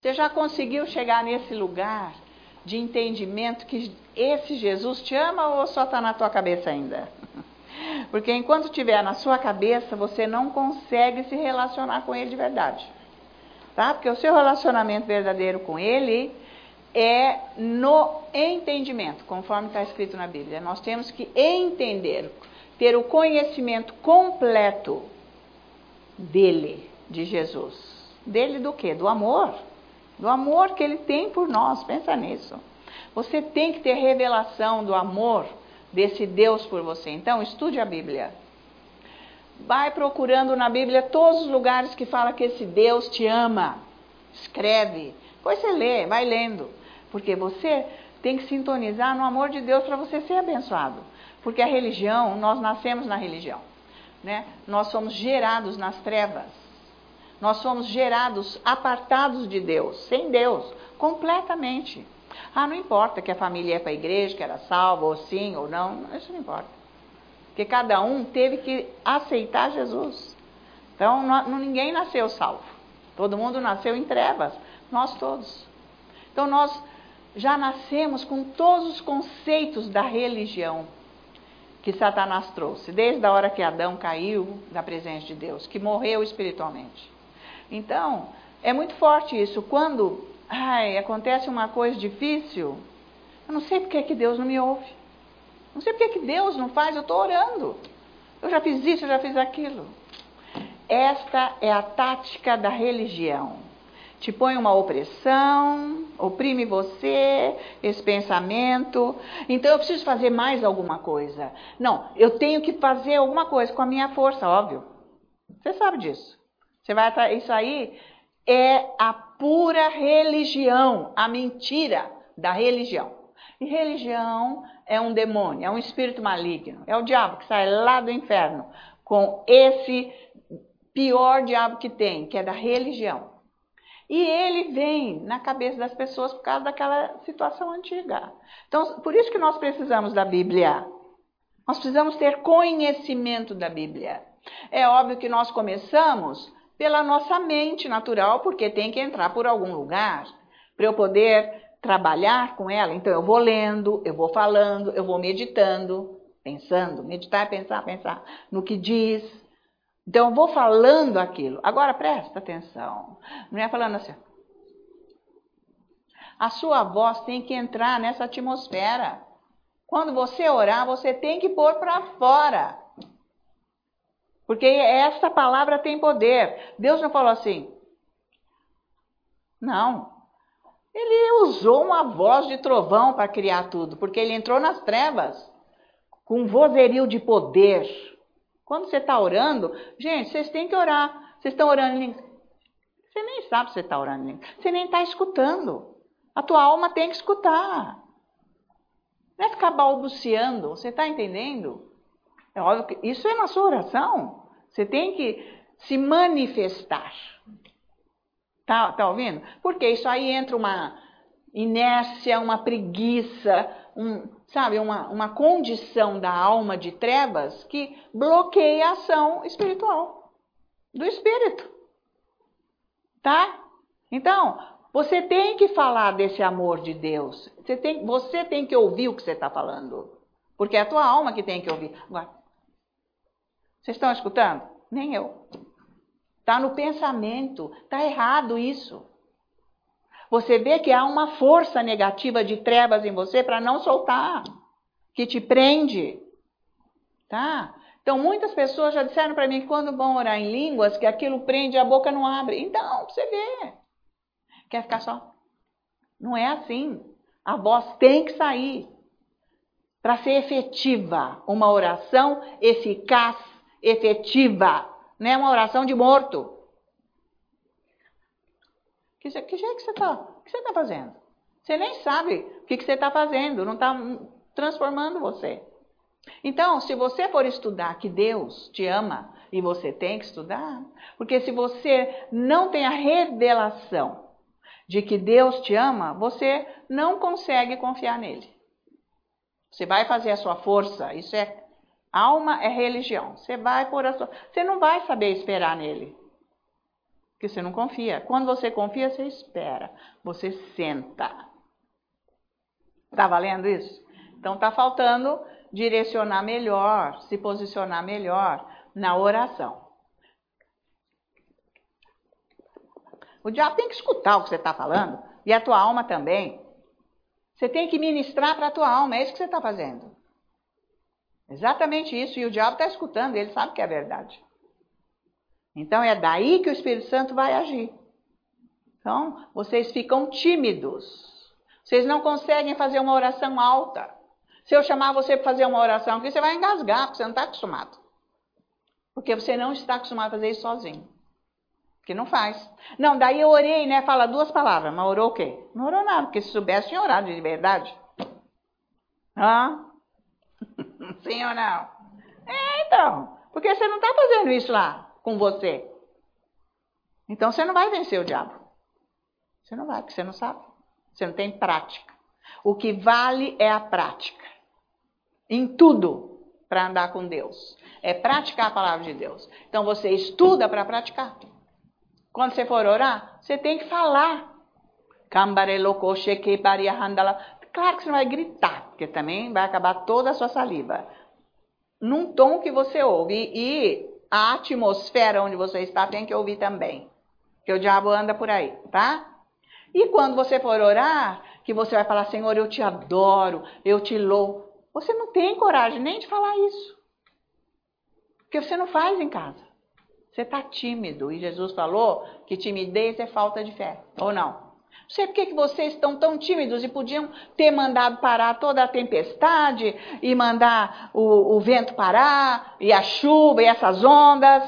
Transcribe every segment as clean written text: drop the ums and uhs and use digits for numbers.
Você já conseguiu chegar nesse lugar de entendimento que esse Jesus te ama ou só está na tua cabeça ainda? Porque enquanto estiver na sua cabeça, você não consegue se relacionar com ele de verdade. Tá? Porque o seu relacionamento verdadeiro com ele é no entendimento, conforme está escrito na Bíblia. Nós temos que entender, ter o conhecimento completo dele, de Jesus. Dele do quê? Do amor. Do amor que ele tem por nós. Pensa nisso. Você tem que ter revelação do amor desse Deus por você. Então, estude a Bíblia. Vai procurando na Bíblia todos os lugares que fala que esse Deus te ama. Escreve. Depois você lê, vai lendo. Porque você tem que sintonizar no amor de Deus para você ser abençoado. Porque a religião, nós nascemos na religião, né? Nós somos gerados nas trevas. Nós somos gerados apartados de Deus, sem Deus, completamente. Não importa que a família ia para a igreja, que era salva, ou sim, ou não, isso não importa. Porque cada um teve que aceitar Jesus. Então, ninguém nasceu salvo. Todo mundo nasceu em trevas, nós todos. Então, nós já nascemos com todos os conceitos da religião que Satanás trouxe, desde a hora que Adão caiu da presença de Deus, que morreu espiritualmente. Então, é muito forte isso. Quando acontece uma coisa difícil, eu não sei porque é que Deus não me ouve. Não sei porque é que Deus não faz, eu estou orando. Eu já fiz isso, eu já fiz aquilo. Esta é a tática da religião. Te põe uma opressão, oprime você, esse pensamento. Então eu preciso fazer mais alguma coisa. Não, eu tenho que fazer alguma coisa com a minha força, óbvio. Você sabe disso. Isso aí é a pura religião, a mentira da religião. E religião é um demônio, é um espírito maligno. É o diabo que sai lá do inferno com esse pior diabo que tem, que é da religião. E ele vem na cabeça das pessoas por causa daquela situação antiga. Então, por isso que nós precisamos da Bíblia. Nós precisamos ter conhecimento da Bíblia. É óbvio que nós começamos pela nossa mente natural, porque tem que entrar por algum lugar para eu poder trabalhar com ela. Então, eu vou lendo, eu vou falando, eu vou meditando, pensando. Meditar é pensar no que diz. Então, eu vou falando aquilo. Agora, presta atenção. Não é falando assim. A sua voz tem que entrar nessa atmosfera. Quando você orar, você tem que pôr para fora. Porque essa palavra tem poder. Deus não falou assim. Não. Ele usou uma voz de trovão para criar tudo. Porque ele entrou nas trevas com um vozerio de poder. Quando você está orando, gente, vocês têm que orar. Vocês estão orando em língua. Você nem sabe se você está orando em língua. Você nem está escutando. A tua alma tem que escutar. Não é ficar balbuciando. Você está entendendo? É óbvio que isso é na sua oração. Você tem que se manifestar. Tá ouvindo? Porque isso aí entra uma inércia, uma preguiça, uma condição da alma de trevas que bloqueia a ação espiritual do espírito. Tá? Então, você tem que falar desse amor de Deus. Você tem que ouvir o que você está falando. Porque é a tua alma que tem que ouvir. Agora, vocês estão escutando? Nem eu. Está no pensamento. Está errado isso. Você vê que há uma força negativa de trevas em você para não soltar. Que te prende. Tá? Então, muitas pessoas já disseram para mim que quando vão orar em línguas, que aquilo prende, a boca não abre. Então, você vê. Quer ficar só? Não é assim. A voz tem que sair. Para ser efetiva. Uma oração eficaz, efetiva. Não é uma oração de morto. Que jeito que você está? O que você está fazendo? Você nem sabe o que você está fazendo. Não está transformando você. Então, se você for estudar que Deus te ama, e você tem que estudar, porque se você não tem a revelação de que Deus te ama, você não consegue confiar nele. Você vai fazer a sua força, isso é alma, é religião. Você vai pôr a sua, você não vai saber esperar nele. Porque você não confia. Quando você confia, você espera. Você senta. Tá valendo isso? Então tá faltando direcionar melhor, se posicionar melhor na oração. O diabo tem que escutar o que você está falando. E a tua alma também. Você tem que ministrar para a tua alma. É isso que você está fazendo. Exatamente isso. E o diabo está escutando. Ele sabe que é verdade. Então é daí que o Espírito Santo vai agir. Então, vocês ficam tímidos. Vocês não conseguem fazer uma oração alta. Se eu chamar você para fazer uma oração aqui, você vai engasgar, porque você não está acostumado. Porque você não está acostumado a fazer isso sozinho. Porque não faz. Não, daí eu orei, né? Fala 2 palavras, mas orou o quê? Não orou nada, porque se soubesse, tinha orado de verdade. Hã? Sim ou não? Então, porque você não está fazendo isso lá com você. Então você não vai vencer o diabo. Você não vai, porque você não sabe. Você não tem prática. O que vale é a prática. Em tudo, para andar com Deus. É praticar a palavra de Deus. Então você estuda para praticar. Quando você for orar, você tem que falar. Claro que você não vai gritar, porque também vai acabar toda a sua saliva. Num tom que você ouve. E a atmosfera onde você está tem que ouvir também. Porque o diabo anda por aí, tá? E quando você for orar, que você vai falar, Senhor, eu te adoro, eu te louvo. Você não tem coragem nem de falar isso. Porque você não faz em casa. Você está tímido. E Jesus falou que timidez é falta de fé. Ou não? Não sei por que vocês estão tão tímidos e podiam ter mandado parar toda a tempestade e mandar o vento parar e a chuva e essas ondas.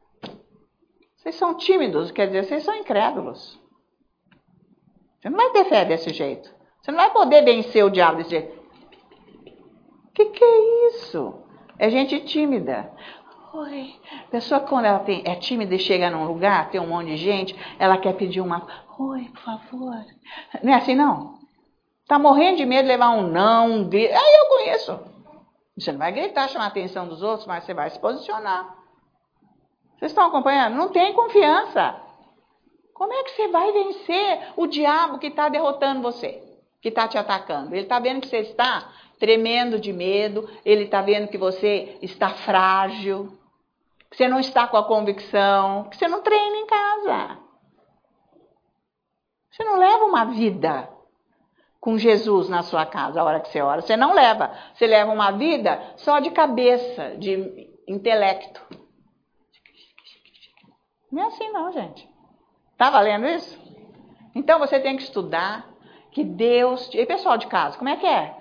Vocês são tímidos, quer dizer, vocês são incrédulos. Você não vai ter fé desse jeito. Você não vai poder vencer o diabo desse jeito. O que é isso? É gente tímida. Oi. Pessoa quando ela é tímida e chega num lugar, tem um monte de gente, ela quer pedir uma... Oi, por favor. Não é assim, não? Tá morrendo de medo de levar um não, um grito. Aí eu conheço. Você não vai gritar, chamar a atenção dos outros, mas você vai se posicionar. Vocês estão acompanhando? Não tem confiança. Como é que você vai vencer o diabo que está derrotando você? Que está te atacando? Ele está vendo que você está tremendo de medo. Ele está vendo que você está frágil. Que você não está com a convicção. Que você não treina em casa. Você não leva uma vida com Jesus na sua casa a hora que você ora. Você não leva. Você leva uma vida só de cabeça, de intelecto. Não é assim não, gente. Tá valendo isso? Então você tem que estudar que Deus... E pessoal de casa, como é que é?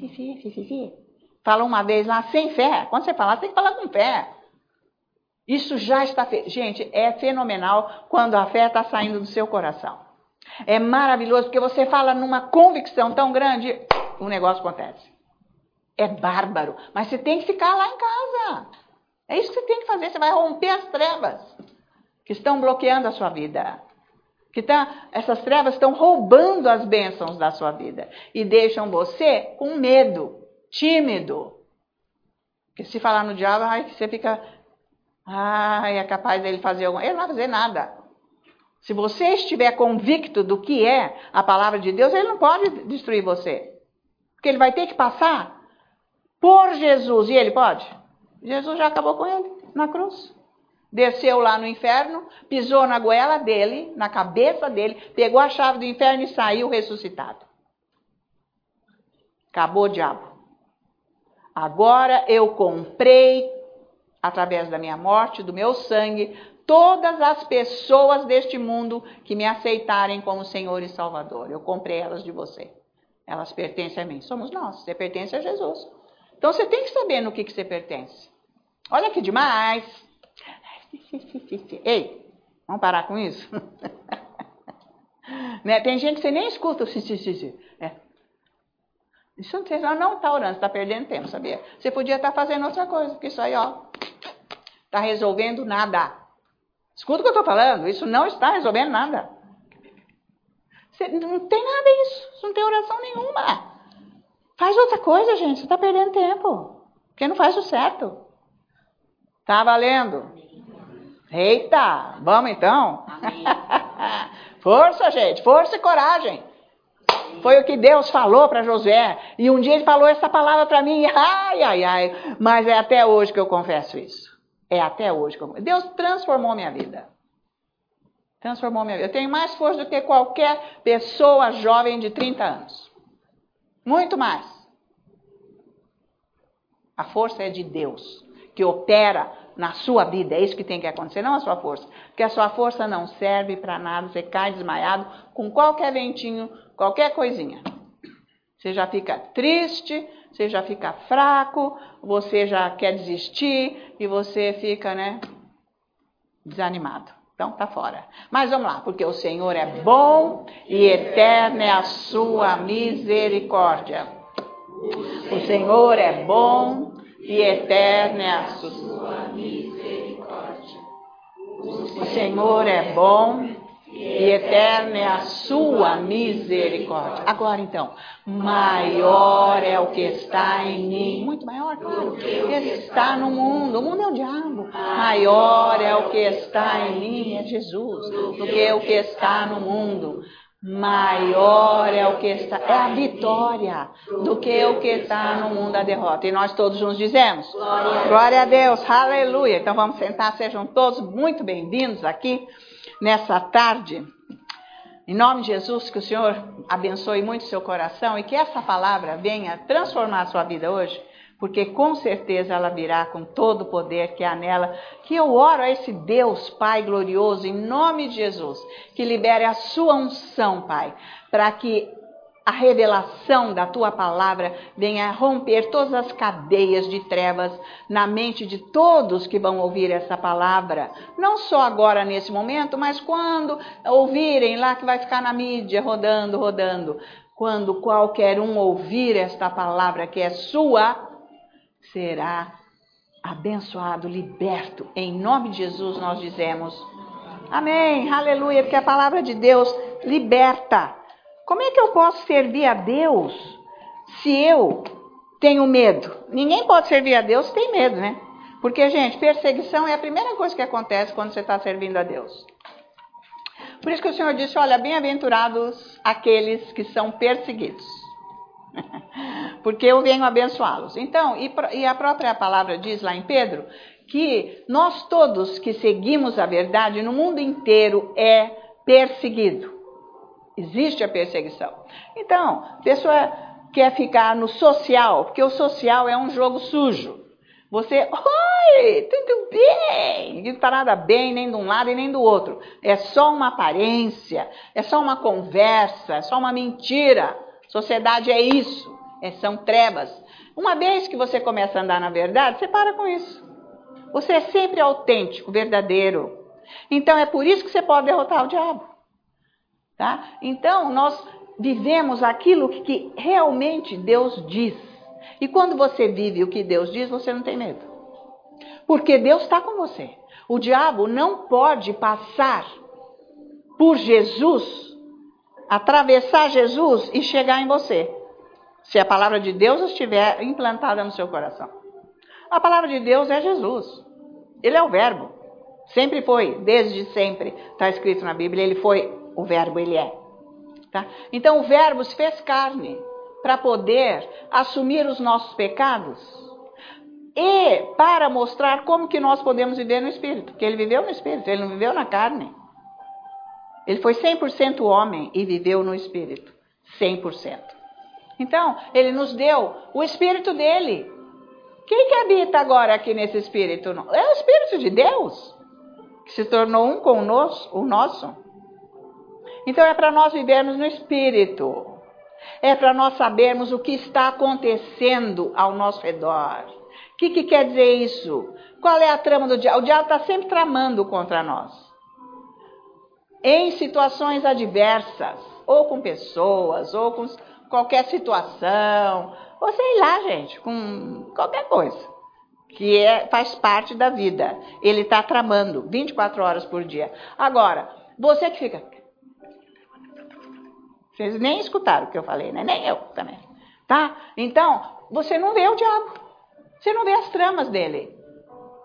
Fala uma vez lá sem fé. Quando você falar, você tem que falar com fé. Isso já está... Gente, é fenomenal quando a fé está saindo do seu coração. É maravilhoso porque você fala numa convicção tão grande, o negócio acontece. É bárbaro. Mas você tem que ficar lá em casa. É isso que você tem que fazer. Você vai romper as trevas que estão bloqueando a sua vida. Essas trevas estão roubando as bênçãos da sua vida. E deixam você com medo, tímido. Porque se falar no diabo, você fica... é capaz dele fazer alguma... Ele não vai fazer nada. Se você estiver convicto do que é a palavra de Deus, ele não pode destruir você. Porque ele vai ter que passar por Jesus. E ele pode? Jesus já acabou com ele na cruz. Desceu lá no inferno, pisou na goela dele, na cabeça dele, pegou a chave do inferno e saiu ressuscitado. Acabou o diabo. Agora eu comprei, através da minha morte, do meu sangue, todas as pessoas deste mundo que me aceitarem como Senhor e Salvador. Eu comprei elas de você. Elas pertencem a mim. Somos nós. Você pertence a Jesus. Então você tem que saber no que você pertence. Olha que demais. Ei, vamos parar com isso? Né? Tem gente que você nem escuta. Isso você não está orando, você está perdendo tempo, sabia? Você podia estar fazendo outra coisa, porque isso aí, está resolvendo nada. Escuta o que eu estou falando, isso não está resolvendo nada. Não tem nada isso, isso não tem oração nenhuma. Faz outra coisa, gente, você está perdendo tempo. Porque não faz o certo. Tá valendo? Eita, vamos então? Amém. Força, gente, força e coragem. Foi o que Deus falou para Josué. E um dia ele falou essa palavra para mim. Ai, ai, ai. Mas é até hoje que eu confesso isso. É até hoje que Deus transformou minha vida. Transformou minha vida. Eu tenho mais força do que qualquer pessoa jovem de 30 anos. Muito mais. A força é de Deus, que opera na sua vida. É isso que tem que acontecer, não a sua força. Porque a sua força não serve para nada. Você cai desmaiado com qualquer ventinho, qualquer coisinha. Você já fica triste, você já fica fraco, você já quer desistir e você fica, desanimado. Então, tá fora. Mas vamos lá, porque o Senhor é bom e eterna é a sua misericórdia. O Senhor é bom e eterna é a sua misericórdia. O Senhor é bom e eterna é a sua misericórdia. Agora então, maior é o que está em mim. Muito maior, claro. Ele está no mundo. O mundo é o diabo. Maior é o que está em mim, é Jesus, do que o que está no mundo. Maior é o que está, é a vitória, do que o que está no mundo, a derrota. E nós todos juntos dizemos, glória a Deus, aleluia. Então vamos sentar, sejam todos muito bem-vindos aqui nessa tarde. Em nome de Jesus, que o Senhor abençoe muito seu coração e que essa palavra venha transformar a sua vida hoje, porque com certeza ela virá com todo o poder que há nela, que eu oro a esse Deus, Pai glorioso, em nome de Jesus, que libere a sua unção, Pai, para que a revelação da tua palavra venha romper todas as cadeias de trevas na mente de todos que vão ouvir essa palavra, não só agora nesse momento, mas quando ouvirem lá que vai ficar na mídia, rodando, quando qualquer um ouvir esta palavra que é sua, será abençoado, liberto. Em nome de Jesus nós dizemos amém, aleluia, porque a palavra de Deus liberta. Como é que eu posso servir a Deus se eu tenho medo? Ninguém pode servir a Deus se tem medo, né? Porque, gente, perseguição é a primeira coisa que acontece quando você está servindo a Deus. Por isso que o Senhor disse, olha, bem-aventurados aqueles que são perseguidos. Porque eu venho abençoá-los. Então, e a própria palavra diz lá em Pedro, que nós todos que seguimos a verdade no mundo inteiro é perseguido. Existe a perseguição. Então, a pessoa quer ficar no social, porque o social é um jogo sujo. Você, oi, tudo bem? Não está nada bem, nem de um lado e nem do outro. É só uma aparência, é só uma conversa, é só uma mentira. Sociedade é isso, são trevas. Uma vez que você começa a andar na verdade, você para com isso. Você é sempre autêntico, verdadeiro. Então, é por isso que você pode derrotar o diabo. Tá? Então, nós vivemos aquilo que realmente Deus diz. E quando você vive o que Deus diz, você não tem medo. Porque Deus está com você. O diabo não pode passar por Jesus, atravessar Jesus e chegar em você. Se a palavra de Deus estiver implantada no seu coração. A palavra de Deus é Jesus. Ele é o verbo. Sempre foi, desde sempre. Está escrito na Bíblia, ele foi o verbo, ele é. Tá? Então o verbo se fez carne para poder assumir os nossos pecados e para mostrar como que nós podemos viver no Espírito. Porque ele viveu no Espírito, ele não viveu na carne. Ele foi 100% homem e viveu no Espírito. 100%. Então, ele nos deu o Espírito dele. Quem que habita agora aqui nesse Espírito? É o Espírito de Deus, que se tornou um com o nosso. Então é para nós vivermos no Espírito. É para nós sabermos o que está acontecendo ao nosso redor. O que quer dizer isso? Qual é a trama do diabo? O diabo está sempre tramando contra nós. Em situações adversas, ou com pessoas, ou com qualquer situação, ou sei lá, gente, com qualquer coisa que faz parte da vida. Ele está tramando 24 horas por dia. Agora, você que fica... Vocês nem escutaram o que eu falei, né? Nem eu também. Tá? Então, você não vê o diabo. Você não vê as tramas dele.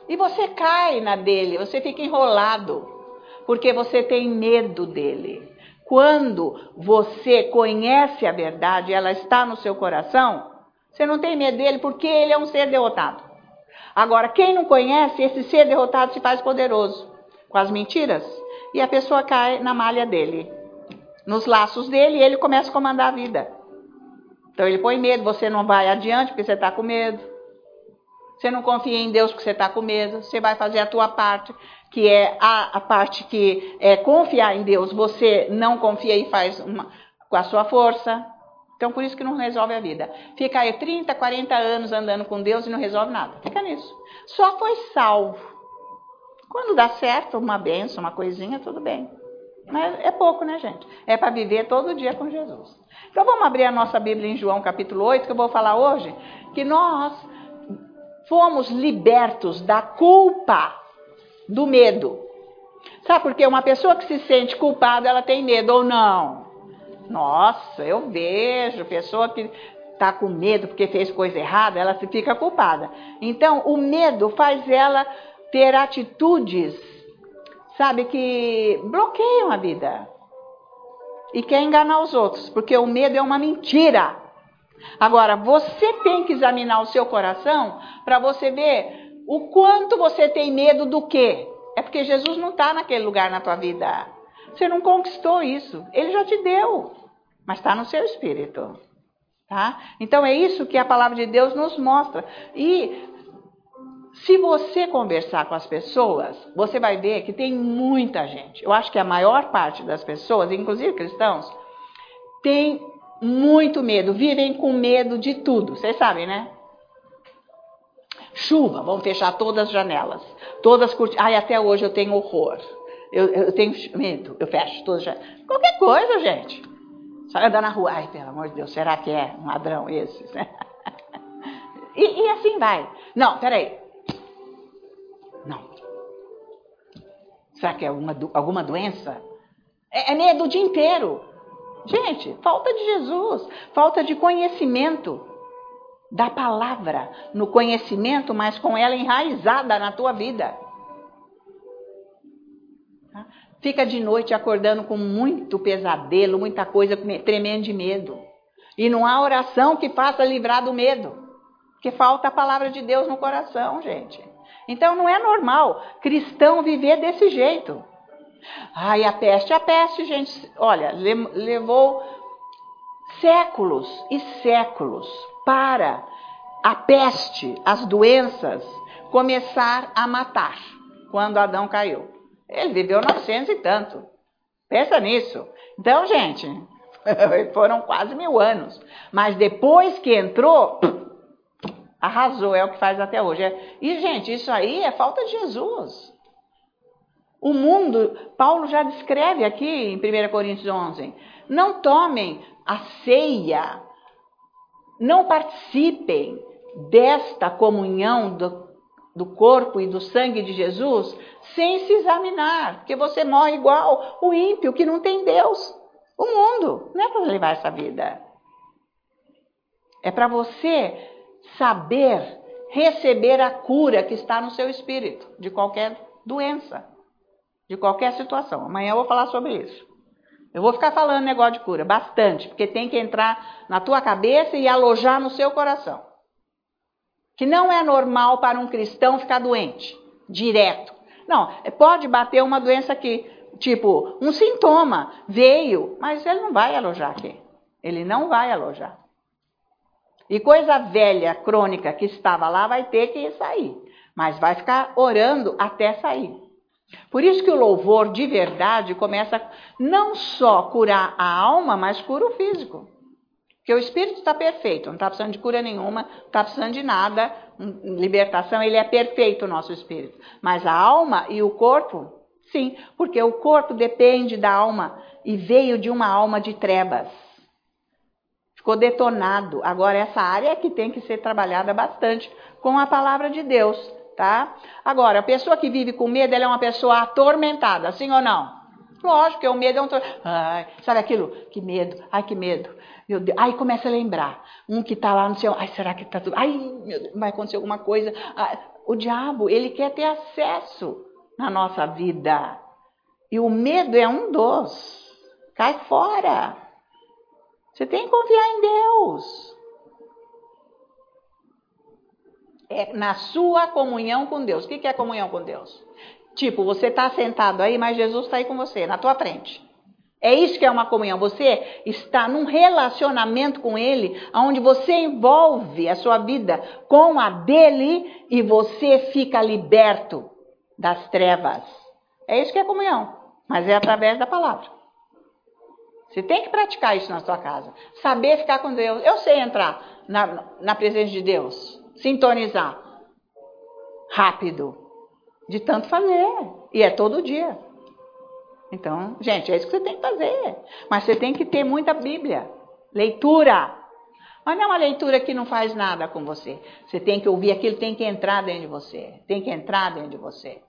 E você cai na dele, você fica enrolado, porque você tem medo dele. Quando você conhece a verdade, ela está no seu coração, você não tem medo dele porque ele é um ser derrotado. Agora, quem não conhece, esse ser derrotado se faz poderoso com as mentiras e a pessoa cai na malha dele, nos laços dele, e ele começa a comandar a vida. Então ele põe medo, você não vai adiante porque você está com medo. Você não confia em Deus porque você está com medo. Você vai fazer a tua parte, que é a parte que é confiar em Deus. Você não confia e faz com a sua força. Então, por isso que não resolve a vida. Fica aí 30, 40 anos andando com Deus e não resolve nada. Fica nisso. Só foi salvo. Quando dá certo, uma bênção, uma coisinha, tudo bem. Mas é pouco, né, gente? É para viver todo dia com Jesus. Então, vamos abrir a nossa Bíblia em João capítulo 8, que eu vou falar hoje, que nós fomos libertos da culpa, do medo. Sabe por quê? Uma pessoa que se sente culpada, ela tem medo ou não? Nossa, eu vejo pessoa que está com medo porque fez coisa errada, ela fica culpada. Então, o medo faz ela ter atitudes, sabe, que bloqueiam a vida. E quer enganar os outros, porque o medo é uma mentira. Agora, você tem que examinar o seu coração para você ver o quanto você tem medo do quê? É porque Jesus não está naquele lugar na tua vida. Você não conquistou isso. Ele já te deu, mas está no seu espírito. Tá? Então, é isso que a palavra de Deus nos mostra. E se você conversar com as pessoas, você vai ver que tem muita gente. Eu acho que a maior parte das pessoas, inclusive cristãos, tem muito medo, vivem com medo de tudo, vocês sabem, né? Chuva, vamos fechar todas as janelas, todas as cortinas. Ai, até hoje eu tenho horror, eu tenho medo, eu fecho todas as janelas. Qualquer coisa, gente. Só andar na rua, ai, pelo amor de Deus, será que é um ladrão esse? e assim vai. Não, peraí. Não. Será que é alguma doença? É medo o dia inteiro. Gente, falta de Jesus, falta de conhecimento da palavra, no conhecimento, mas com ela enraizada na tua vida. Fica de noite acordando com muito pesadelo, muita coisa, tremendo de medo. E não há oração que faça livrar do medo, porque falta a palavra de Deus no coração, gente. Então não é normal cristão viver desse jeito. Ai, a peste, gente, olha, levou séculos e séculos para a peste, as doenças, começar a matar, quando Adão caiu. Ele viveu 900 e tanto. Pensa nisso. Então, gente, foram quase 1000 anos. Mas depois que entrou, arrasou, é o que faz até hoje. E, gente, isso aí é falta de Jesus. O mundo, Paulo já descreve aqui em 1 Coríntios 11, não tomem a ceia, não participem desta comunhão do corpo e do sangue de Jesus sem se examinar, porque você morre igual o ímpio que não tem Deus. O mundo não é para levar essa vida. É para você saber receber a cura que está no seu espírito, de qualquer doença, de qualquer situação. Amanhã eu vou falar sobre isso. Eu vou ficar falando negócio de cura, bastante, porque tem que entrar na tua cabeça e alojar no seu coração. Que não é normal para um cristão ficar doente, direto. Não, pode bater uma doença aqui, tipo, um sintoma, veio, mas ele não vai alojar aqui. Ele não vai alojar. E coisa velha, crônica, que estava lá, vai ter que sair. Mas vai ficar orando até sair. Por isso que o louvor de verdade começa não só a curar a alma, mas cura o físico. Porque o espírito está perfeito, não está precisando de cura nenhuma, não está precisando de nada, libertação, ele é perfeito, o nosso espírito. Mas a alma e o corpo, sim, porque o corpo depende da alma e veio de uma alma de trevas. Ficou detonado. Agora essa área é que tem que ser trabalhada bastante com a palavra de Deus. Tá? Agora, a pessoa que vive com medo, ela é uma pessoa atormentada, sim ou não? Lógico que o medo é um... Ai, sabe aquilo? Que medo, ai que medo. Meu Deus. Ai, começa a lembrar. Um que está lá no céu, ai, será que está tudo... Ai, meu Deus, vai acontecer alguma coisa. Ai, O diabo, ele quer ter acesso na nossa vida. E o medo é um dos. Cai fora. Você tem que confiar em Deus. É na sua comunhão com Deus. O que é comunhão com Deus? Tipo, você está sentado aí, mas Jesus está aí com você, na tua frente. É isso que é uma comunhão. Você está num relacionamento com Ele, onde você envolve a sua vida com a dele e você fica liberto das trevas. É isso que é comunhão, mas é através da palavra. Você tem que praticar isso na sua casa. Saber ficar com Deus. Eu sei entrar na presença de Deus. Sintonizar. Rápido. De tanto fazer. E é todo dia. Então, gente, é isso que você tem que fazer. Mas você tem que ter muita Bíblia. Leitura. Mas não é uma leitura que não faz nada com você. Você tem que ouvir aquilo, tem que entrar dentro de você. Tem que entrar dentro de você.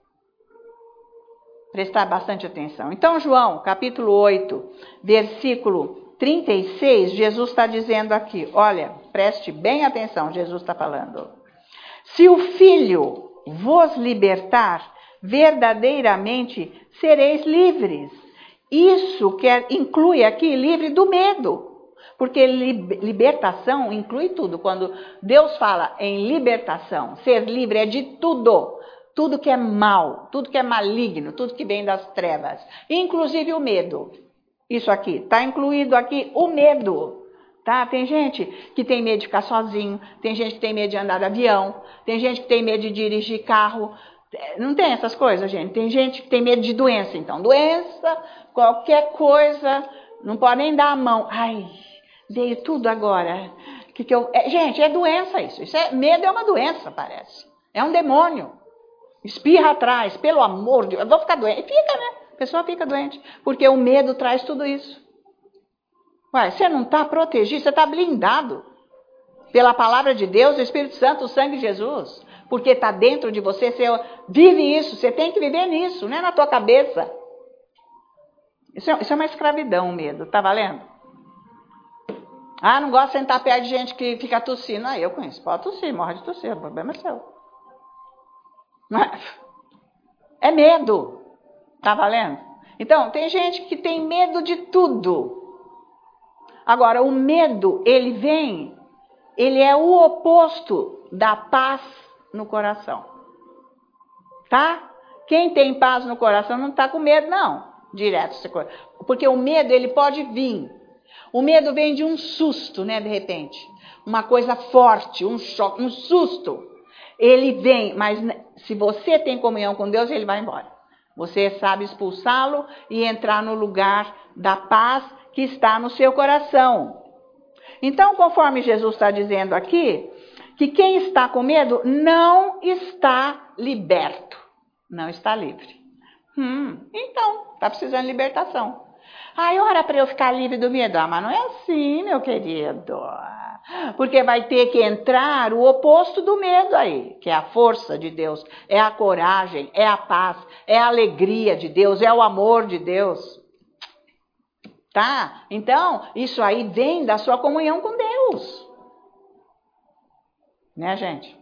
Prestar bastante atenção. Então, João, capítulo 8, versículo 36, Jesus está dizendo aqui, olha, preste bem atenção, Jesus está falando. Se o Filho vos libertar, verdadeiramente sereis livres. Isso inclui aqui livre do medo. Porque libertação inclui tudo. Quando Deus fala em libertação, ser livre é de tudo. Tudo que é mal, tudo que é maligno, tudo que vem das trevas. Inclusive o medo. Isso aqui, está incluído aqui o medo. Tá? Tem gente que tem medo de ficar sozinho, tem gente que tem medo de andar de avião, tem gente que tem medo de dirigir carro. Não tem essas coisas, gente. Tem gente que tem medo de doença, então. Doença, qualquer coisa, não pode nem dar a mão. Ai, veio tudo agora. Gente, é doença isso. Medo é uma doença, parece. É um demônio. Espirra atrás, pelo amor de Deus. Eu vou ficar doente. Fica, né? A pessoa fica doente. Porque o medo traz tudo isso. Ué, você não está protegido, você está blindado. Pela palavra de Deus, o Espírito Santo, o sangue de Jesus. Porque está dentro de você, você vive isso, você tem que viver nisso, não é na tua cabeça. Isso é uma escravidão, o medo, tá valendo? Ah, não gosto de sentar perto de gente que fica tossindo. Ah, eu conheço, pode tossir, morre de tossir, o problema é seu. É medo, tá valendo? Então, tem gente que tem medo de tudo. Agora, o medo, ele é o oposto da paz no coração. Tá? Quem tem paz no coração não está com medo, não. Direto. Porque o medo, ele pode vir. O medo vem de um susto, né, de repente. Uma coisa forte, um choque, um susto. Ele vem, mas se você tem comunhão com Deus, ele vai embora. Você sabe expulsá-lo e entrar no lugar da paz que está no seu coração. Então, conforme Jesus está dizendo aqui, que quem está com medo não está liberto, não está livre. Então, está precisando de libertação. Ora para eu ficar livre do medo. Mas não é assim, meu querido. Porque vai ter que entrar o oposto do medo aí, que é a força de Deus, é a coragem, é a paz, é a alegria de Deus, é o amor de Deus. Tá? Então, isso aí vem da sua comunhão com Deus. Né, gente?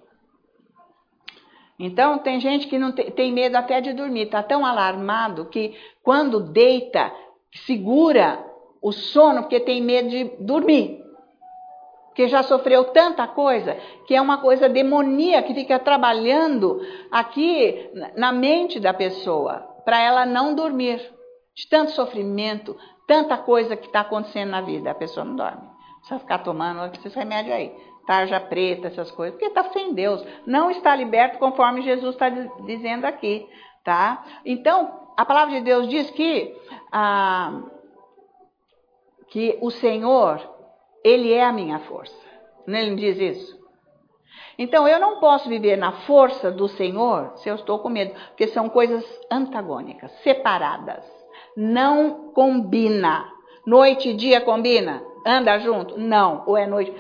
Então, tem gente que não tem medo até de dormir. Está tão alarmado que quando deita, segura o sono porque tem medo de dormir. Porque já sofreu tanta coisa, que é uma coisa demoníaca que fica trabalhando aqui na mente da pessoa, para ela não dormir. De tanto sofrimento, tanta coisa que está acontecendo na vida, a pessoa não dorme. Precisa ficar tomando esses remédios aí, tarja preta, essas coisas, porque está sem Deus. Não está liberto conforme Jesus está dizendo aqui, tá? Então, a palavra de Deus diz que o Senhor, Ele é a minha força. Ele não diz isso? Então, eu não posso viver na força do Senhor se eu estou com medo, porque são coisas antagônicas, separadas. Não combina. Noite e dia combina? Anda junto? Não. Ou é noite?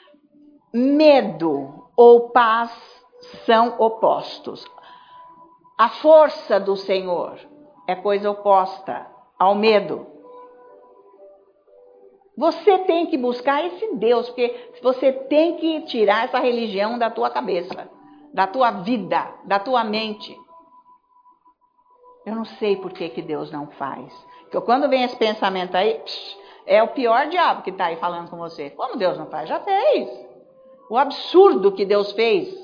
Medo ou paz são opostos. A força do Senhor é coisa oposta ao medo. Você tem que buscar esse Deus, porque você tem que tirar essa religião da tua cabeça. da tua vida, da tua mente. Eu não sei por que Deus não faz. Porque quando vem esse pensamento aí, é o pior diabo que está aí falando com você. Como Deus não faz? Já fez. O absurdo que Deus fez.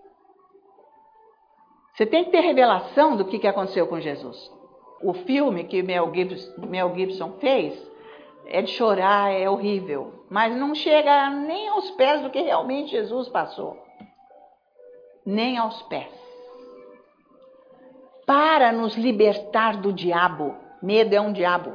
Você tem que ter revelação do que aconteceu com Jesus. O filme que Mel Gibson fez é de chorar, é horrível. Mas não chega nem aos pés do que realmente Jesus passou. Nem aos pés. Para nos libertar do diabo. Medo é um diabo.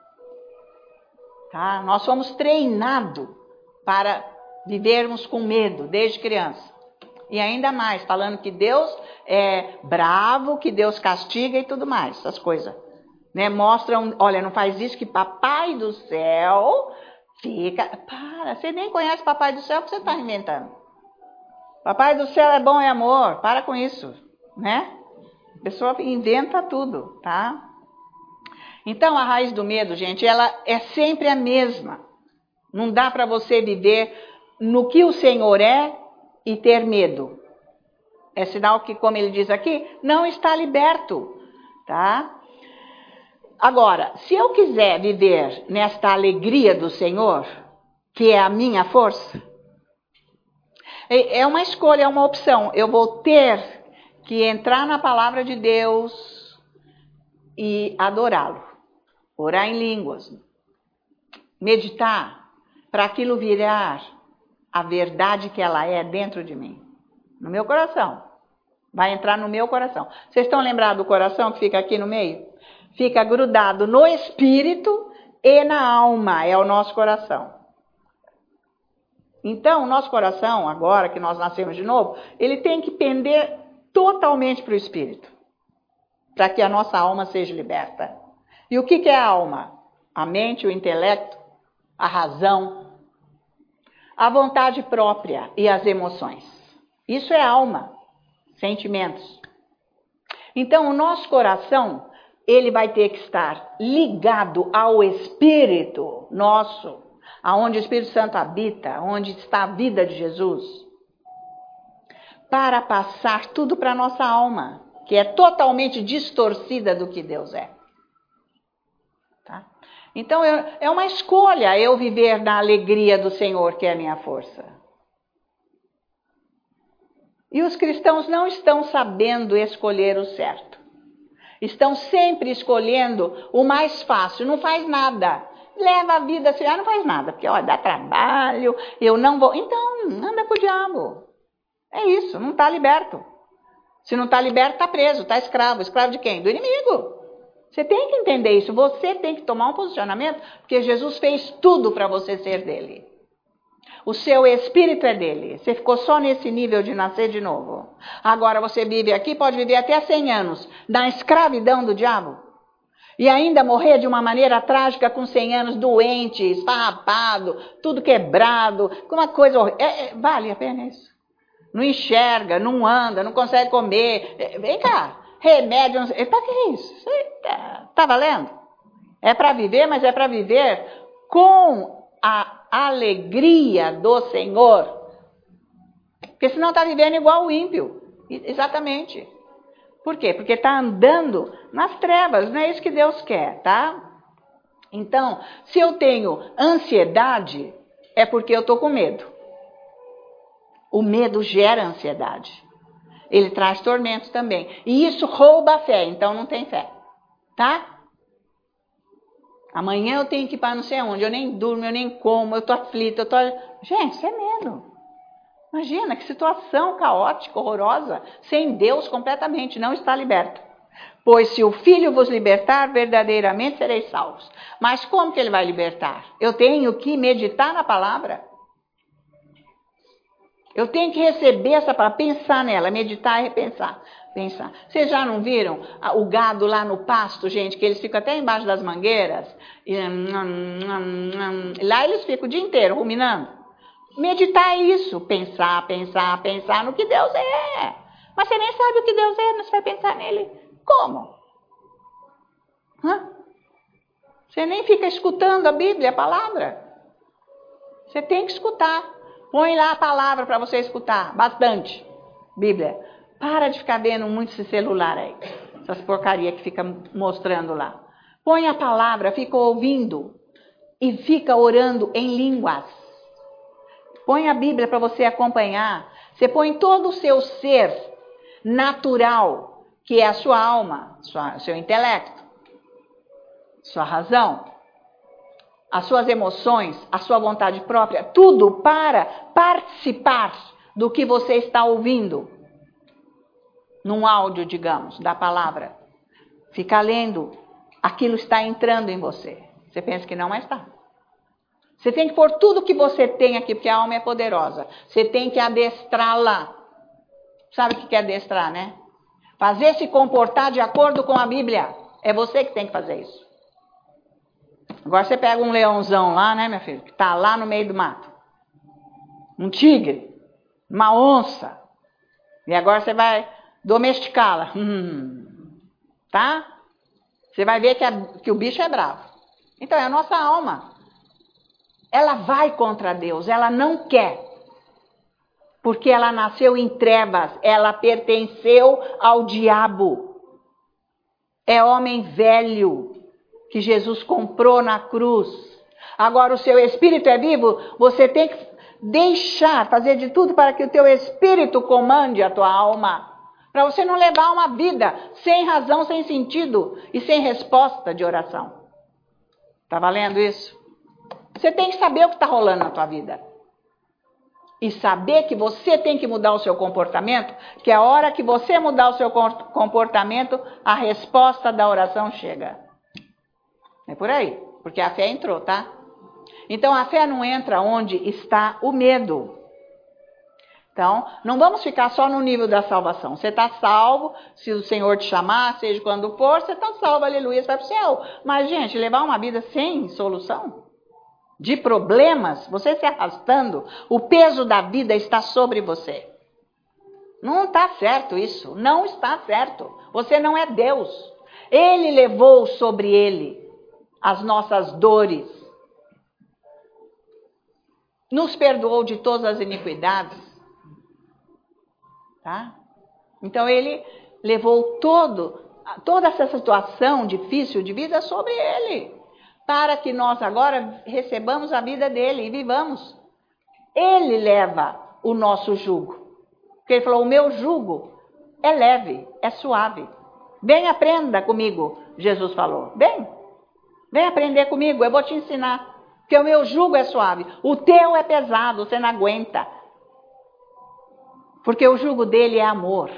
Tá? Nós somos treinados para vivermos com medo desde criança. E ainda mais, falando que Deus é bravo, que Deus castiga e tudo mais, essas coisas. Né? Mostram, olha, não faz isso que Papai do Céu fica... Para, você nem conhece Papai do Céu, o que você está inventando? Papai do Céu é bom, é amor, para com isso, né? A pessoa inventa tudo, tá? Então, a raiz do medo, gente, ela é sempre a mesma. Não dá para você viver no que o Senhor é e ter medo. É sinal que, como ele diz aqui, não está liberto, tá? Agora, se eu quiser viver nesta alegria do Senhor, que é a minha força, é uma escolha, é uma opção. Eu vou ter que entrar na palavra de Deus e adorá-lo. Orar em línguas. Meditar para aquilo virar a verdade que ela é dentro de mim. No meu coração. Vai entrar no meu coração. Vocês estão lembrados do coração que fica aqui no meio? Fica grudado no espírito e na alma. É o nosso coração. Então, o nosso coração, agora que nós nascemos de novo, ele tem que pender totalmente para o espírito. Para que a nossa alma seja liberta. E o que é a alma? A mente, o intelecto, a razão, a vontade própria e as emoções. Isso é alma, sentimentos. Então, o nosso coração, ele vai ter que estar ligado ao Espírito nosso, aonde o Espírito Santo habita, onde está a vida de Jesus, para passar tudo para a nossa alma, que é totalmente distorcida do que Deus é. Tá? Então, é uma escolha eu viver na alegria do Senhor, que é a minha força. E os cristãos não estão sabendo escolher o certo. Estão sempre escolhendo o mais fácil, não faz nada. Leva a vida assim, não faz nada, porque dá trabalho, eu não vou. Então, anda com o diabo. É isso, não está liberto. Se não está liberto, está preso, está escravo. Escravo de quem? Do inimigo. Você tem que entender isso, você tem que tomar um posicionamento, porque Jesus fez tudo para você ser dele. O seu espírito é dele. Você ficou só nesse nível de nascer de novo. Agora você vive aqui, pode viver até 100 anos, na escravidão do diabo. E ainda morrer de uma maneira trágica com 100 anos, doente, esfarrapado, tudo quebrado, com uma coisa horrível. Vale a pena isso. Não enxerga, não anda, não consegue comer. Vem cá. Remédio, para que isso? Tá valendo? É para viver, mas é para viver com a alegria do Senhor. Porque senão está vivendo igual o ímpio. Exatamente. Por quê? Porque está andando nas trevas, não é isso que Deus quer, tá? Então, se eu tenho ansiedade, é porque eu estou com medo. O medo gera ansiedade. Ele traz tormentos também. E isso rouba a fé, então não tem fé. Tá? Amanhã eu tenho que ir para não sei onde, eu nem durmo, eu nem como, eu estou aflita, Gente, isso é medo. Imagina que situação caótica, horrorosa, sem Deus completamente, não está liberto. Pois se o Filho vos libertar, verdadeiramente sereis salvos. Mas como que ele vai libertar? Eu tenho que meditar na palavra. Eu tenho que receber essa palavra, pensar nela, meditar e repensar. Pensar. Vocês já não viram o gado lá no pasto, gente, que eles ficam até embaixo das mangueiras? E, lá eles ficam o dia inteiro ruminando. Meditar é isso, pensar no que Deus é. Mas você nem sabe o que Deus é, mas você vai pensar nele. Como? Você nem fica escutando a Bíblia, a palavra. Você tem que escutar. Põe lá a palavra para você escutar, bastante. Bíblia. Para de ficar vendo muito esse celular aí. Essas porcarias que fica mostrando lá. Põe a palavra, fica ouvindo. E fica orando em línguas. Põe a Bíblia para você acompanhar. Você põe todo o seu ser natural, que é a sua alma, seu intelecto, sua razão, as suas emoções, a sua vontade própria, tudo para participar do que você está ouvindo. Num áudio, digamos, da palavra. Fica lendo, aquilo está entrando em você. Você pensa que não, mas está. Você tem que pôr tudo que você tem aqui, porque a alma é poderosa. Você tem que adestrá-la. Sabe o que é adestrar, né? Fazer se comportar de acordo com a Bíblia. É você que tem que fazer isso. Agora você pega um leãozão lá, né, minha filha? Que está lá no meio do mato. Um tigre. Uma onça. E agora você vai domesticá-la. Tá? Você vai ver que o bicho é bravo. Então é a nossa alma. Ela vai contra Deus, ela não quer. Porque ela nasceu em trevas, ela pertenceu ao diabo. É homem velho que Jesus comprou na cruz. Agora o seu espírito é vivo, você tem que deixar, fazer de tudo para que o teu espírito comande a tua alma. Para você não levar uma vida sem razão, sem sentido e sem resposta de oração. Tá valendo isso? Você tem que saber o que está rolando na tua vida. E saber que você tem que mudar o seu comportamento, que a hora que você mudar o seu comportamento, a resposta da oração chega. É por aí, porque a fé entrou, tá? Então a fé não entra onde está o medo. Então, não vamos ficar só no nível da salvação. Você está salvo, se o Senhor te chamar, seja quando for, você está salvo, aleluia, você vai para o céu. Mas, gente, levar uma vida sem solução, de problemas, você se arrastando, o peso da vida está sobre você. Não está certo isso, não está certo. Você não é Deus. Ele levou sobre ele as nossas dores. Nos perdoou de todas as iniquidades. Tá? Então ele levou toda essa situação difícil de vida sobre ele, para que nós agora recebamos a vida dele e vivamos. Ele leva o nosso jugo. Porque ele falou, o meu jugo é leve, é suave. Vem, aprenda comigo, Jesus falou. Vem aprender comigo, eu vou te ensinar. Porque o meu jugo é suave, o teu é pesado, você não aguenta. Porque o jugo dele é amor.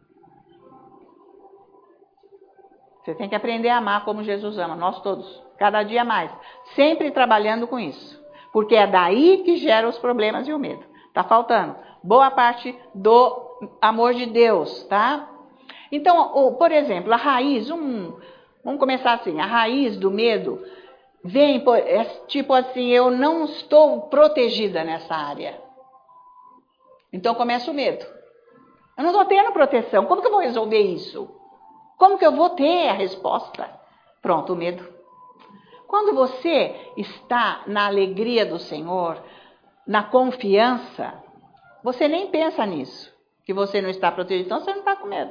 Você tem que aprender a amar como Jesus ama, nós todos, cada dia mais. Sempre trabalhando com isso. Porque é daí que gera os problemas e o medo. Tá faltando boa parte do amor de Deus, tá? Então, por exemplo, a raiz, vamos começar assim, a raiz do medo vem, tipo assim, eu não estou protegida nessa área. Então começa o medo. Eu não estou tendo proteção. Como que eu vou resolver isso? Como que eu vou ter a resposta? Pronto, o medo. Quando você está na alegria do Senhor, na confiança, você nem pensa nisso. Que você não está protegido, então você não está com medo.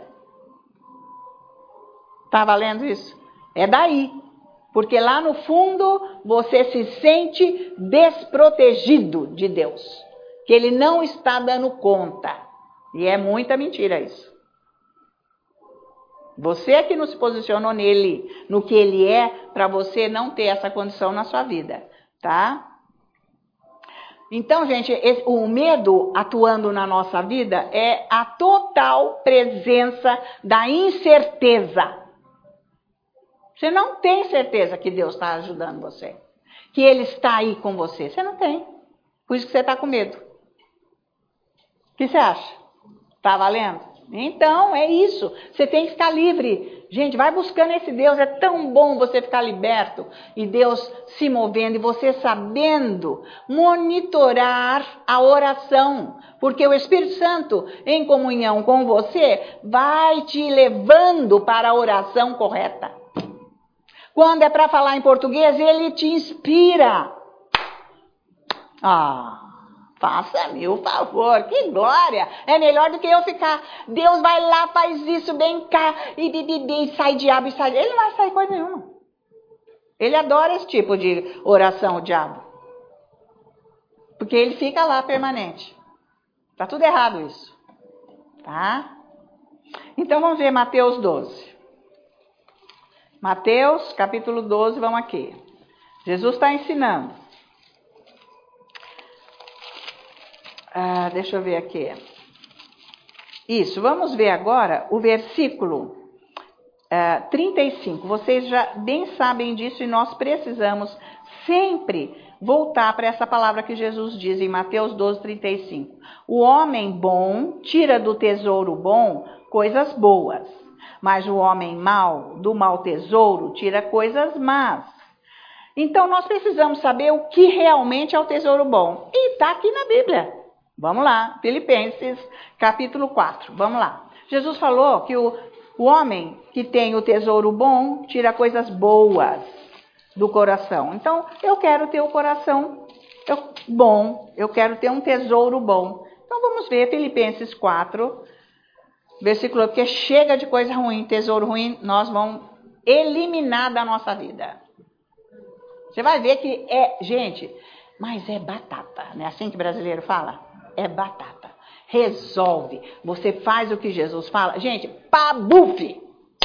Está valendo isso? É daí. Porque lá no fundo você se sente desprotegido de Deus. Que ele não está dando conta. E é muita mentira isso. Você é que não se posicionou nele, no que ele é, para você não ter essa condição na sua vida, tá? Então, gente, o medo atuando na nossa vida é a total presença da incerteza. Você não tem certeza que Deus está ajudando você, que ele está aí com você. Você não tem. Por isso que você está com medo. O que você acha? Tá valendo? Então, é isso. Você tem que ficar livre. Gente, vai buscando esse Deus. É tão bom você ficar liberto. E Deus se movendo. E você sabendo monitorar a oração. Porque o Espírito Santo, em comunhão com você, vai te levando para a oração correta. Quando é para falar em português, ele te inspira. Faça-me o favor, que glória! É melhor do que eu ficar, Deus vai lá, faz isso, vem cá, e sai diabo, e sai. Ele não vai sair coisa nenhuma. Ele adora esse tipo de oração, o diabo. Porque ele fica lá permanente. Tá tudo errado isso. Tá? Então vamos ver Mateus 12. Mateus, capítulo 12, vamos aqui. Jesus está ensinando. Deixa eu ver aqui. Isso, vamos ver agora o versículo 35. Vocês já bem sabem disso e nós precisamos sempre voltar para essa palavra que Jesus diz em Mateus 12, 35. O homem bom tira do tesouro bom coisas boas, mas o homem mau, do mau tesouro, tira coisas más. Então, nós precisamos saber o que realmente é o tesouro bom. E está aqui na Bíblia. Vamos lá, Filipenses, capítulo 4. Vamos lá. Jesus falou que o homem que tem o tesouro bom, tira coisas boas do coração. Então, eu quero ter o coração bom, eu quero ter um tesouro bom. Então, vamos ver Filipenses 4, versículo, porque chega de coisa ruim, tesouro ruim, nós vamos eliminar da nossa vida. Você vai ver que gente, mas é batata, não é assim que brasileiro fala? É batata. Resolve. Você faz o que Jesus fala. Gente, pabufe.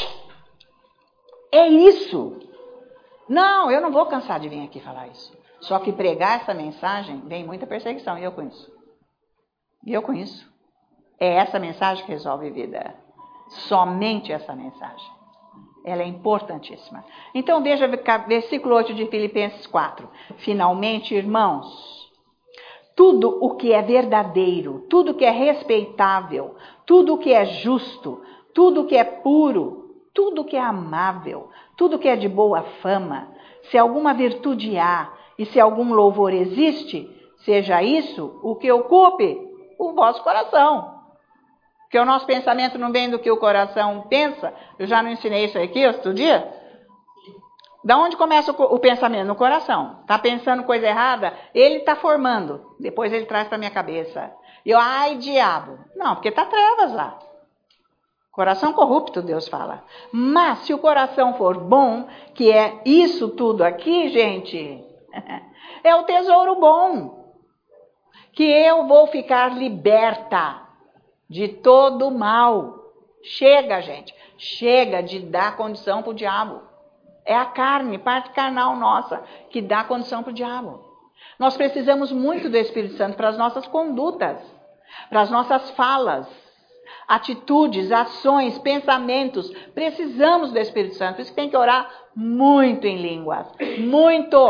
É isso. Não, eu não vou cansar de vir aqui falar isso. Só que pregar essa mensagem, vem muita perseguição, e eu conheço. E eu conheço. É essa mensagem que resolve vida. Somente essa mensagem. Ela é importantíssima. Então, veja versículo 8 de Filipenses 4. Finalmente, irmãos, tudo o que é verdadeiro, tudo o que é respeitável, tudo o que é justo, tudo o que é puro, tudo o que é amável, tudo o que é de boa fama, se alguma virtude há e se algum louvor existe, seja isso o que ocupe o vosso coração. Porque o nosso pensamento não vem do que o coração pensa. Eu já não ensinei isso aqui outro dia. Da onde começa o pensamento? No coração. Está pensando coisa errada? Ele está formando. Depois ele traz para minha cabeça. E eu, ai, diabo. Não, porque está trevas lá. Coração corrupto, Deus fala. Mas se o coração for bom, que é isso tudo aqui, gente, é o tesouro bom. Que eu vou ficar liberta de todo mal. Chega, gente. Chega de dar condição para o diabo. É a carne, parte carnal nossa, que dá condição para o diabo. Nós precisamos muito do Espírito Santo para as nossas condutas, para as nossas falas, atitudes, ações, pensamentos. Precisamos do Espírito Santo. Por isso que tem que orar muito em línguas. Muito.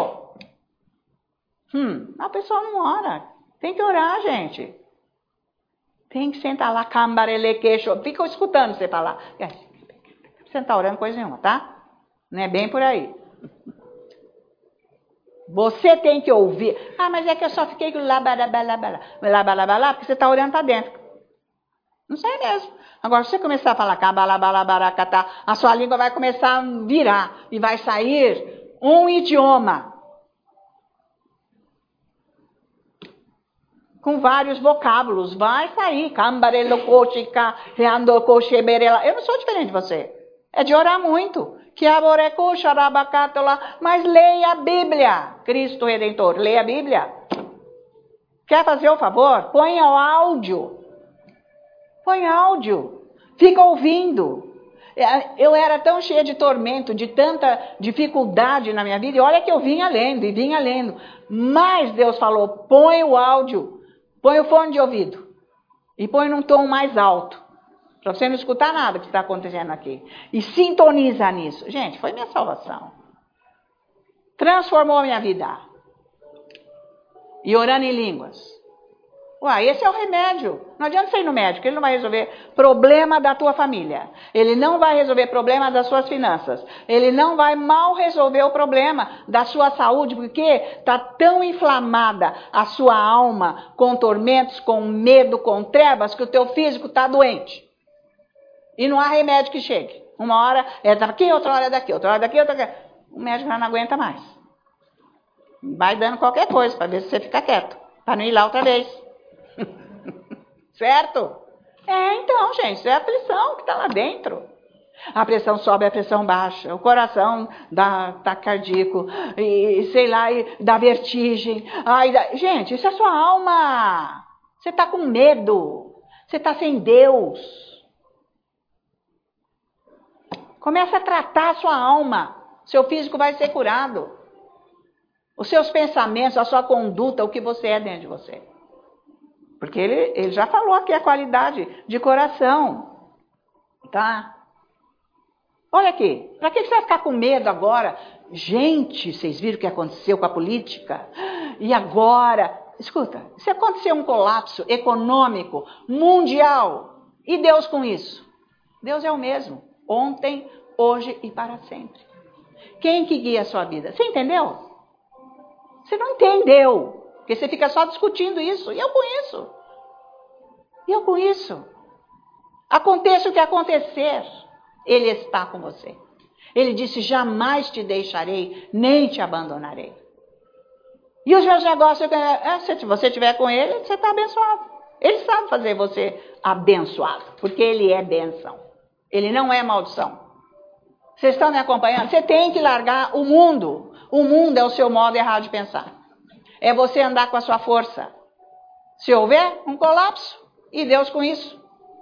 A pessoa não ora. Tem que orar, gente. Tem que sentar lá, cambarele queixo. Fica escutando você falar. Você não está orando coisa nenhuma, tá? Não é bem por aí. Você tem que ouvir. Mas é que eu só fiquei com lá, porque você está orando para dentro. Não sei mesmo. Agora, se você começar a falar a sua língua vai começar a virar e vai sair um idioma com vários vocábulos. Vai sair. Eu não sou diferente de você. É de orar muito. Mas leia a Bíblia. Cristo Redentor, leia a Bíblia. Quer fazer o favor? Põe o áudio. Põe áudio. Fica ouvindo. Eu era tão cheia de tormento, de tanta dificuldade na minha vida. E olha que eu vinha lendo e vinha lendo. Mas Deus falou, põe o áudio. Põe o fone de ouvido. E põe num tom mais alto. Para você não escutar nada que está acontecendo aqui. E sintoniza nisso. Gente, foi minha salvação. Transformou a minha vida. E orando em línguas. Esse é o remédio. Não adianta você ir no médico. Ele não vai resolver problema da tua família. Ele não vai resolver problema das suas finanças. Ele não vai mal resolver o problema da sua saúde. Porque está tão inflamada a sua alma com tormentos, com medo, com trevas, que o teu físico está doente. E não há remédio que chegue. Uma hora é daqui, outra hora é daqui, outra hora é daqui, outra hora é daqui. O médico já não aguenta mais. Vai dando qualquer coisa para ver se você fica quieto. para não ir lá outra vez. Certo? Então, gente, isso é a pressão que está lá dentro. A pressão sobe, a pressão baixa, o coração dá cardíaco, e sei lá, e dá vertigem. Gente, isso é sua alma. Você está com medo. Você está sem Deus. Comece a tratar a sua alma. Seu físico vai ser curado. Os seus pensamentos, a sua conduta, o que você é dentro de você. Porque ele já falou aqui a qualidade de coração. Tá? Olha aqui, para que você vai ficar com medo agora? Gente, vocês viram o que aconteceu com a política? E agora? Escuta, se acontecer um colapso econômico, mundial, e Deus com isso? Deus é o mesmo, ontem, hoje e para sempre. Quem que guia a sua vida? Você entendeu? Você não entendeu, porque você fica só discutindo isso, e eu com isso. Aconteça o que acontecer, Ele está com você. Ele disse, jamais te deixarei, nem te abandonarei. E os meus negócios, se você estiver com Ele, você está abençoado. Ele sabe fazer você abençoado, porque Ele é bênção. Ele não é maldição. Vocês estão me acompanhando? Você tem que largar o mundo. O mundo é o seu modo errado de pensar. É você andar com a sua força. Se houver um colapso, e Deus com isso.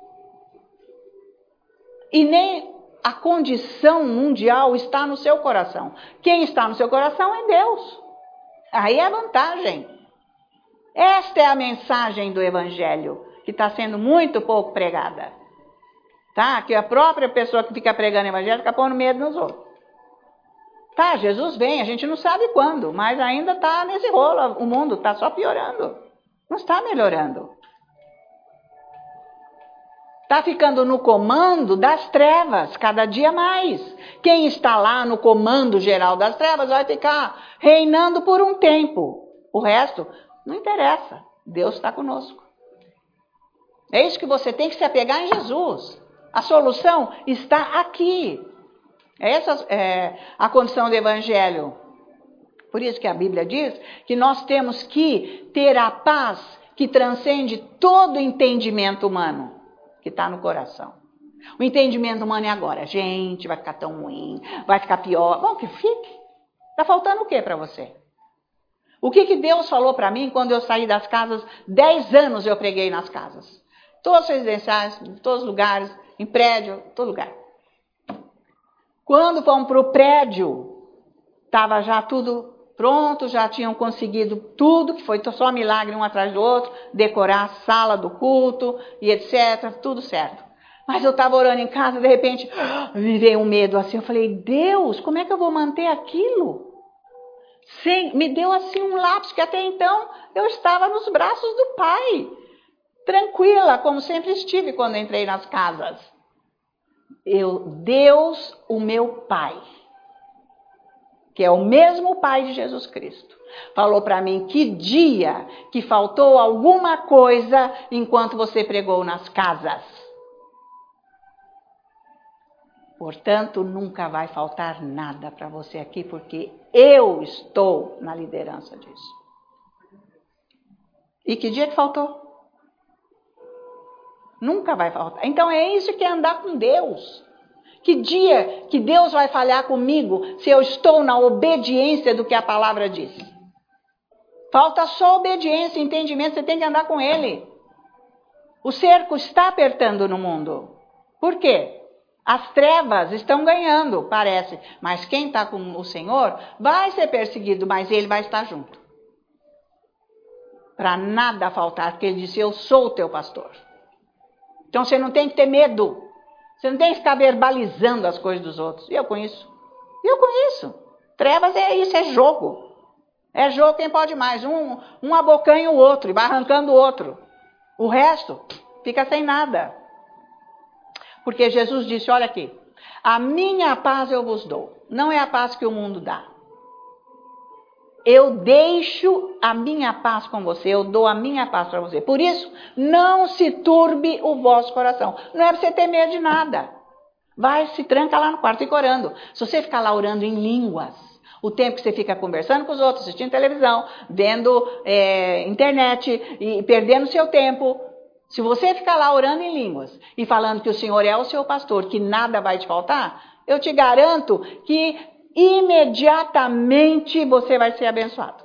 E nem a condição mundial está no seu coração. Quem está no seu coração é Deus. Aí é a vantagem. Esta é a mensagem do Evangelho, que está sendo muito pouco pregada. Tá? Que a própria pessoa que fica pregando o Evangelho fica pondo medo nos outros. Tá, Jesus vem, a gente não sabe quando, mas ainda está nesse rolo. O mundo está só piorando. Não está melhorando. Está ficando no comando das trevas, cada dia mais. Quem está lá no comando geral das trevas vai ficar reinando por um tempo. O resto não interessa. Deus está conosco. É isso que você tem que se apegar em Jesus. A solução está aqui. Essa é a condição do Evangelho. Por isso que a Bíblia diz que nós temos que ter a paz que transcende todo entendimento humano. Que está no coração. O entendimento humano é agora. Gente, vai ficar tão ruim, vai ficar pior. Bom, que fique. Está faltando o que para você? O que Deus falou para mim quando eu saí das casas? 10 anos eu preguei nas casas. Todos os residenciais, em todos os lugares, em prédio, todo lugar. Quando fomos para o prédio, estava já tudo pronto, já tinham conseguido tudo, que foi só milagre um atrás do outro, decorar a sala do culto e etc, tudo certo. Mas eu estava orando em casa, de repente, me veio um medo assim, eu falei, Deus, como é que eu vou manter aquilo? Me deu assim um lapso, que até então eu estava nos braços do Pai, tranquila, como sempre estive quando entrei nas casas. Deus, o meu Pai, que é o mesmo Pai de Jesus Cristo, falou para mim que dia que faltou alguma coisa enquanto você pregou nas casas. Portanto, nunca vai faltar nada para você aqui, porque eu estou na liderança disso. E que dia que faltou? Nunca vai faltar. Então é isso que é andar com Deus. Que dia que Deus vai falhar comigo se eu estou na obediência do que a palavra diz? Falta só obediência, entendimento, você tem que andar com Ele. O cerco está apertando no mundo. Por quê? As trevas estão ganhando, parece. Mas quem está com o Senhor vai ser perseguido, mas Ele vai estar junto. Para nada faltar, porque Ele disse, eu sou o teu pastor. Então você não tem que ter medo. Você não tem que ficar verbalizando as coisas dos outros. E eu conheço. Trevas é isso, é jogo. É jogo quem pode mais. Um abocanha o outro e vai arrancando o outro. O resto fica sem nada. Porque Jesus disse, olha aqui, a minha paz eu vos dou. Não é a paz que o mundo dá. Eu deixo a minha paz com você, eu dou a minha paz para você. Por isso, não se turbe o vosso coração. Não é para você ter medo de nada. Vai, se tranca lá no quarto e fica orando. Se você ficar lá orando em línguas, O tempo que você fica conversando com os outros, assistindo televisão, vendo internet e perdendo seu tempo. Se você ficar lá orando em línguas e falando que o Senhor é o seu pastor, que nada vai te faltar, eu te garanto que imediatamente você vai ser abençoado.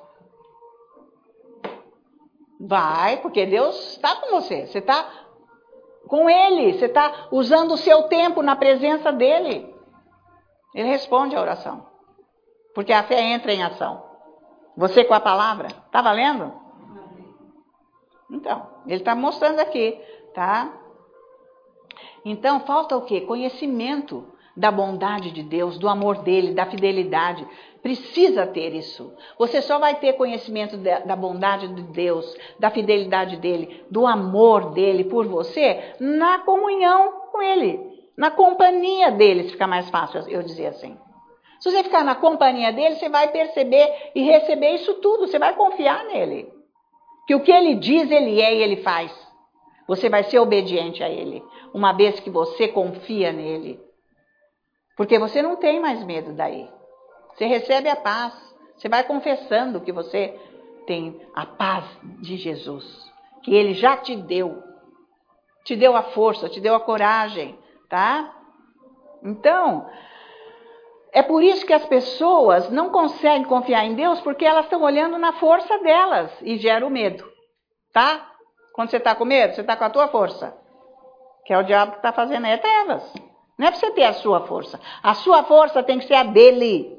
Vai, porque Deus está com você. Você está com Ele. Você está usando o seu tempo na presença dEle. Ele responde a oração. Porque a fé entra em ação. Você com a palavra. Está valendo? Então, ele está mostrando aqui, tá? Então, falta o quê? Conhecimento da bondade de Deus, do amor dele, da fidelidade. Precisa ter isso. Você só vai ter conhecimento da bondade de Deus, da fidelidade dele, do amor dele por você, na comunhão com ele, na companhia dele, se ficar mais fácil eu dizer assim. Se você ficar na companhia dele, você vai perceber e receber isso tudo, você vai confiar nele. Que o que ele diz, ele é e ele faz. Você vai ser obediente a ele, uma vez que você confia nele. Porque você não tem mais medo daí. Você recebe a paz. Você vai confessando que você tem a paz de Jesus. Que ele já te deu. Te deu a força, te deu a coragem, tá? Então, é por isso que as pessoas não conseguem confiar em Deus, porque elas estão olhando na força delas e gera o medo, tá? Quando você está com medo, você está com a tua força. Que é o diabo que está fazendo, é trevas. Não é para você ter a sua força. A sua força tem que ser a dele.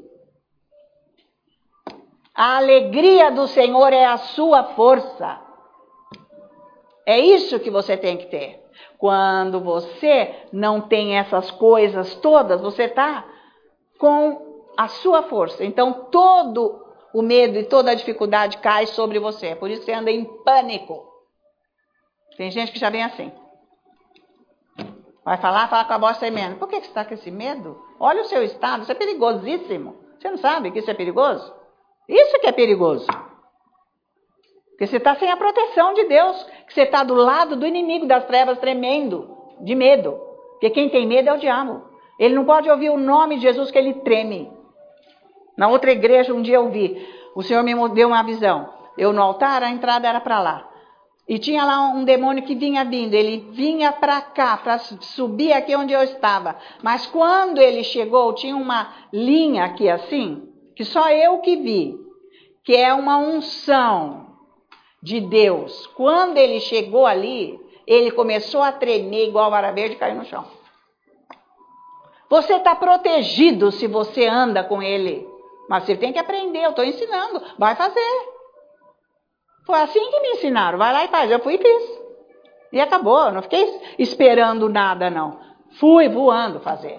A alegria do Senhor é a sua força. É isso que você tem que ter. Quando você não tem essas coisas todas, você está com a sua força. Então, todo o medo e toda a dificuldade cai sobre você. É por isso que você anda em pânico. Tem gente que já vem assim. Vai falar com a voz tremendo. Por que você está com esse medo? Olha o seu estado, isso é perigosíssimo. Você não sabe que isso é perigoso? Isso que é perigoso. Porque você está sem a proteção de Deus. Que você está do lado do inimigo das trevas tremendo de medo. Porque quem tem medo é o diabo. Ele não pode ouvir o nome de Jesus que ele treme. Na outra igreja um dia eu vi. O Senhor me deu uma visão. Eu no altar, a entrada era para lá. E tinha lá um demônio que vinha vindo, ele vinha para cá, para subir aqui onde eu estava. Mas quando ele chegou, tinha uma linha aqui assim, que só eu que vi, que é uma unção de Deus. Quando ele chegou ali, ele começou a tremer igual vara verde e caiu no chão. Você está protegido se você anda com ele, mas você tem que aprender, eu estou ensinando, vai fazer. Foi assim que me ensinaram, vai lá e faz. Eu fui e fiz. E acabou, eu não fiquei esperando nada não. Fui voando fazer.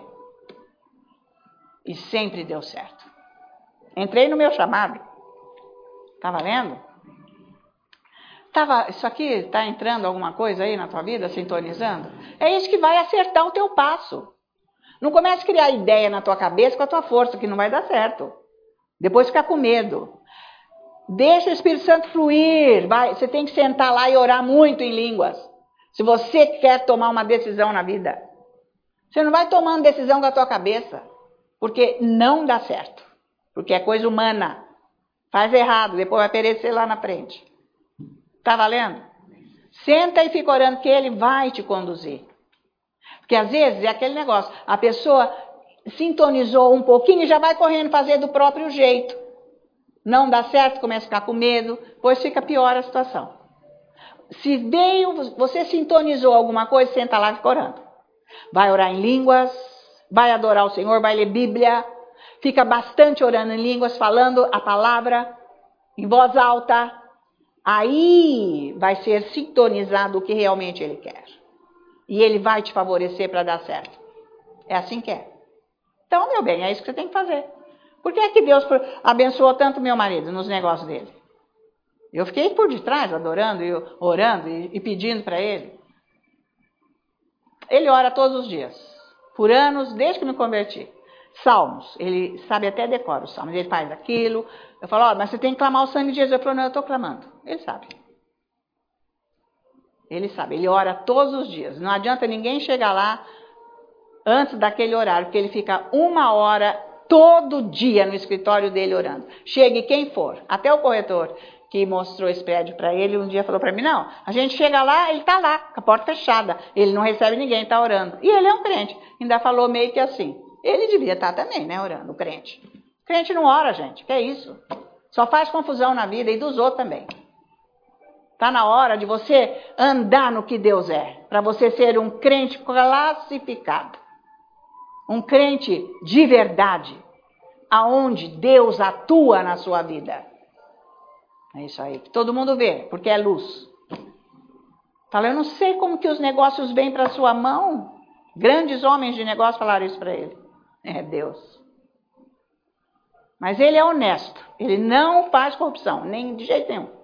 E sempre deu certo. Entrei no meu chamado. Tá valendo? Isso aqui está entrando alguma coisa aí na tua vida, sintonizando? É isso que vai acertar o teu passo. Não comece a criar ideia na tua cabeça com a tua força, que não vai dar certo. Depois fica com medo. Deixa o Espírito Santo fluir. Você tem que sentar lá e orar muito em línguas. Se você quer tomar uma decisão na vida. Você não vai tomando decisão com a tua cabeça. Porque não dá certo. Porque é coisa humana. Faz errado, depois vai perecer lá na frente. Tá valendo? Senta e fica orando que ele vai te conduzir. Porque às vezes é aquele negócio. A pessoa sintonizou um pouquinho e já vai correndo fazer do próprio jeito. Não dá certo, começa a ficar com medo, depois fica pior a situação. Se você sintonizou alguma coisa, senta lá e fica orando. Vai orar em línguas, vai adorar o Senhor, vai ler Bíblia, fica bastante orando em línguas, falando a palavra em voz alta. Aí vai ser sintonizado o que realmente ele quer. E ele vai te favorecer para dar certo. É assim que é. Então, meu bem, é isso que você tem que fazer. Por que é que Deus abençoou tanto meu marido nos negócios dele? Eu fiquei por detrás, adorando, e orando e pedindo para ele. Ele ora todos os dias, por anos, desde que me converti. Salmos, ele sabe até decorar os salmos, ele faz aquilo. Eu falo, mas você tem que clamar o sangue de Jesus. Eu falo, não, eu estou clamando. Ele sabe. Ele sabe, ele ora todos os dias. Não adianta ninguém chegar lá antes daquele horário, porque ele fica 1 hora todo dia no escritório dele orando. Chegue quem for, até o corretor que mostrou esse prédio para ele, um dia falou para mim, não, a gente chega lá, ele está lá, com a porta fechada, ele não recebe ninguém, está orando. E ele é um crente, ainda falou meio que assim, ele devia estar também, né, orando, o crente. O crente não ora, gente, que é isso? Só faz confusão na vida e dos outros também. Está na hora de você andar no que Deus é, para você ser um crente classificado. Um crente de verdade, aonde Deus atua na sua vida. É isso aí, que todo mundo vê, porque é luz. Fala, eu não sei como que os negócios vêm para sua mão. Grandes homens de negócio falaram isso para ele. É Deus. Mas ele é honesto, ele não faz corrupção, nem de jeito nenhum.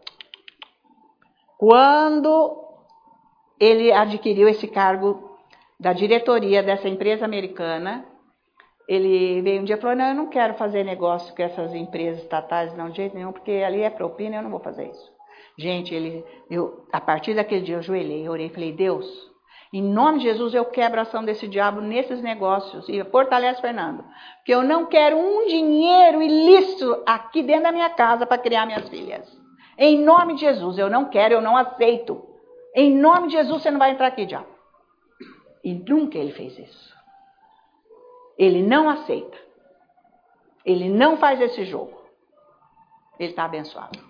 Quando ele adquiriu esse cargo da diretoria dessa empresa americana, ele veio um dia e falou, não, eu não quero fazer negócio com essas empresas estatais, não, de jeito nenhum, porque ali é propina, eu não vou fazer isso. Gente, a partir daquele dia eu ajoelhei, orei e falei, Deus, em nome de Jesus eu quebro a ação desse diabo nesses negócios e fortalece Fernando, porque eu não quero um dinheiro ilícito aqui dentro da minha casa para criar minhas filhas. Em nome de Jesus, eu não quero, eu não aceito. Em nome de Jesus você não vai entrar aqui, diabo. E nunca ele fez isso. Ele não aceita. Ele não faz esse jogo. Ele está abençoado.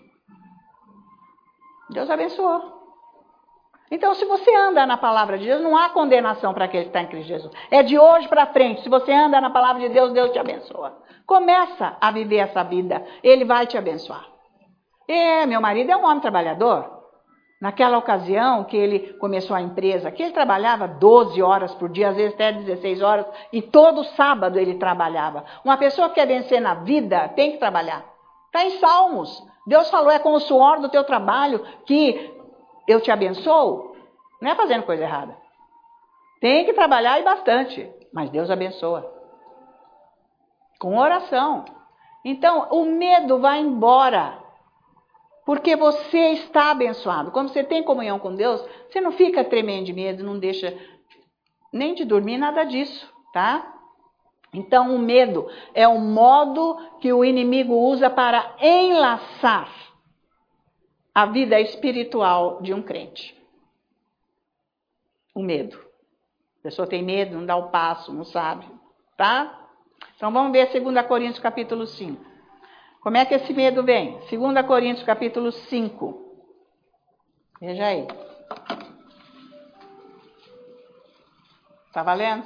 Deus abençoou. Então, se você anda na palavra de Deus, não há condenação para aquele que está em Cristo Jesus. É de hoje para frente. Se você anda na palavra de Deus, Deus te abençoa. Começa a viver essa vida. Ele vai te abençoar. Meu marido é um homem trabalhador. Naquela ocasião que ele começou a empresa, que ele trabalhava 12 horas por dia, às vezes até 16 horas, e todo sábado ele trabalhava. Uma pessoa que quer vencer na vida tem que trabalhar. Está em Salmos. Deus falou, é com o suor do teu trabalho que eu te abençoo. Não é fazendo coisa errada. Tem que trabalhar e bastante, mas Deus abençoa. Com oração. Então, o medo vai embora. Porque você está abençoado. Quando você tem comunhão com Deus, você não fica tremendo de medo, não deixa nem de dormir, nada disso, tá? Então, o medo é o modo que o inimigo usa para enlaçar a vida espiritual de um crente. O medo. A pessoa tem medo, não dá o passo, não sabe, tá? Então, vamos ver 2 Coríntios capítulo 5. Como é que esse medo vem? 2 Coríntios capítulo 5. Veja aí. Está valendo?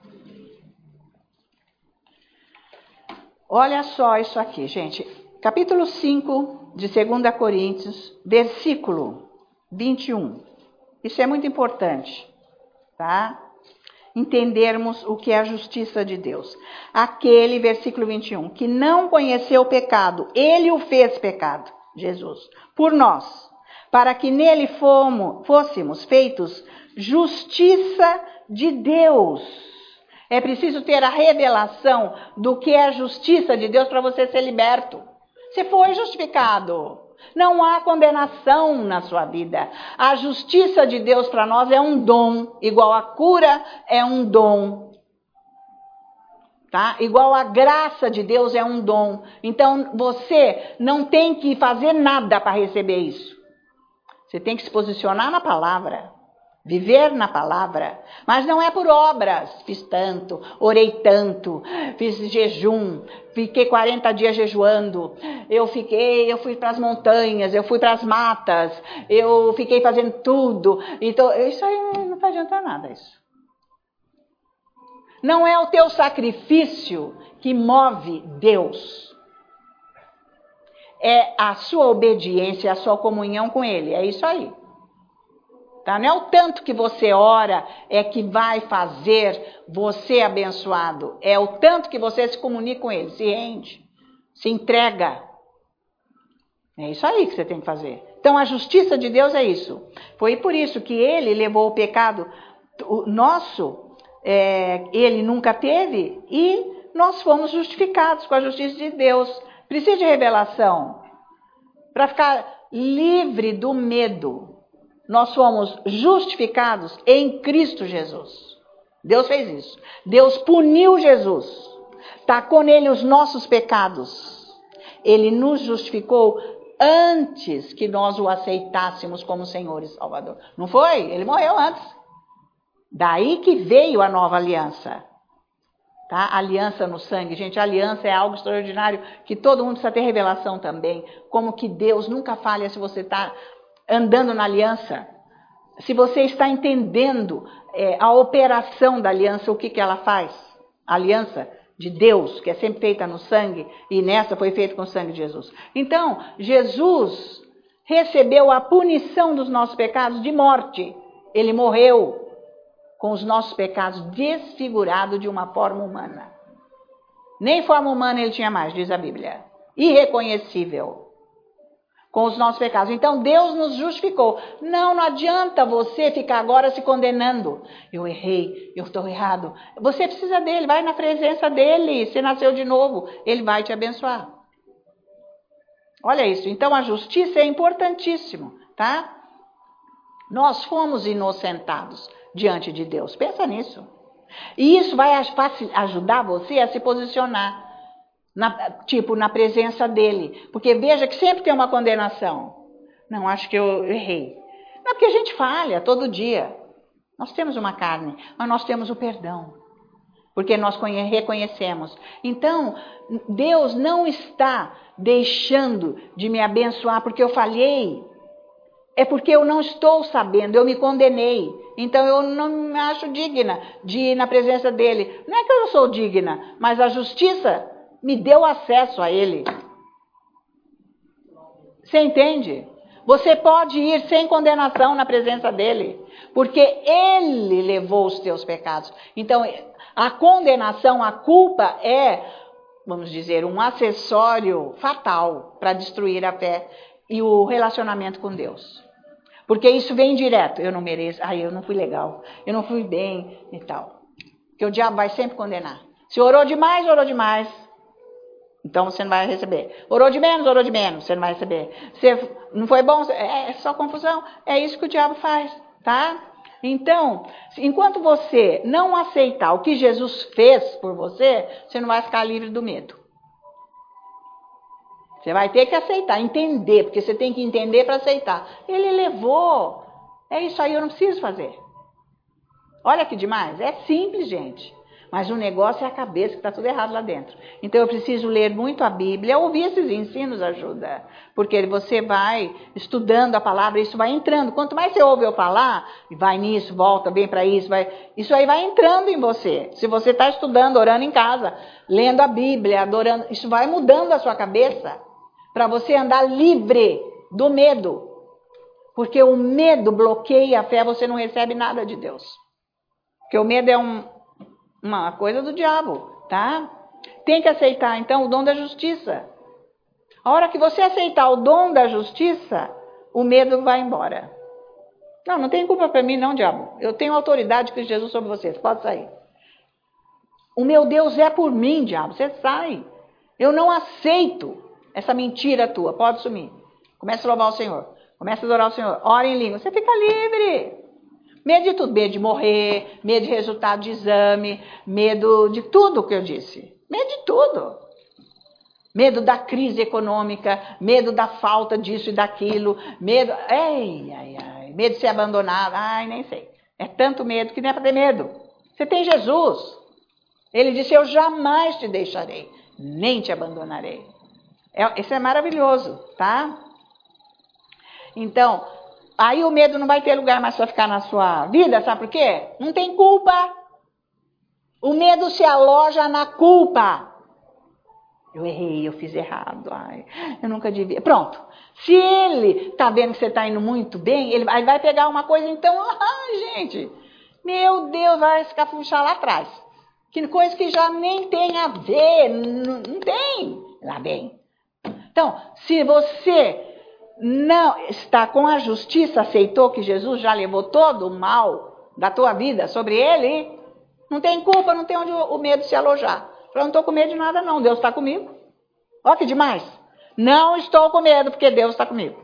Olha só isso aqui, gente. Capítulo 5 de 2 Coríntios, versículo 21. Isso é muito importante, tá? Entendermos o que é a justiça de Deus. Aquele, versículo 21, que não conheceu o pecado, ele o fez pecado, Jesus, por nós, para que nele fôssemos feitos justiça de Deus. É preciso ter a revelação do que é a justiça de Deus para você ser liberto. Você foi justificado. Não há condenação na sua vida. A justiça de Deus para nós é um dom, igual a cura é um dom. Tá? Igual a graça de Deus é um dom. Então você não tem que fazer nada para receber isso. Você tem que se posicionar na palavra. Viver na palavra, mas não é por obras. Fiz tanto, orei tanto, fiz jejum, fiquei 40 dias jejuando, eu fui para as montanhas, eu fui para as matas, eu fiquei fazendo tudo. Então, isso aí não vai adiantar nada, isso. Não é o teu sacrifício que move Deus. É a sua obediência, a sua comunhão com Ele, é isso aí. Tá? Não é o tanto que você ora é que vai fazer você abençoado. É o tanto que você se comunica com Ele, se rende, se entrega. É isso aí que você tem que fazer. Então a justiça de Deus é isso. Foi por isso que Ele levou o pecado nosso, Ele nunca teve, e nós fomos justificados com a justiça de Deus. Precisa de revelação para ficar livre do medo. Nós fomos justificados em Cristo Jesus. Deus fez isso. Deus puniu Jesus. tacou nele os nossos pecados. Ele nos justificou antes que nós o aceitássemos como Senhor e Salvador. Não foi? Ele morreu antes. Daí que veio a nova aliança. Tá? Aliança no sangue. Gente, aliança é algo extraordinário que todo mundo precisa ter revelação também. Como que Deus nunca falha se você está andando na aliança. Se você está entendendo a operação da aliança, o que ela faz? A aliança de Deus, que é sempre feita no sangue, e nessa foi feita com o sangue de Jesus. Então, Jesus recebeu a punição dos nossos pecados de morte. Ele morreu com os nossos pecados desfigurado de uma forma humana. Nem forma humana ele tinha mais, diz a Bíblia. Irreconhecível. Com os nossos pecados. Então Deus nos justificou. Não adianta você ficar agora se condenando. Eu errei, eu estou errado. Você precisa dele, vai na presença dele. Você nasceu de novo, ele vai te abençoar. Olha isso. Então a justiça é importantíssimo, tá? Nós fomos inocentados diante de Deus. Pensa nisso. E isso vai ajudar você a se posicionar. Na presença dele. Porque veja que sempre tem uma condenação. Não, acho que eu errei. Não, porque a gente falha todo dia. Nós temos uma carne, mas nós temos o perdão. Porque nós reconhecemos. Então, Deus não está deixando de me abençoar porque eu falhei. É porque eu não estou sabendo, eu me condenei. Então eu não me acho digna de ir na presença dele. Não é que eu não sou digna, mas a justiça me deu acesso a ele. Você entende? Você pode ir sem condenação na presença dele, porque ele levou os teus pecados. Então, a condenação, a culpa é, vamos dizer, um acessório fatal para destruir a fé e o relacionamento com Deus. Porque isso vem direto. Eu não mereço, eu não fui legal, eu não fui bem e tal. Porque o diabo vai sempre condenar. Se orou demais, orou demais. Então você não vai receber. Orou de menos, você não vai receber. Você não foi bom, é só confusão. É isso que o diabo faz, tá? Então, enquanto você não aceitar o que Jesus fez por você, você não vai ficar livre do medo. Você vai ter que aceitar, entender, porque você tem que entender para aceitar. Ele levou. É isso aí, eu não preciso fazer. Olha que demais. É simples, gente. Mas o negócio é a cabeça, que está tudo errado lá dentro. Então eu preciso ler muito a Bíblia, ouvir esses ensinos ajuda. Porque você vai estudando a palavra, isso vai entrando. Quanto mais você ouve eu falar, vai nisso, volta, vem para isso, isso aí vai entrando em você. Se você está estudando, orando em casa, lendo a Bíblia, adorando, isso vai mudando a sua cabeça para você andar livre do medo. Porque o medo bloqueia a fé, você não recebe nada de Deus. Porque o medo é uma coisa do diabo, tá? Tem que aceitar, então, o dom da justiça. A hora que você aceitar o dom da justiça, o medo vai embora. Não tem culpa para mim, não, diabo. Eu tenho autoridade de Cristo Jesus sobre vocês. Pode sair. O meu Deus é por mim, diabo. Você sai. Eu não aceito essa mentira tua. Pode sumir. Começa a louvar o Senhor. Começa a adorar o Senhor. Ora em língua. Você fica livre. Medo de tudo, medo de morrer, medo de resultado de exame, medo de tudo que eu disse. Medo de tudo. Medo da crise econômica, medo da falta disso e daquilo, medo, medo de ser abandonado, nem sei. É tanto medo que não é para ter medo. Você tem Jesus. Ele disse, eu jamais te deixarei, nem te abandonarei. Isso é maravilhoso, tá? Então, aí o medo não vai ter lugar mais para ficar na sua vida, sabe por quê? Não tem culpa. O medo se aloja na culpa. Eu errei, eu fiz errado, eu nunca devia. Pronto. Se ele está vendo que você está indo muito bem, ele vai pegar uma coisa, então, gente, meu Deus, vai escafuchar lá atrás. Que coisa que já nem tem a ver, não tem. Lá vem. Então, se você não está com a justiça, aceitou que Jesus já levou todo o mal da tua vida sobre ele, não tem culpa, não tem onde o medo se alojar. Eu não estou com medo de nada não, Deus está comigo. Olha que demais. Não estou com medo porque Deus está comigo.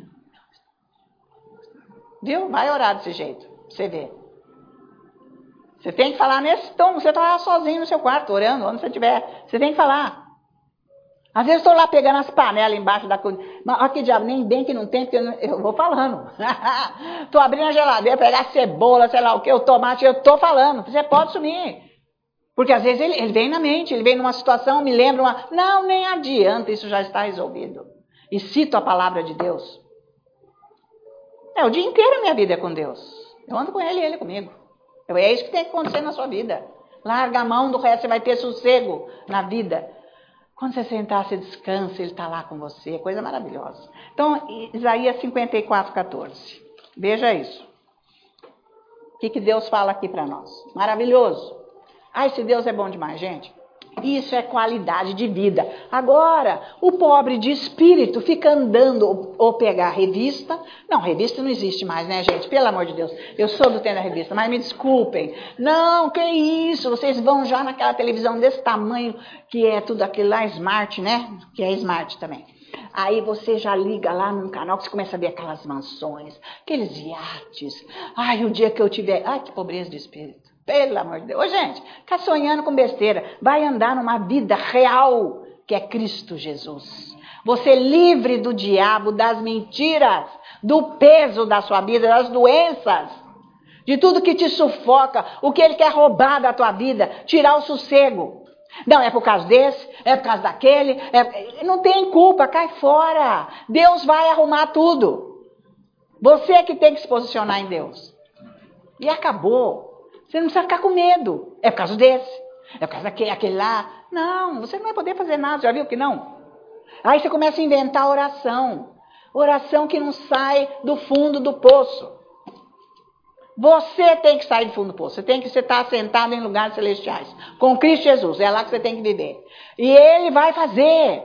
Viu? Vai orar desse jeito, pra você ver. Você tem que falar nesse tom. Você está sozinho no seu quarto, orando, onde você estiver. Você tem que falar. Às vezes estou lá pegando as panelas embaixo da cozinha. Mas olha que diabo, nem bem que não tem, porque eu vou falando. Estou abrindo a geladeira, pegar cebola, sei lá o que, o tomate, eu estou falando. Você pode sumir. Porque às vezes ele vem na mente, ele vem numa situação, me lembra uma... Não, nem adianta, isso já está resolvido. E cito a palavra de Deus. O dia inteiro a minha vida é com Deus. Eu ando com ele e ele comigo. É isso que tem que acontecer na sua vida. Larga a mão do resto, você vai ter sossego na vida. Quando você sentar, você descansa, ele está lá com você. É coisa maravilhosa. Então, Isaías 54, 14. Veja isso. O que Deus fala aqui para nós? Maravilhoso. Ai, esse Deus é bom demais, gente. Isso é qualidade de vida. Agora, o pobre de espírito fica andando ou pegar revista. Não, revista não existe mais, né, gente? Pelo amor de Deus. Eu sou do tempo da revista, mas me desculpem. Não, que isso? Vocês vão já naquela televisão desse tamanho, que é tudo aquilo lá, smart, né? Que é smart também. Aí você já liga lá num canal que você começa a ver aquelas mansões, aqueles iates. Ai, o dia que eu tiver... Ai, que pobreza de espírito. Pelo amor de Deus. Ô, gente, fica sonhando com besteira. Vai andar numa vida real, que é Cristo Jesus. Você livre do diabo, das mentiras, do peso da sua vida, das doenças, de tudo que te sufoca, o que ele quer roubar da tua vida, tirar o sossego. Não, é por causa desse, é por causa daquele. Não tem culpa, cai fora. Deus vai arrumar tudo. Você que tem que se posicionar em Deus. E acabou. Você não precisa ficar com medo. É por causa desse. É por causa daquele lá. Não, você não vai poder fazer nada. Já viu que não? Aí você começa a inventar oração. Oração que não sai do fundo do poço. Você tem que sair do fundo do poço. Você tem que estar sentado em lugares celestiais. Com Cristo Jesus. É lá que você tem que viver. E Ele vai fazer.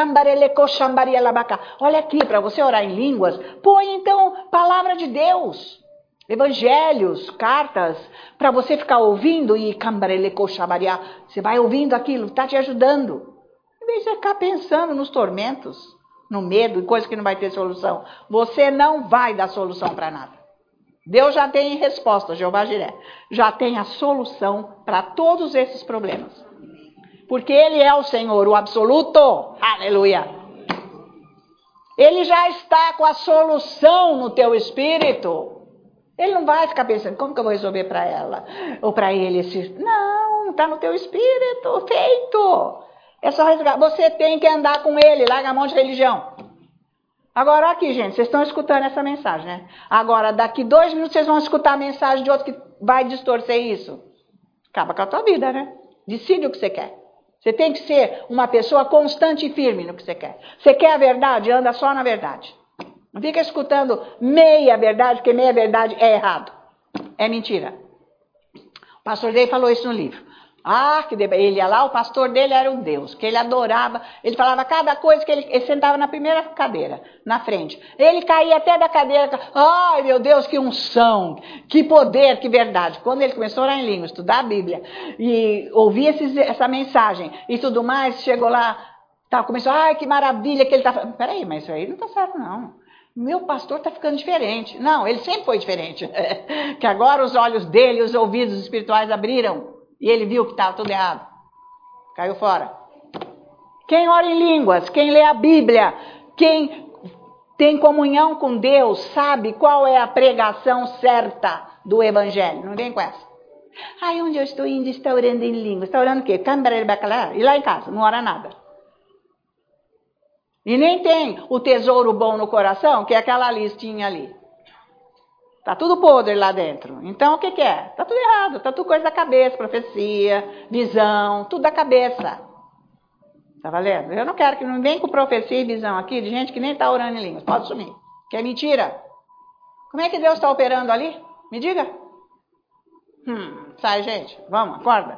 Olha aqui, para você orar em línguas, põe então palavra de Deus. Evangelhos, cartas, para você ficar ouvindo e você vai ouvindo aquilo, está te ajudando. Em vez de ficar pensando nos tormentos, no medo e coisa que não vai ter solução. Você não vai dar solução para nada. Deus já tem resposta, Jeová Jiré. Já tem a solução para todos esses problemas. Porque Ele é o Senhor, o absoluto. Aleluia. Ele já está com a solução no teu espírito. Ele não vai ficar pensando, como que eu vou resolver para ela? Ou para ele esse... Não, está no teu espírito, feito. É só resgatar. Você tem que andar com ele, larga a mão de religião. Agora aqui, gente, vocês estão escutando essa mensagem, né? Agora, daqui 2 minutos, vocês vão escutar a mensagem de outro que vai distorcer isso. Acaba com a tua vida, né? Decide o que você quer. Você tem que ser uma pessoa constante e firme no que você quer. Você quer a verdade? Anda só na verdade. Não fica escutando meia verdade, porque meia verdade é errado. É mentira. O pastor dele falou isso no livro. Ele ia lá, o pastor dele era um Deus, que ele adorava. Ele falava cada coisa que ele sentava na primeira cadeira, na frente. Ele caía até da cadeira. Ai, meu Deus, que unção, que poder, que verdade. Quando ele começou a orar em língua, estudar a Bíblia, e ouvir essa mensagem e tudo mais, chegou lá, começou, ai, que maravilha que ele está falando. Peraí, mas isso aí não está certo, não. Meu pastor está ficando diferente. Não, ele sempre foi diferente. Que agora os olhos dele, os ouvidos espirituais abriram. E ele viu que estava tudo errado. Caiu fora. Quem ora em línguas, quem lê a Bíblia, quem tem comunhão com Deus, sabe qual é a pregação certa do Evangelho. Não vem com essa. Ai, onde eu estou indo, está orando em línguas. Está orando o quê? E lá em casa, não ora nada. E nem tem o tesouro bom no coração, que é aquela listinha ali. Tá tudo podre lá dentro. Então, o que é? Tá tudo errado. Tá tudo coisa da cabeça. Profecia, visão, tudo da cabeça. Tá valendo? Eu não quero que não venha com profecia e visão aqui de gente que nem tá orando em línguas. Pode sumir. Que é mentira. Como é que Deus está operando ali? Me diga. Sai, gente. Vamos, acorda.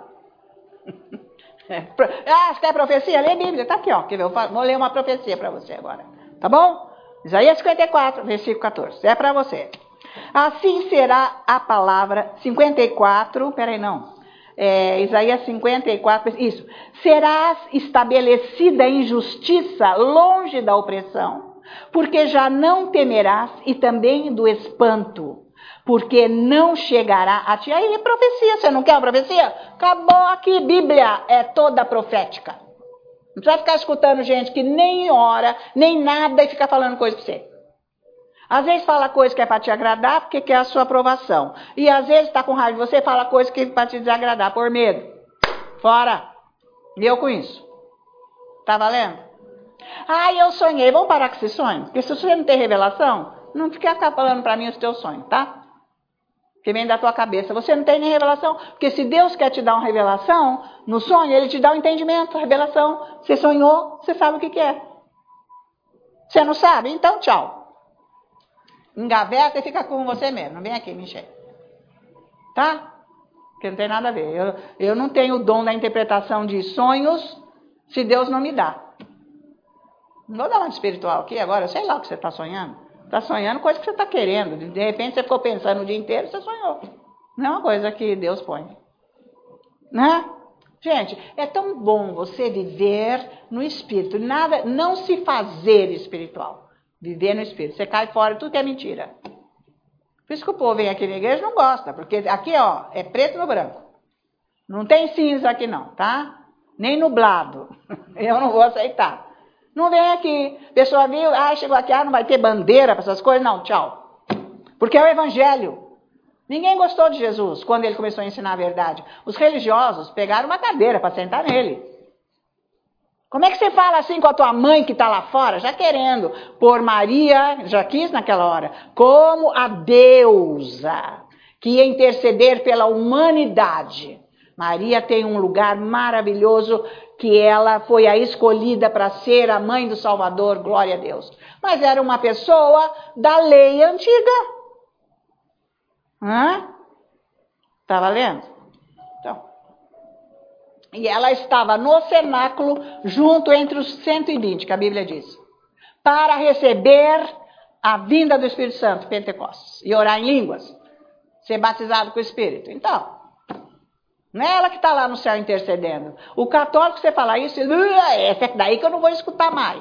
Você quer profecia? Lê a Bíblia. Tá aqui, ó. Quer ver? Vou ler uma profecia para você agora. Tá bom? Isaías 54, versículo 14. É para você. Assim será a palavra 54, Isaías 54, isso. Serás estabelecida em justiça longe da opressão, porque já não temerás e também do espanto, porque não chegará a ti. Aí é profecia, você não quer uma profecia? Acabou aqui, Bíblia é toda profética. Não precisa ficar escutando gente que nem ora, nem nada e fica falando coisa para você. Às vezes fala coisa que é para te agradar porque quer a sua aprovação. E às vezes está com raiva de você e fala coisa que é para te desagradar, por medo. Fora. E eu com isso. Tá valendo? Eu sonhei. Vamos parar com esse sonho? Porque se você não tem revelação, não fica falando para mim os teus sonhos, tá? Que vem da tua cabeça. Você não tem nem revelação. Porque se Deus quer te dar uma revelação, no sonho, Ele te dá o entendimento, a revelação. Você sonhou, você sabe o que é. Você não sabe? Então, tchau. Engaveta e fica com você mesmo. Não vem aqui me encher. Tá? Porque não tem nada a ver. Eu não tenho o dom da interpretação de sonhos se Deus não me dá. Não vou dar uma de espiritual aqui agora. Eu sei lá o que você está sonhando. Está sonhando coisa que você está querendo. De repente você ficou pensando o dia inteiro e você sonhou. Não é uma coisa que Deus põe. Né? Gente, é tão bom você viver no Espírito. Nada, não se fazer espiritual. Viver no Espírito. Você cai fora, tudo que é mentira. Por isso que o povo vem aqui na igreja e não gosta. Porque aqui, ó, é preto no branco. Não tem cinza aqui não, tá? Nem nublado. Eu não vou aceitar. Não vem aqui. Pessoa viu, chegou aqui, não vai ter bandeira para essas coisas. Não, tchau. Porque é o Evangelho. Ninguém gostou de Jesus quando ele começou a ensinar a verdade. Os religiosos pegaram uma cadeira para sentar nele. Como é que você fala assim com a tua mãe que está lá fora, já querendo pôr Maria, já quis naquela hora, como a deusa que ia interceder pela humanidade. Maria tem um lugar maravilhoso que ela foi a escolhida para ser a mãe do Salvador, glória a Deus. Mas era uma pessoa da lei antiga. Tá valendo? Então. E ela estava no cenáculo, junto entre os 120, que a Bíblia diz, para receber a vinda do Espírito Santo, Pentecostes, e orar em línguas, ser batizado com o Espírito. Então, não é ela que está lá no céu intercedendo. O católico, você fala isso, é daí que eu não vou escutar mais.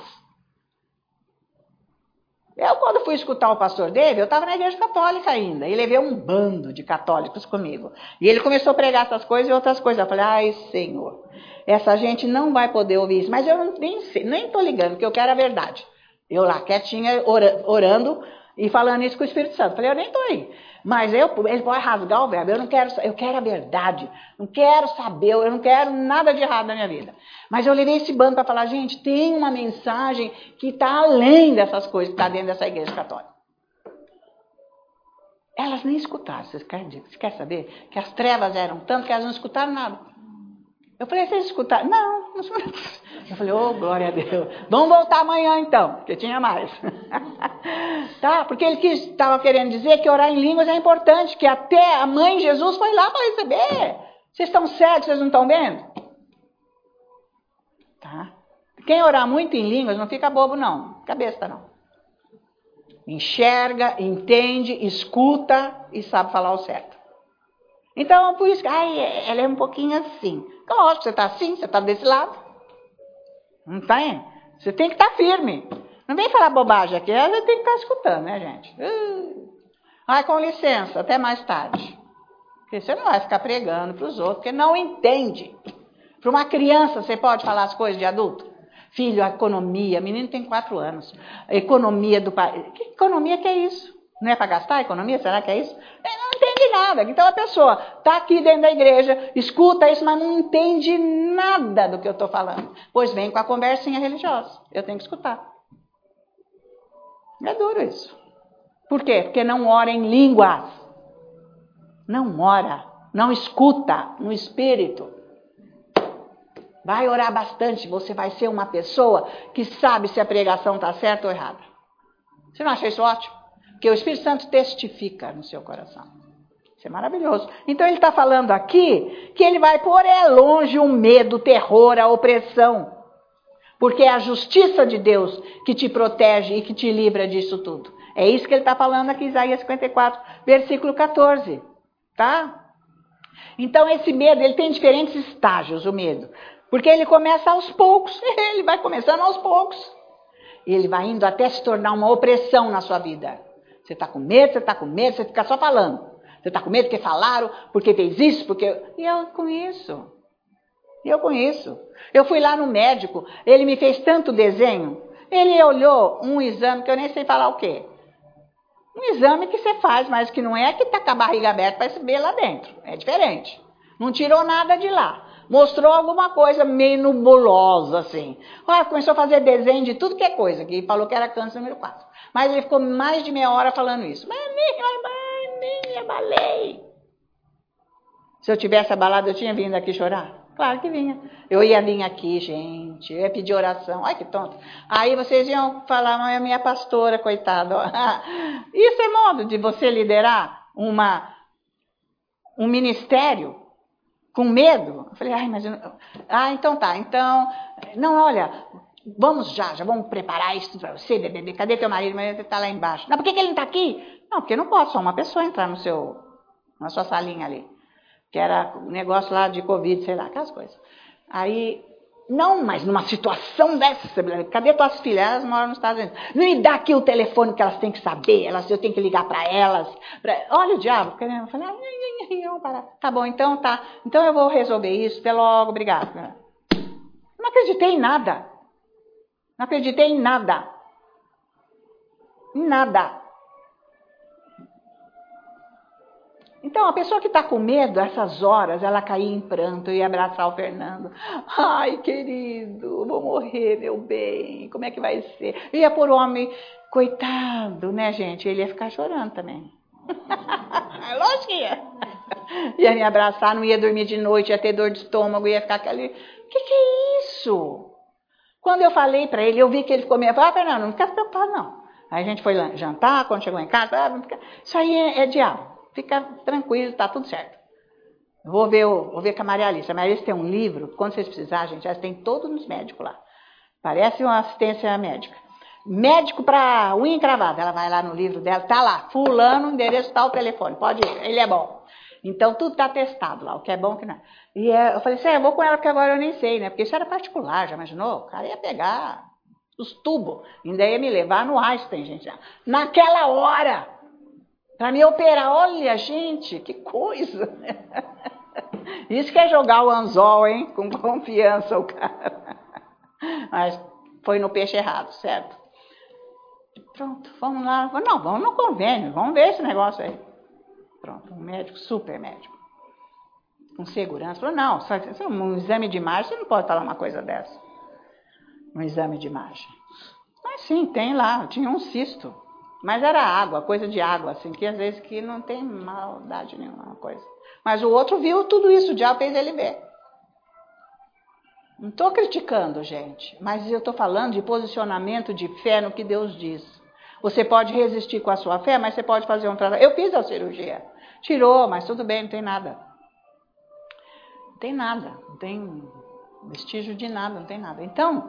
Eu, quando fui escutar o pastor David, eu estava na igreja católica ainda. E levei um bando de católicos comigo. E ele começou a pregar essas coisas e outras coisas. Eu falei, Senhor, essa gente não vai poder ouvir isso. Mas eu nem estou ligando, porque eu quero a verdade. Eu lá, quietinha, orando e falando isso com o Espírito Santo. Eu falei, eu nem estou aí. Mas ele pode rasgar o verbo. Eu quero a verdade. Não quero saber, eu não quero nada de errado na minha vida. Mas eu levei esse bando para falar, gente, tem uma mensagem que está além dessas coisas que está dentro dessa igreja católica. Elas nem escutaram. Você quer saber? Que as trevas eram tanto que elas não escutaram nada. Eu falei, vocês escutaram? Não. Eu falei, glória a Deus. Vamos voltar amanhã então, porque tinha mais. Tá? Porque ele estava querendo dizer que orar em línguas é importante, que até a mãe Jesus foi lá para receber. Vocês estão cegos, vocês não estão vendo? Tá? Quem orar muito em línguas não fica bobo não, cabeça não. Enxerga, entende, escuta e sabe falar o certo. Então, por isso que ela é um pouquinho assim. Lógico, você está assim, você está desse lado. Não tem? Você tem que estar firme. Não vem falar bobagem aqui, você tem que estar escutando, né, gente? Com licença, até mais tarde. Porque você não vai ficar pregando para os outros, porque não entende. Para uma criança, você pode falar as coisas de adulto? Filho, a economia, menino tem 4 anos. A economia do país. Que economia que é isso? Não é para gastar a economia? Será que é isso? Ele não entende nada. Então a pessoa está aqui dentro da igreja, escuta isso, mas não entende nada do que eu estou falando. Pois vem com a conversinha religiosa. Eu tenho que escutar. É duro isso. Por quê? Porque não ora em línguas. Não ora. Não escuta no espírito. Vai orar bastante. Você vai ser uma pessoa que sabe se a pregação está certa ou errada. Você não acha isso ótimo? Porque o Espírito Santo testifica no seu coração. Isso é maravilhoso. Então ele está falando aqui que ele vai pôr longe o medo, o terror, a opressão. Porque é a justiça de Deus que te protege e que te livra disso tudo. É isso que ele está falando aqui, Isaías 54, versículo 14. Tá? Então esse medo, ele tem diferentes estágios, o medo. Porque ele começa aos poucos. Ele vai começando aos poucos. Ele vai indo até se tornar uma opressão na sua vida. Você está com medo, você está com medo, você fica só falando. Você está com medo porque falaram, porque fez isso, porque... E eu conheço. Eu fui lá no médico, ele me fez tanto desenho. Ele olhou um exame que eu nem sei falar o quê. Um exame que você faz, mas que não é que está com a barriga aberta para ver lá dentro. É diferente. Não tirou nada de lá. Mostrou alguma coisa meio nebulosa, assim. Começou a fazer desenho de tudo que é coisa, que falou que era câncer número 4. Mas ele ficou mais de meia hora falando isso. Mas nem me abalei. Se eu tivesse abalado, eu tinha vindo aqui chorar? Claro que vinha. Eu ia vir aqui, gente, eu ia pedir oração. Ai, que tonto. Aí vocês iam falar, mas é minha pastora, coitada. Isso é modo de você liderar um ministério com medo? Eu falei, então tá. Então, não, olha, vamos já vamos preparar isso para você, bebê. Cadê teu marido? Mas ele tá lá embaixo. Não, por que ele não tá aqui? Não, porque não pode só uma pessoa entrar na sua salinha ali. Que era um negócio lá de Covid, sei lá, aquelas coisas. Aí, não, mas numa situação dessa, cadê tuas filhas? Elas moram nos Estados Unidos. Não me dá aqui o telefone que elas têm que saber, eu tenho que ligar para elas. Olha o diabo. Eu falei, não, para. Tá bom, então tá. Então eu vou resolver isso, até logo, obrigado. Não acreditei em nada. Não acreditei em nada. Em nada. Então, a pessoa que está com medo, essas horas, ela caía em pranto, eu ia abraçar o Fernando. Ai, querido, vou morrer, meu bem, como é que vai ser? Eu ia pôr o homem, coitado, né, gente? Ele ia ficar chorando também. Lógico que ia. Ia me abraçar, não ia dormir de noite, ia ter dor de estômago, ia ficar aquele... Que é isso? Quando eu falei para ele, eu vi que ele ficou meio... Fernando, não fica preocupado, não. Aí a gente foi jantar, quando chegou em casa, isso aí é diabo. Fica tranquilo, tá tudo certo. Vou ver com a Maria Alice. A Maria Alice tem um livro, quando vocês precisarem, gente, elas têm todos os médicos lá. Parece uma assistência médica. Médico para unha encravada. Ela vai lá no livro dela, tá lá, fulano, endereço, tal, telefone. Pode ir, ele é bom. Então, tudo tá testado lá, o que é bom, o que não é. E eu falei assim, eu vou com ela, porque agora eu nem sei, né? Porque isso era particular, já imaginou? O cara ia pegar os tubos, ainda ia me levar no Einstein, gente. Naquela hora... Para me operar, olha, gente, que coisa. Isso que é jogar o anzol, hein? Com confiança, o cara. Mas foi no peixe errado, certo? Pronto, vamos lá. Não, vamos no convênio, vamos ver esse negócio aí. Pronto, um médico, super médico. Com segurança. Falou, não, um exame de imagem, você não pode falar uma coisa dessa. Um exame de imagem. Mas sim, tem lá, tinha um cisto. Mas era água, coisa de água, assim, que às vezes que não tem maldade nenhuma coisa. Mas o outro viu tudo isso, o diabo fez ele ver. Não estou criticando, gente, mas eu estou falando de posicionamento de fé no que Deus diz. Você pode resistir com a sua fé, mas você pode fazer um tratamento. Eu fiz a cirurgia, tirou, mas tudo bem, não tem nada. Não tem nada, não tem vestígio de nada, não tem nada. Então...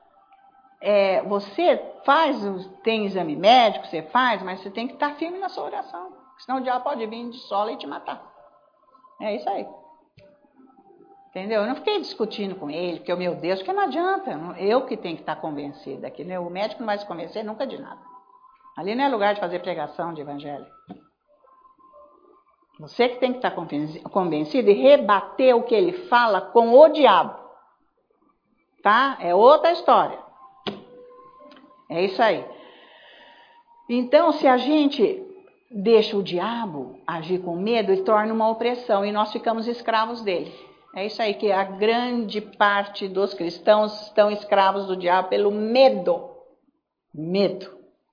você tem exame médico, você faz, mas você tem que estar firme na sua oração. Senão o diabo pode vir de sola e te matar. É isso aí. Entendeu? Eu não fiquei discutindo com ele, porque, meu Deus, porque não adianta. Eu que tenho que estar convencida. Aqui, né? O médico não vai se convencer nunca de nada. Ali não é lugar de fazer pregação de evangelho. Você que tem que estar convencido e rebater o que ele fala com o diabo. Tá? É outra história. É isso aí. Então, se a gente deixa o diabo agir com medo, ele torna uma opressão e nós ficamos escravos dele. É isso aí, que a grande parte dos cristãos estão escravos do diabo pelo medo. Medo.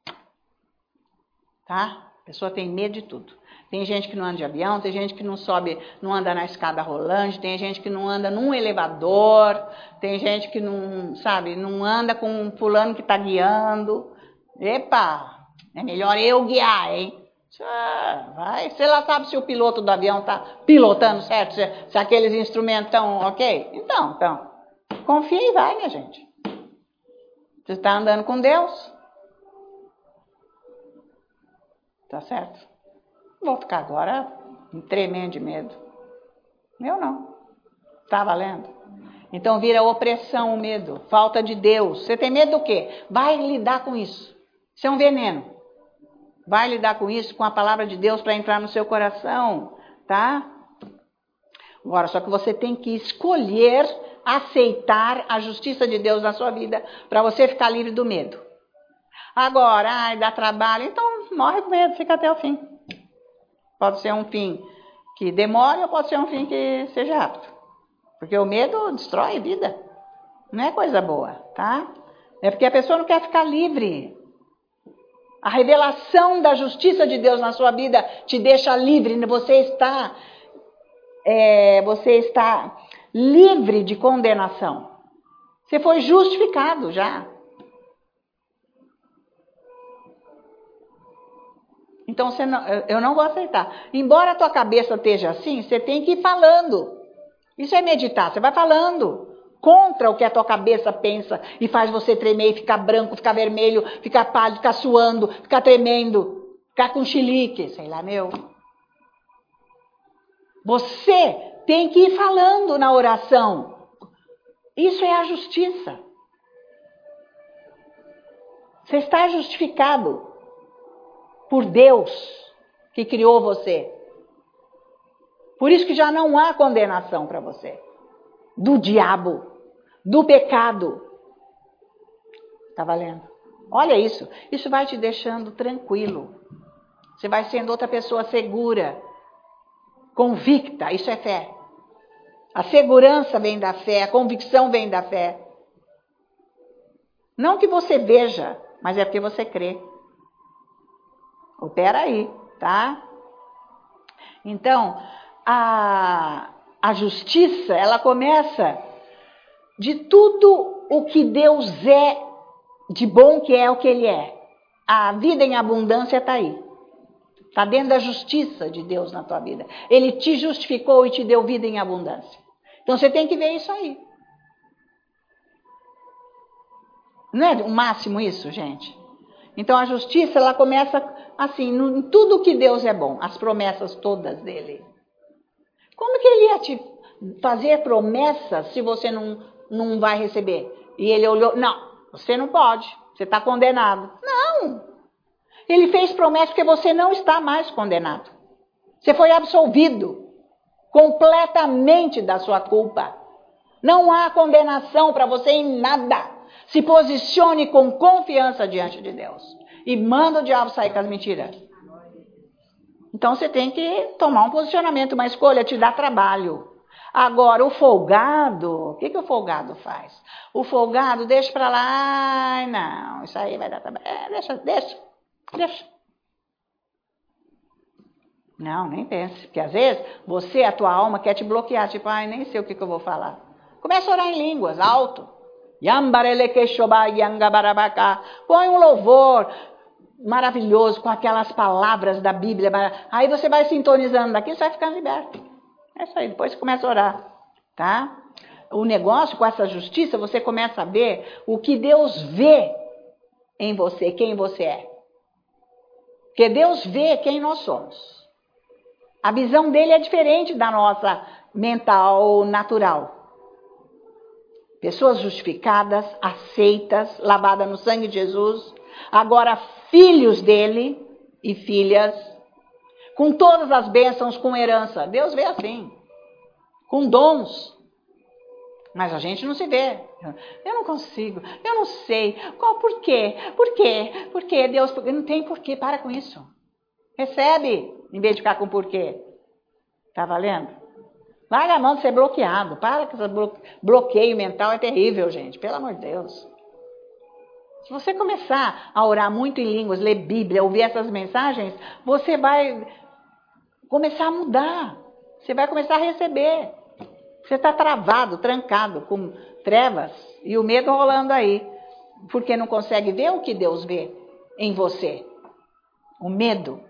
Tá? A pessoa tem medo de tudo. Tem gente que não anda de avião, tem gente que não sobe, não anda na escada rolante, tem gente que não anda num elevador, tem gente que não, sabe, não anda com um fulano que está guiando. Epa, é melhor eu guiar, hein? Vai, você lá sabe se o piloto do avião está pilotando certo, se aqueles instrumentos estão ok? Então, confia e vai, minha gente. Você está andando com Deus. Tá certo? Vou ficar agora tremendo de medo. Eu não. Tá valendo? Então vira opressão o medo, falta de Deus. Você tem medo do quê? Vai lidar com isso. Isso é um veneno. vai lidar com isso, com a palavra de Deus para entrar no seu coração, tá? Agora, só que você tem que escolher aceitar a justiça de Deus na sua vida para você ficar livre do medo. Agora, dá trabalho, então morre com medo, fica até o fim. Pode ser um fim que demore ou pode ser um fim que seja rápido. Porque o medo destrói a vida. Não é coisa boa, tá? É porque a pessoa não quer ficar livre. A revelação da justiça de Deus na sua vida te deixa livre. Você está livre de condenação. Você foi justificado já. Então, eu não vou aceitar. Embora a tua cabeça esteja assim, você tem que ir falando. Isso é meditar, você vai falando. Contra o que a tua cabeça pensa e faz você tremer, e ficar branco, ficar vermelho, ficar pálido, ficar suando, ficar tremendo, ficar com chilique, sei lá, meu. Você tem que ir falando na oração. Isso é a justiça. Você está justificado por Deus que criou você. Por isso que já não há condenação para você. Do diabo, do pecado. Tá valendo? Olha isso. Isso vai te deixando tranquilo. Você vai sendo outra pessoa segura, convicta. Isso é fé. A segurança vem da fé, a convicção vem da fé. Não que você veja, mas é porque você crê. Opera aí, tá? Então, a justiça, ela começa de tudo o que Deus é, de bom que é o que Ele é. A vida em abundância está aí. Está dentro da justiça de Deus na tua vida. Ele te justificou e te deu vida em abundância. Então você tem que ver isso aí. Não é o máximo isso, gente? Então a justiça, ela começa assim, em tudo que Deus é bom. As promessas todas dele. Como que ele ia te fazer promessas se você não vai receber? E ele olhou, não, você não pode, você está condenado. Não, ele fez promessa porque você não está mais condenado. Você foi absolvido completamente da sua culpa. Não há condenação para você em nada. Se posicione com confiança diante de Deus. E manda o diabo sair com as mentiras. Então você tem que tomar um posicionamento, uma escolha, te dá trabalho. Agora, o folgado, o que o folgado faz? O folgado deixa para lá, ai não, isso aí vai dar trabalho. Deixa. Não, nem pense, porque às vezes você, a tua alma quer te bloquear, tipo, ai, nem sei o que eu vou falar. Começa a orar em línguas, alto. Põe um louvor maravilhoso com aquelas palavras da Bíblia. Aí você vai sintonizando daqui, você vai ficando liberto. É isso aí, depois você começa a orar, tá? O negócio com essa justiça, você começa a ver o que Deus vê em você, quem você é. Porque Deus vê quem nós somos. A visão dele é diferente da nossa mental, natural. Pessoas justificadas, aceitas, lavadas no sangue de Jesus, agora filhos dele e filhas, com todas as bênçãos, com herança. Deus vê assim, com dons. Mas a gente não se vê. Eu não consigo, eu não sei. Por quê? Por quê, Deus? Porque não tem porquê, para com isso. Recebe, em vez de ficar com porquê. Tá valendo? Larga a mão de ser bloqueado. Para com esse bloqueio mental, é terrível, gente. Pelo amor de Deus. Se você começar a orar muito em línguas, ler Bíblia, ouvir essas mensagens, você vai começar a mudar. Você vai começar a receber. Você está travado, trancado, com trevas e o medo rolando aí. Porque não consegue ver o que Deus vê em você. O medo.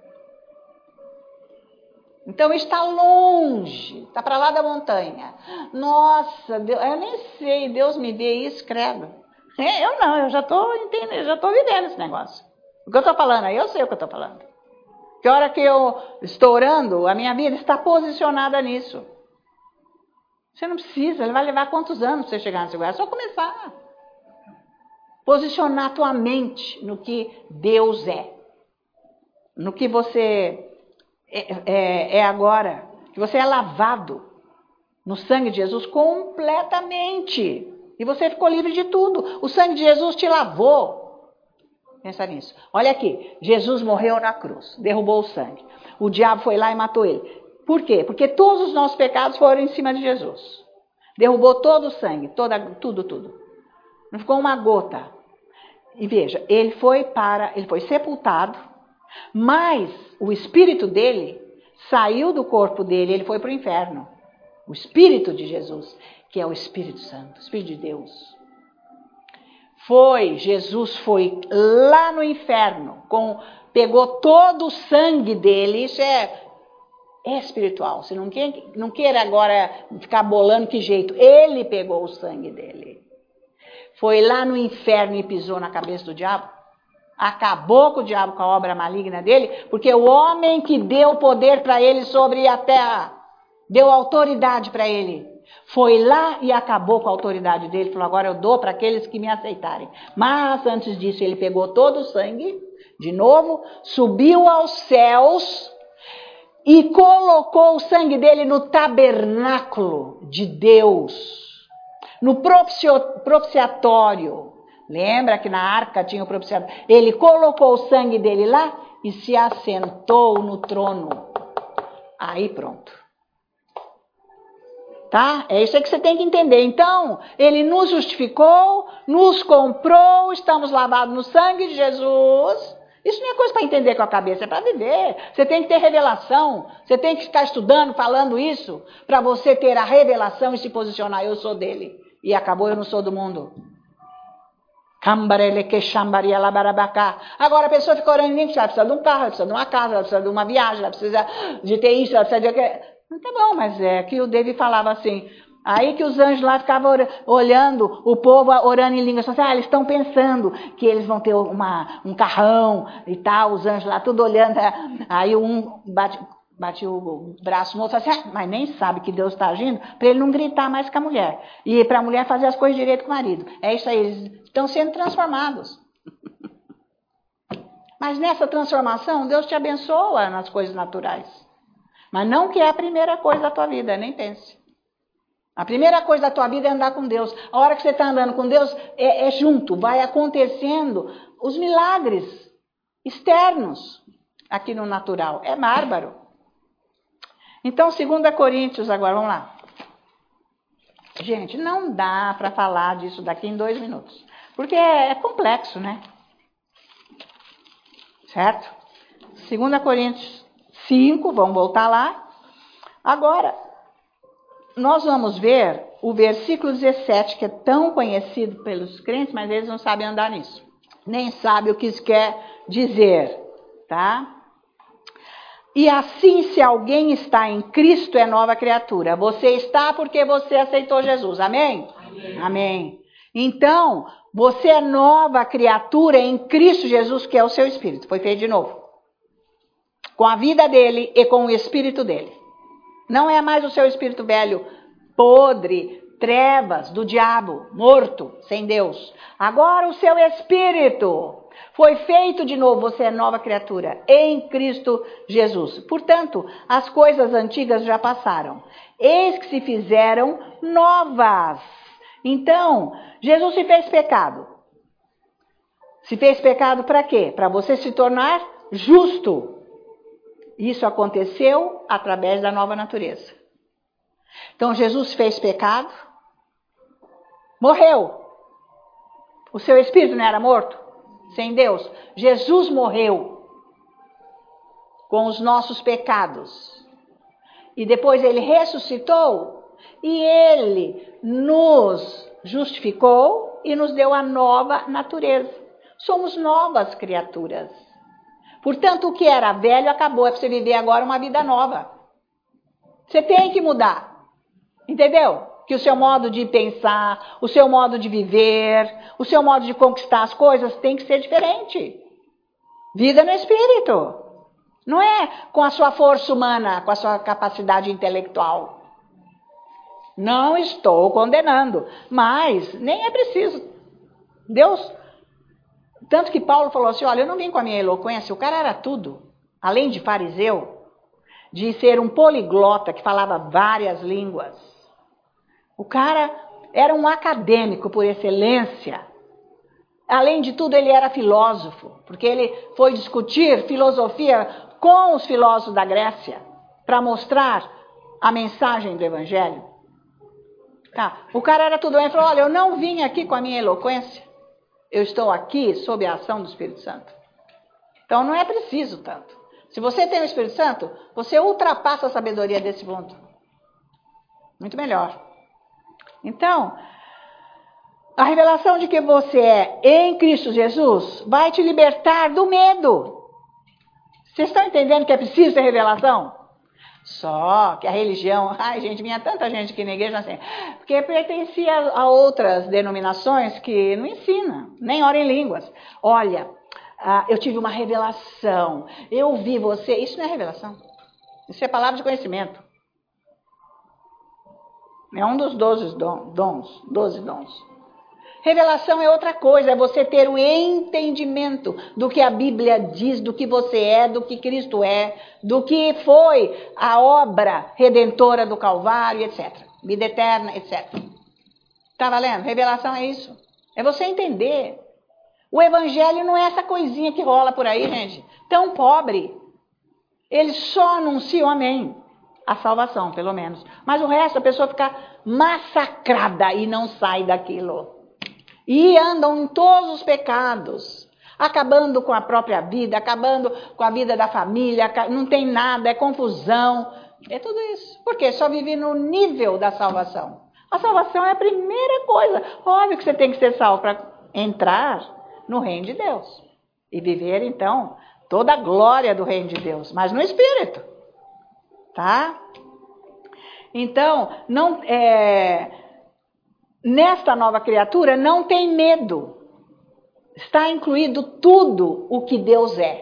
Então está longe, está para lá da montanha. Nossa, Deus, eu nem sei, Deus me vê isso, credo. Eu não, eu já estou entendendo, eu já estou vivendo esse negócio. O que eu estou falando aí, eu sei o que eu estou falando. Que hora que eu estou orando, a minha vida está posicionada nisso. Você não precisa, ele vai levar quantos anos para você chegar nesse lugar? É só começar. Posicionar a tua mente no que Deus é. no que você é agora, que você é lavado no sangue de Jesus completamente. E você ficou livre de tudo. O sangue de Jesus te lavou. Pensa nisso. Olha aqui, Jesus morreu na cruz, derrubou o sangue. O diabo foi lá e matou ele. Por quê? Porque todos os nossos pecados foram em cima de Jesus. Derrubou todo o sangue, tudo. Não ficou uma gota. E veja, ele foi sepultado, mas o espírito dele saiu do corpo dele, ele foi para o inferno. O espírito de Jesus, que é o Espírito Santo, o Espírito de Deus. Jesus foi lá no inferno, pegou todo o sangue dele, isso é espiritual. Você não queira agora ficar bolando que jeito. Ele pegou o sangue dele. Foi lá no inferno e pisou na cabeça do diabo. Acabou com o diabo, com a obra maligna dele, porque o homem que deu poder para ele sobre a terra, deu autoridade para ele, foi lá e acabou com a autoridade dele. Falou, agora eu dou para aqueles que me aceitarem. Mas antes disso ele pegou todo o sangue, de novo, subiu aos céus e colocou o sangue dele no tabernáculo de Deus, no propiciatório. Lembra que na arca tinha o propiciatório? Ele colocou o sangue dele lá e se assentou no trono. Aí pronto. Tá? É isso aí que você tem que entender. Então, ele nos justificou, nos comprou, estamos lavados no sangue de Jesus. Isso não é coisa para entender com a cabeça, é para viver. Você tem que ter revelação, você tem que ficar estudando, falando isso, para você ter a revelação e se posicionar. Eu sou dele. E acabou, eu não sou do mundo. Agora a pessoa fica orando, nem ela precisa de um carro, ela precisa de uma casa, ela precisa de uma viagem, ela precisa de ter isso, ela precisa de... Tá bom, mas é que o David falava assim, aí que os anjos lá ficavam olhando, o povo orando em línguas, assim, eles estão pensando que eles vão ter um carrão e tal, os anjos lá tudo olhando, aí um bate o braço no outro, assim, mas nem sabe que Deus está agindo, para ele não gritar mais com a mulher, e para a mulher fazer as coisas direito com o marido. É isso aí, eles estão sendo transformados. Mas nessa transformação, Deus te abençoa nas coisas naturais. Mas não que é a primeira coisa da tua vida, nem pense. A primeira coisa da tua vida é andar com Deus. A hora que você está andando com Deus, é junto, vai acontecendo os milagres externos aqui no natural. É bárbaro. Então, 2 Coríntios agora, vamos lá. Gente, não dá para falar disso daqui em 2 minutos. Porque é complexo, né? Certo? 2 Coríntios 5, vamos voltar lá. Agora, nós vamos ver o versículo 17, que é tão conhecido pelos crentes, mas eles não sabem andar nisso. Nem sabem o que isso quer dizer, tá? E assim, se alguém está em Cristo, é nova criatura. Você está porque você aceitou Jesus. Amém? Amém. Amém. Então, você é nova criatura em Cristo Jesus, que é o seu espírito. Foi feito de novo. Com a vida dele e com o espírito dele. Não é mais o seu espírito velho, podre, trevas, do diabo, morto, sem Deus. Agora o seu espírito foi feito de novo, você é nova criatura em Cristo Jesus. Portanto, as coisas antigas já passaram. Eis que se fizeram novas. Então, Jesus se fez pecado. Se fez pecado para quê? Para você se tornar justo. Isso aconteceu através da nova natureza. Então, Jesus fez pecado, morreu. O seu espírito não era morto? Sem Deus. Jesus morreu com os nossos pecados. E depois ele ressuscitou e ele nos justificou e nos deu a nova natureza. Somos novas criaturas. Portanto, o que era velho acabou, é para você viver agora uma vida nova. Você tem que mudar, entendeu? Que o seu modo de pensar, o seu modo de viver, o seu modo de conquistar as coisas tem que ser diferente. Vida no espírito. Não é com a sua força humana, com a sua capacidade intelectual. Não estou condenando, mas nem é preciso. Deus... Tanto que Paulo falou assim, olha, eu não vim com a minha eloquência, o cara era tudo. além de fariseu, de ser um poliglota que falava várias línguas. O cara era um acadêmico por excelência. Além de tudo, ele era filósofo, porque ele foi discutir filosofia com os filósofos da Grécia para mostrar a mensagem do Evangelho. Tá. O cara era tudo bem, ele falou, olha, eu não vim aqui com a minha eloquência, eu estou aqui sob a ação do Espírito Santo. Então não é preciso tanto. Se você tem o Espírito Santo, você ultrapassa a sabedoria desse mundo. Muito melhor. Então, a revelação de que você é em Cristo Jesus vai te libertar do medo. Vocês estão entendendo que é preciso ter revelação? Só que a religião... Ai, gente, vinha tanta gente aqui na igreja assim, porque pertencia a outras denominações que não ensinam, nem ora em línguas. Olha, eu tive uma revelação, eu vi você... Isso não é revelação. Isso é palavra de conhecimento. É um dos 12 dons. Revelação é outra coisa, é você ter o entendimento do que a Bíblia diz, do que você é, do que Cristo é, do que foi a obra redentora do Calvário, etc. Vida eterna, etc. Tá valendo? Revelação é isso. É você entender. O Evangelho não é essa coisinha que rola por aí, gente. Tão pobre. Eles só anunciam, amém, a salvação, pelo menos. Mas o resto, a pessoa fica massacrada e não sai daquilo. E andam em todos os pecados, acabando com a própria vida, acabando com a vida da família, não tem nada, é confusão, é tudo isso. Porque só vive no nível da salvação. A salvação é a primeira coisa. Óbvio que você tem que ser salvo para entrar no reino de Deus. E viver, então, toda a glória do reino de Deus, mas no Espírito. Tá? Então, não nesta nova criatura não tem medo. Está incluído tudo o que Deus é.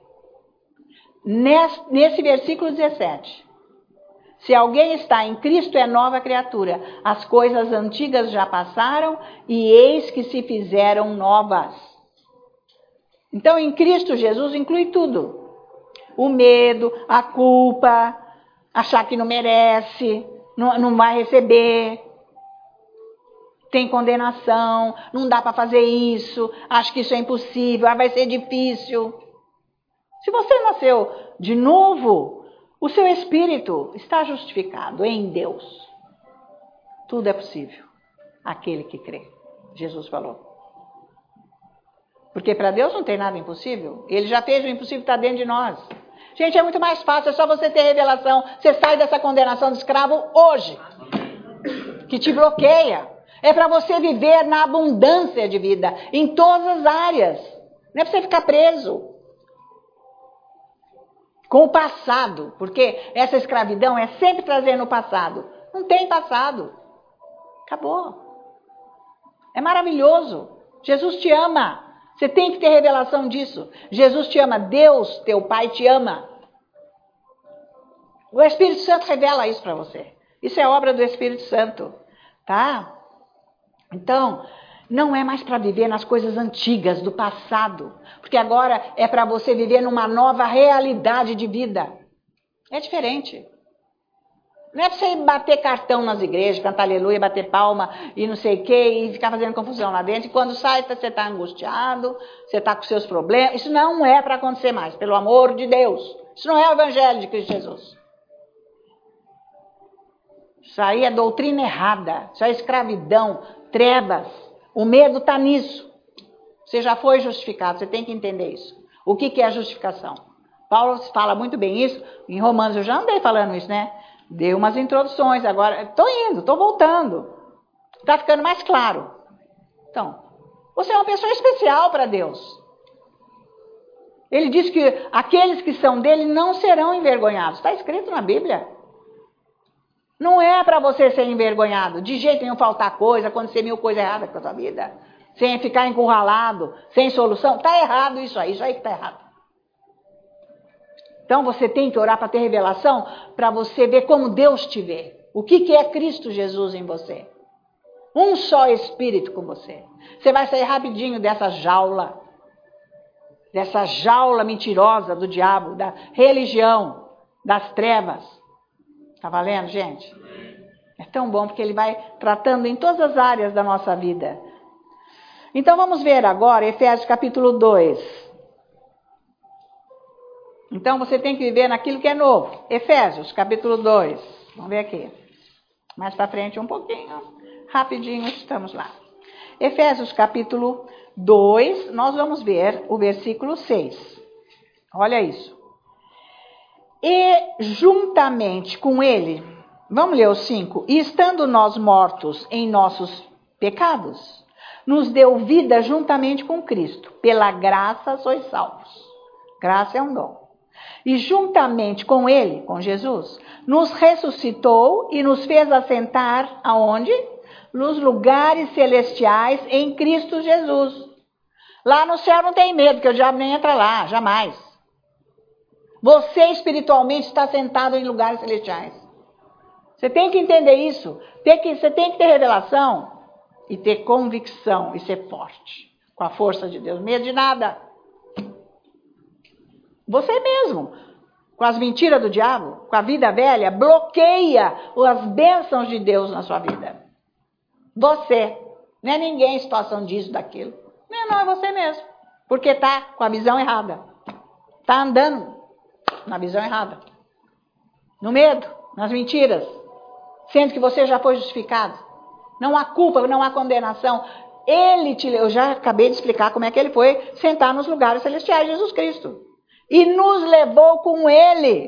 Nesse versículo 17. Se alguém está em Cristo, é nova criatura. As coisas antigas já passaram e eis que se fizeram novas. Então, em Cristo Jesus inclui tudo. O medo, a culpa, achar que não merece, não vai receber. Tem condenação, não dá para fazer isso, acho que isso é impossível, vai ser difícil. Se você nasceu de novo, o seu espírito está justificado em Deus. Tudo é possível, aquele que crê, Jesus falou. Porque para Deus não tem nada impossível, Ele já fez o impossível, está dentro de nós. Gente, é muito mais fácil, é só você ter revelação, você sai dessa condenação de escravo hoje, que te bloqueia. É para você viver na abundância de vida, em todas as áreas. Não é para você ficar preso com o passado, porque essa escravidão é sempre trazendo o passado. Não tem passado. Acabou. É maravilhoso. Jesus te ama. Você tem que ter revelação disso. Jesus te ama. Deus, teu Pai, te ama. O Espírito Santo revela isso para você. Isso é obra do Espírito Santo. Tá? Então, não é mais para viver nas coisas antigas, do passado. Porque agora é para você viver numa nova realidade de vida. É diferente. Não é para você bater cartão nas igrejas, cantar aleluia, bater palma e não sei o quê, e ficar fazendo confusão lá dentro. E quando sai, você está angustiado, você está com seus problemas. Isso não é para acontecer mais, pelo amor de Deus. Isso não é o Evangelho de Cristo Jesus. Isso aí é doutrina errada, isso é escravidão, trevas. O medo está nisso. Você já foi justificado, você tem que entender isso. O que é a justificação? Paulo fala muito bem isso. Em Romanos eu já andei falando isso, né? Dei umas introduções, agora estou indo, estou voltando. Está ficando mais claro. Então, você é uma pessoa especial para Deus. Ele diz que aqueles que são dele não serão envergonhados. Está escrito na Bíblia. Não é para você ser envergonhado, de jeito nenhum faltar coisa, acontecer mil coisas erradas com a sua vida, sem ficar encurralado, sem solução. Está errado isso aí que está errado. Então você tem que orar para ter revelação, para você ver como Deus te vê. O que é Cristo Jesus em você? Um só Espírito com você. Você vai sair rapidinho dessa jaula dessa jaula mentirosa do diabo, da religião, das trevas. Está valendo, gente? É tão bom porque ele vai tratando em todas as áreas da nossa vida. Então vamos ver agora Efésios capítulo 2. Então você tem que viver naquilo que é novo. Efésios capítulo 2. Vamos ver aqui. Mais para frente um pouquinho. Rapidinho estamos lá. Efésios capítulo 2, nós vamos ver o versículo 6. Olha isso. E juntamente com ele, vamos ler o 5. E estando nós mortos em nossos pecados, nos deu vida juntamente com Cristo. Pela graça sois salvos. Graça é um dom. E juntamente com ele, com Jesus, nos ressuscitou e nos fez assentar aonde? Nos lugares celestiais em Cristo Jesus. Lá no céu não tem medo, que o diabo nem entra lá, jamais. Você espiritualmente está sentado em lugares celestiais. Você tem que entender isso. Você tem que ter revelação e ter convicção e ser forte com a força de Deus. Medo de nada. Você mesmo, com as mentiras do diabo, com a vida velha, bloqueia as bênçãos de Deus na sua vida. Você. Não é ninguém em situação disso, daquilo. Não, é você mesmo. Porque está com a visão errada. Está andando na visão errada. No medo, nas mentiras. Sendo que você já foi justificado. Não há culpa, não há condenação. Eu já acabei de explicar como é que ele foi sentar nos lugares celestiais, Jesus Cristo. E nos levou com ele.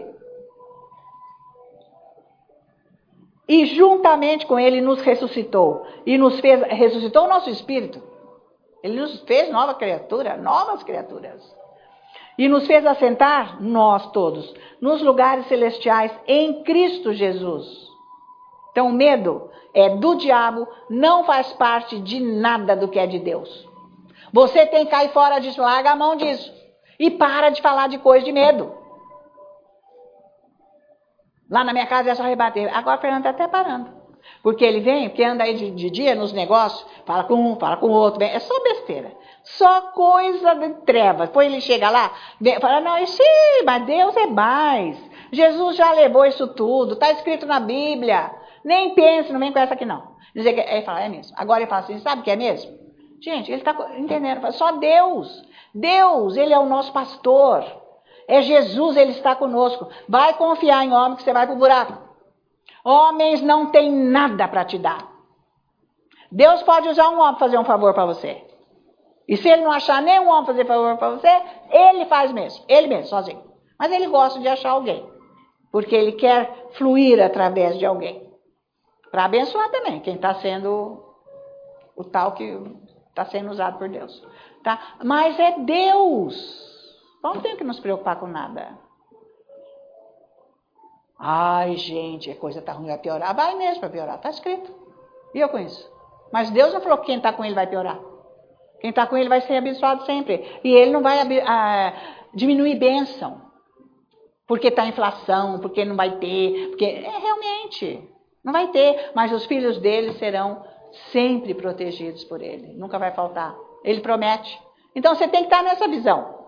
E juntamente com ele nos ressuscitou. E nos fez, ressuscitou o nosso espírito. Ele nos fez novas criaturas. E nos fez assentar, nós todos, nos lugares celestiais em Cristo Jesus. Então o medo é do diabo, não faz parte de nada do que é de Deus. Você tem que cair fora disso, larga a mão disso. E para de falar de coisa de medo. Lá na minha casa é só rebater. Agora o Fernando está até parando. Porque ele vem, porque anda aí de dia nos negócios, fala com um, fala com o outro. É só besteira. Só coisa de trevas. Depois ele chega lá, fala, não, mas Deus é mais. Jesus já levou isso tudo, está escrito na Bíblia. Nem pense, não vem com essa aqui não. Ele fala, é mesmo. Agora ele fala assim, sabe o que é mesmo? Gente, ele está entendendo. Só Deus. Deus, ele é o nosso pastor. É Jesus, ele está conosco. Vai confiar em homem que você vai para o buraco. Homens não têm nada para te dar. Deus pode usar um homem para fazer um favor para você. E se ele não achar nenhum homem fazer favor para você, ele faz mesmo. Ele mesmo, sozinho. Mas ele gosta de achar alguém. Porque ele quer fluir através de alguém. Para abençoar também quem está sendo o tal que está sendo usado por Deus. Tá? Mas é Deus. Não tem que nos preocupar com nada. Ai, gente, a coisa está ruim, vai piorar. Vai mesmo para piorar, está escrito. E eu com isso. Mas Deus não falou que quem está com ele vai piorar. Quem está com ele vai ser abençoado sempre. E ele não vai diminuir bênção. Porque está inflação, porque não vai ter. Porque realmente, não vai ter. Mas os filhos dele serão sempre protegidos por ele. Nunca vai faltar. Ele promete. Então você tem que estar nessa visão.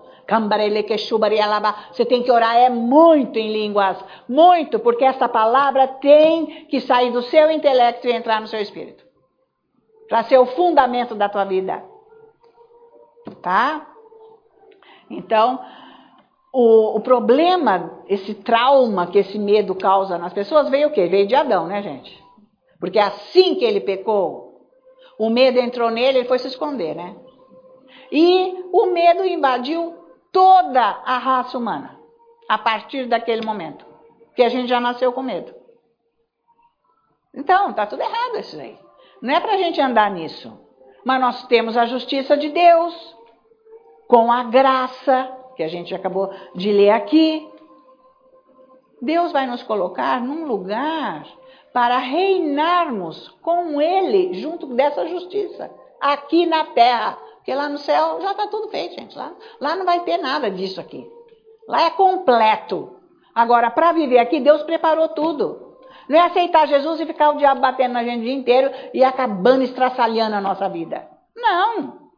Você tem que orar muito em línguas. Muito, porque essa palavra tem que sair do seu intelecto e entrar no seu espírito. Para ser o fundamento da tua vida. Tá? Então, o problema, esse trauma que esse medo causa nas pessoas, veio o quê? Veio de Adão, né, gente? Porque assim que ele pecou, o medo entrou nele, ele foi se esconder, né? E o medo invadiu toda a raça humana, a partir daquele momento. Porque a gente já nasceu com medo. Então, tá tudo errado isso aí. Não é pra gente andar nisso. Mas nós temos a justiça de Deus, com a graça, que a gente acabou de ler aqui. Deus vai nos colocar num lugar para reinarmos com Ele, junto dessa justiça, aqui na terra. Porque lá no céu já está tudo feito, gente. Lá não vai ter nada disso aqui. Lá é completo. Agora, para viver aqui, Deus preparou tudo. Não é aceitar Jesus e ficar o diabo batendo na gente o dia inteiro e acabando estraçalhando a nossa vida. Não.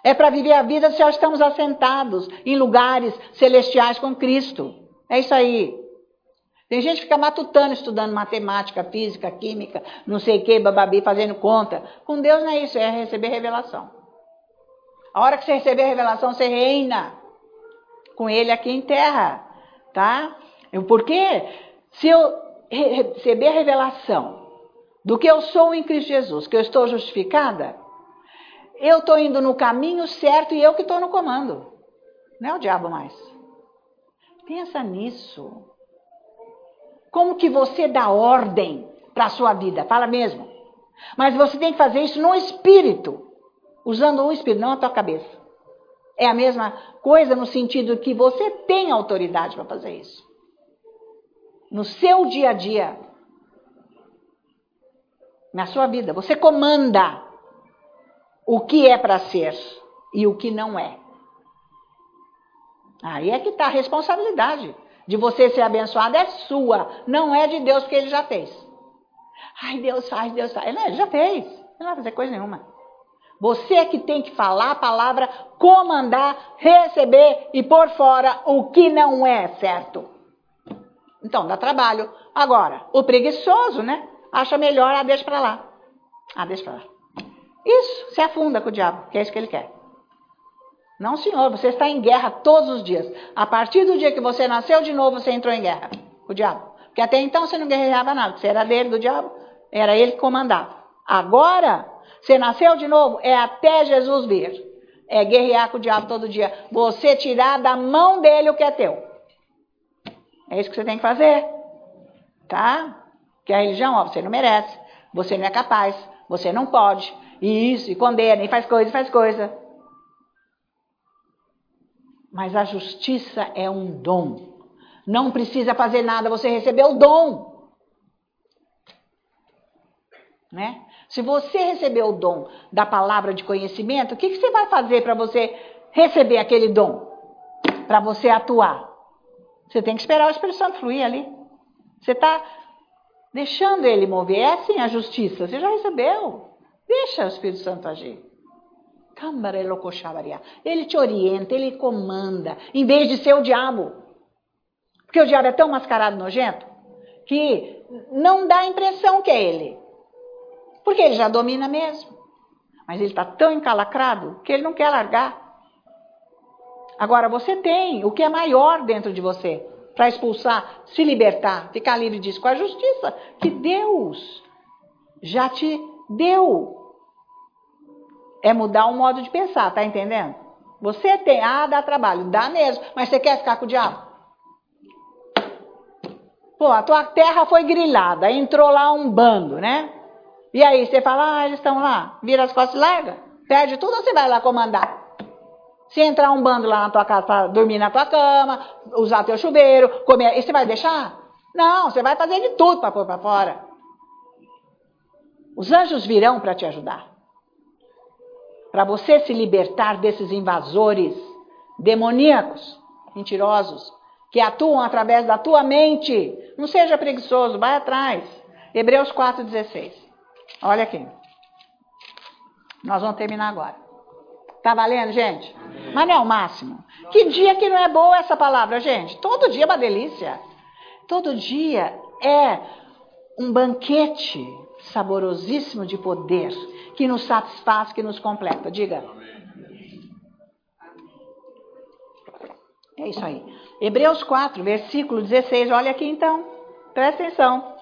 É para viver a vida se já estamos assentados em lugares celestiais com Cristo. É isso aí. Tem gente que fica matutando, estudando matemática, física, química, não sei o que, bababi, fazendo conta. Com Deus não é isso, é receber revelação. A hora que você receber a revelação, você reina com Ele aqui em terra, tá? Porque se eu receber a revelação do que eu sou em Cristo Jesus, que eu estou justificada, eu estou indo no caminho certo e eu que estou no comando. Não é o diabo mais. Pensa nisso. Como que você dá ordem para a sua vida? Fala mesmo. Mas você tem que fazer isso no espírito. Usando o espírito, não a tua cabeça. É a mesma coisa no sentido que você tem autoridade para fazer isso. No seu dia a dia. Na sua vida. Você comanda o que é para ser e o que não é. Aí é que está a responsabilidade de você ser abençoado, é sua, não é de Deus, porque Ele já fez. Ai, Deus faz, Deus faz. Ele já fez, Ele não vai fazer coisa nenhuma. Você é que tem que falar a palavra, comandar, receber e pôr fora o que não é certo. Então, dá trabalho. Agora, o preguiçoso, né? Acha melhor, deixa para lá. Deixa para lá. Isso, se afunda com o diabo, que é isso que ele quer. Não, senhor, você está em guerra todos os dias. A partir do dia que você nasceu de novo, você entrou em guerra com o diabo. Porque até então você não guerreava nada, você era dele, do diabo, era ele que comandava. Agora, você nasceu de novo, é até Jesus vir. É guerrear com o diabo todo dia. Você tirar da mão dele o que é teu. É isso que você tem que fazer. Tá? Que a religião, ó, você não merece, você não é capaz, você não pode. E isso, e condena, e faz coisa. Mas a justiça é um dom. Não precisa fazer nada, você recebeu o dom. Né? Se você recebeu o dom da palavra de conhecimento, o que você vai fazer para você receber aquele dom? Para você atuar? Você tem que esperar o Espírito Santo fluir ali. Você está deixando ele mover. É assim a justiça. Você já recebeu. Deixa o Espírito Santo agir. Ele te orienta, ele comanda, em vez de ser o diabo. Porque o diabo é tão mascarado nojento que não dá a impressão que é ele. Porque ele já domina mesmo. Mas ele está tão encalacrado que ele não quer largar. Agora você tem o que é maior dentro de você para expulsar, se libertar, ficar livre disso com a justiça que Deus já te deu. É mudar o modo de pensar, tá entendendo? Você tem, dá trabalho, dá mesmo, mas você quer ficar com o diabo? Pô, a tua terra foi grilhada, entrou lá um bando, né? E aí você fala, eles estão lá, vira as costas e larga, perde tudo ou você vai lá comandar? Se entrar um bando lá na tua casa para dormir na tua cama, usar teu chuveiro, comer, e você vai deixar? Não, você vai fazer de tudo para pôr para fora. Os anjos virão para te ajudar. Para você se libertar desses invasores demoníacos, mentirosos, que atuam através da tua mente. Não seja preguiçoso, vai atrás. Hebreus 4,16. Olha aqui. Nós vamos terminar agora. Tá valendo, gente? Mas não é o máximo. Que dia que não é boa essa palavra, gente? Todo dia é uma delícia. Todo dia é um banquete saborosíssimo de poder que nos satisfaz, que nos completa. Diga. É isso aí. Hebreus 4, versículo 16. Olha aqui então. Presta atenção.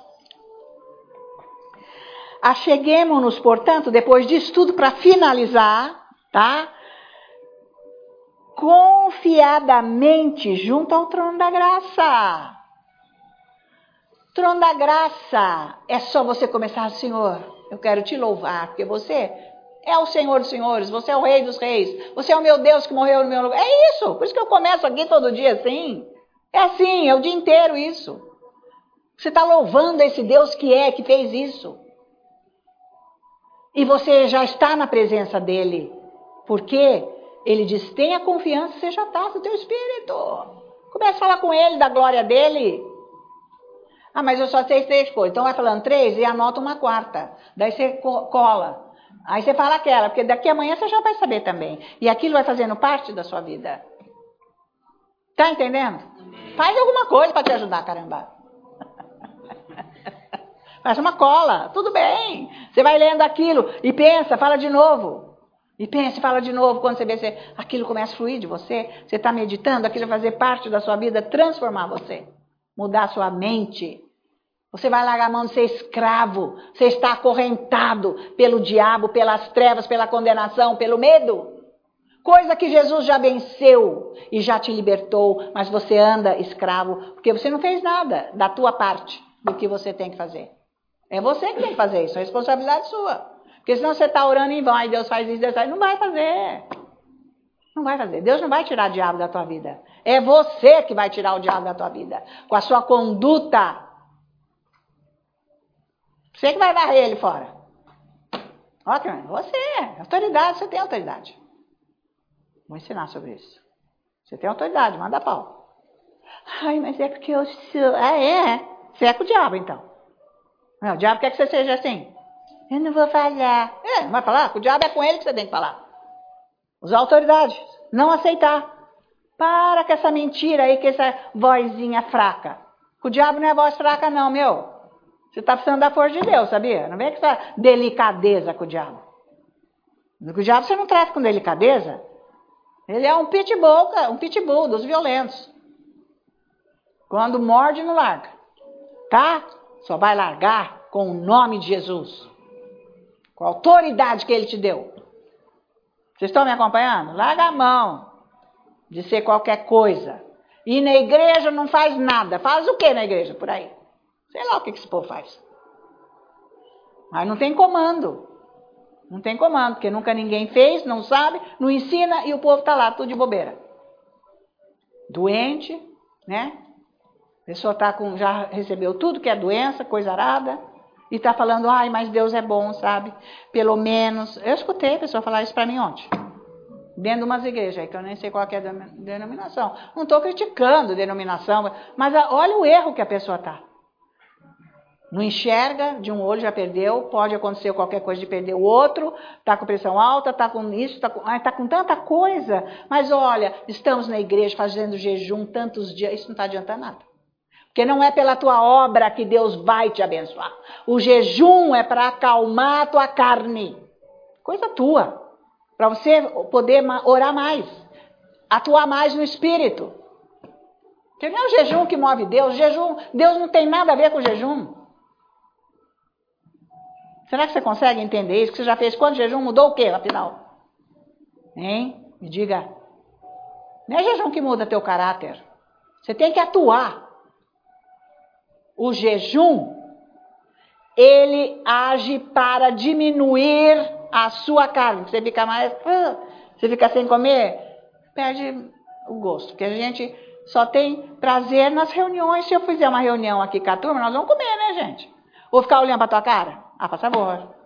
Acheguemo-nos, portanto, depois disso tudo para finalizar, tá? Confiadamente junto ao trono da graça. Trono da graça. É só você começar, Senhor, eu quero te louvar, porque você é o Senhor dos senhores, você é o Rei dos reis, você é o meu Deus que morreu no meu lugar. É isso, por isso que eu começo aqui todo dia assim. É assim, é o dia inteiro isso. Você está louvando esse Deus que fez isso. E você já está na presença dele. Porque ele diz, tenha confiança, você já está no teu espírito. Comece a falar com ele da glória dele. Mas eu só sei 3 coisas. Então vai falando 3 e anota uma 4ª. Daí você cola. Aí você fala aquela, porque daqui a amanhã você já vai saber também. E aquilo vai fazendo parte da sua vida. Tá entendendo? Faz alguma coisa para te ajudar, caramba. Faz uma cola, tudo bem. Você vai lendo aquilo e pensa, fala de novo. E pensa e fala de novo. Quando você vê que aquilo começa a fluir de você, você está meditando, aquilo vai fazer parte da sua vida, transformar você. Mudar a sua mente. Você vai largar a mão de ser escravo. Você está acorrentado pelo diabo, pelas trevas, pela condenação, pelo medo. Coisa que Jesus já venceu e já te libertou, mas você anda escravo, porque você não fez nada da tua parte do que você tem que fazer. É você que tem que fazer isso, é responsabilidade sua. Porque senão você está orando em vão, aí Deus faz isso, Deus faz isso. Não vai fazer. Não vai fazer. Deus não vai tirar o diabo da tua vida. É você que vai tirar o diabo da tua vida. Com a sua conduta. Você que vai varrer ele fora. Olha, você, autoridade, você tem autoridade. Vou ensinar sobre isso. Você tem autoridade, manda pau. Ai, mas é porque eu sou... Ah, é? Você é com o diabo, então. Não, o diabo quer que você seja assim. Eu não vou falar. Não vai falar? Com o diabo é com ele que você tem que falar. Usar autoridade. Não aceitar. Para com essa mentira aí, com essa vozinha fraca. Com o diabo não é voz fraca não, meu. Você está precisando da força de Deus, sabia? Não vem com essa delicadeza com o diabo. Com o diabo você não trata com delicadeza. Ele é um pitbull dos violentos. Quando morde, não larga. Tá? Só vai largar com o nome de Jesus. Com a autoridade que ele te deu. Vocês estão me acompanhando? Larga a mão de ser qualquer coisa. E na igreja não faz nada. Faz o que na igreja por aí? Sei lá o que esse povo faz. Mas não tem comando. Não tem comando, porque nunca ninguém fez, não sabe, não ensina e o povo está lá, tudo de bobeira. Doente, né? A pessoa já recebeu tudo que é doença, coisa arada, e está falando, ai, mas Deus é bom, sabe? Pelo menos. Eu escutei a pessoa falar isso para mim ontem. Dentro de umas igrejas aí, que eu nem sei qual que é a denominação. Não estou criticando denominação, mas olha o erro que a pessoa está. Não enxerga, de um olho já perdeu, pode acontecer qualquer coisa de perder o outro, está com pressão alta, está com isso, está com tanta coisa. Mas olha, estamos na igreja fazendo jejum tantos dias, isso não está adiantando nada. Porque não é pela tua obra que Deus vai te abençoar. O jejum é para acalmar a tua carne. Coisa tua. Para você poder orar mais. Atuar mais no espírito. Porque não é o jejum que move Deus. Deus não tem nada a ver com o jejum. Será que você consegue entender isso? Que você já fez quanto jejum? Mudou o quê, afinal? Hein? Me diga. Não é jejum que muda teu caráter. Você tem que atuar. O jejum, ele age para diminuir a sua carne. Você fica mais... Você fica sem comer, perde o gosto. Porque a gente só tem prazer nas reuniões. Se eu fizer uma reunião aqui com a turma, nós vamos comer, né, gente? Vou ficar olhando para tua cara? Ah, por favor.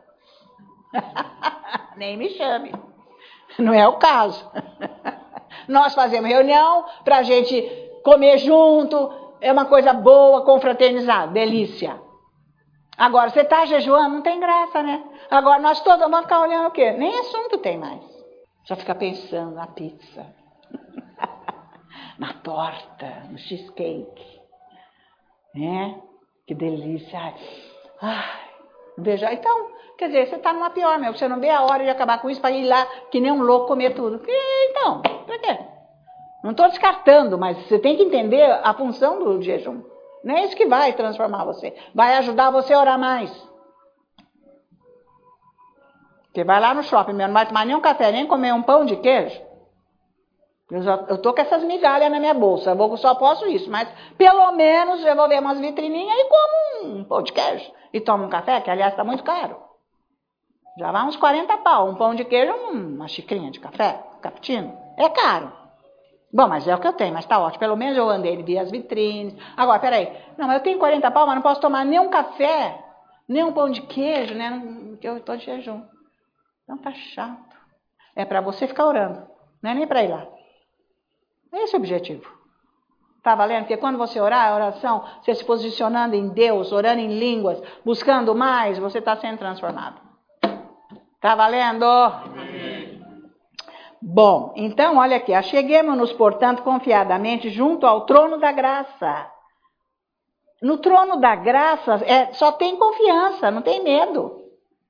Nem me chame. Não é o caso. Nós fazemos reunião para a gente comer junto. É uma coisa boa, confraternizar. Delícia. Agora, você está jejuando, não tem graça, né? Agora, nós todos vamos ficar olhando o quê? Nem assunto tem mais. Só fica pensando na pizza. Na torta, no cheesecake. Né? Que delícia. Ai, veja, então, quer dizer, você está numa pior, meu. Você não vê a hora de acabar com isso para ir lá que nem um louco comer tudo. Então, para quê? Não estou descartando, mas você tem que entender a função do jejum. Não é isso que vai transformar você. Vai ajudar você a orar mais. Você vai lá no shopping, não vai tomar nem um café, nem comer um pão de queijo. Eu estou com essas migalhas na minha bolsa. Eu só posso isso, mas pelo menos eu vou ver umas vitrininhas e como um pão de queijo. E tomo um café, que aliás está muito caro. Já vai uns 40 pau. Um pão de queijo, uma xicrinha de café, cappuccino. É caro. Bom, mas é o que eu tenho, mas tá ótimo. Pelo menos eu andei e vi as vitrines. Agora, peraí. Não, mas eu tenho 40 pau, mas não posso tomar nem um café, nem um pão de queijo, né? Porque eu estou de jejum. Então tá chato. É para você ficar orando. Não é nem para ir lá. Esse é o objetivo. Tá valendo? Porque quando você orar, a oração, você se posicionando em Deus, orando em línguas, buscando mais, você está sendo transformado. Tá valendo? Amém. Bom, então olha aqui. Acheguemo-nos, portanto, confiadamente junto ao trono da graça. No trono da graça só tem confiança, não tem medo.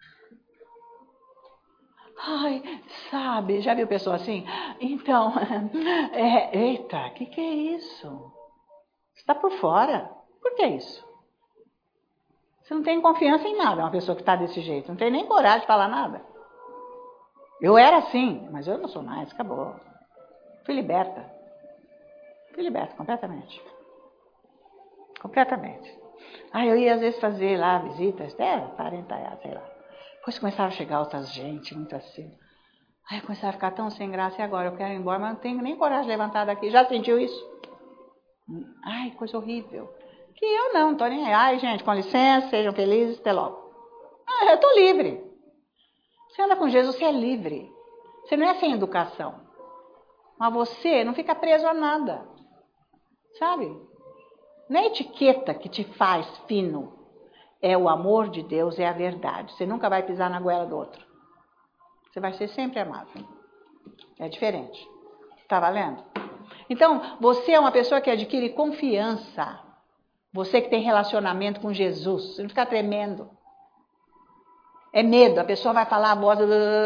Ai, sabe, já viu pessoa assim? Então, eita, o que é isso? Você está por fora. Por que isso? Você não tem confiança em nada, uma pessoa que está desse jeito. Não tem nem coragem de falar nada. Eu era assim, mas eu não sou mais, acabou. Fui liberta. Fui liberta completamente. Completamente. Eu ia às vezes fazer lá visitas, até 40 reais, sei lá. Depois começava a chegar outras gente, muito assim. Eu começava a ficar tão sem graça, e agora eu quero ir embora, mas não tenho nem coragem de levantar daqui. Já sentiu isso? Ai, coisa horrível. Que eu não tô nem aí. Ai, gente, com licença, sejam felizes, até logo. Eu tô livre. Você anda com Jesus, você é livre. Você não é sem educação. Mas você não fica preso a nada. Sabe? Não é etiqueta que te faz fino. É o amor de Deus, é a verdade. Você nunca vai pisar na goela do outro. Você vai ser sempre amável. É diferente. Tá valendo? Então, você é uma pessoa que adquire confiança. Você que tem relacionamento com Jesus. Você não fica tremendo. É medo. A pessoa vai falar a voz...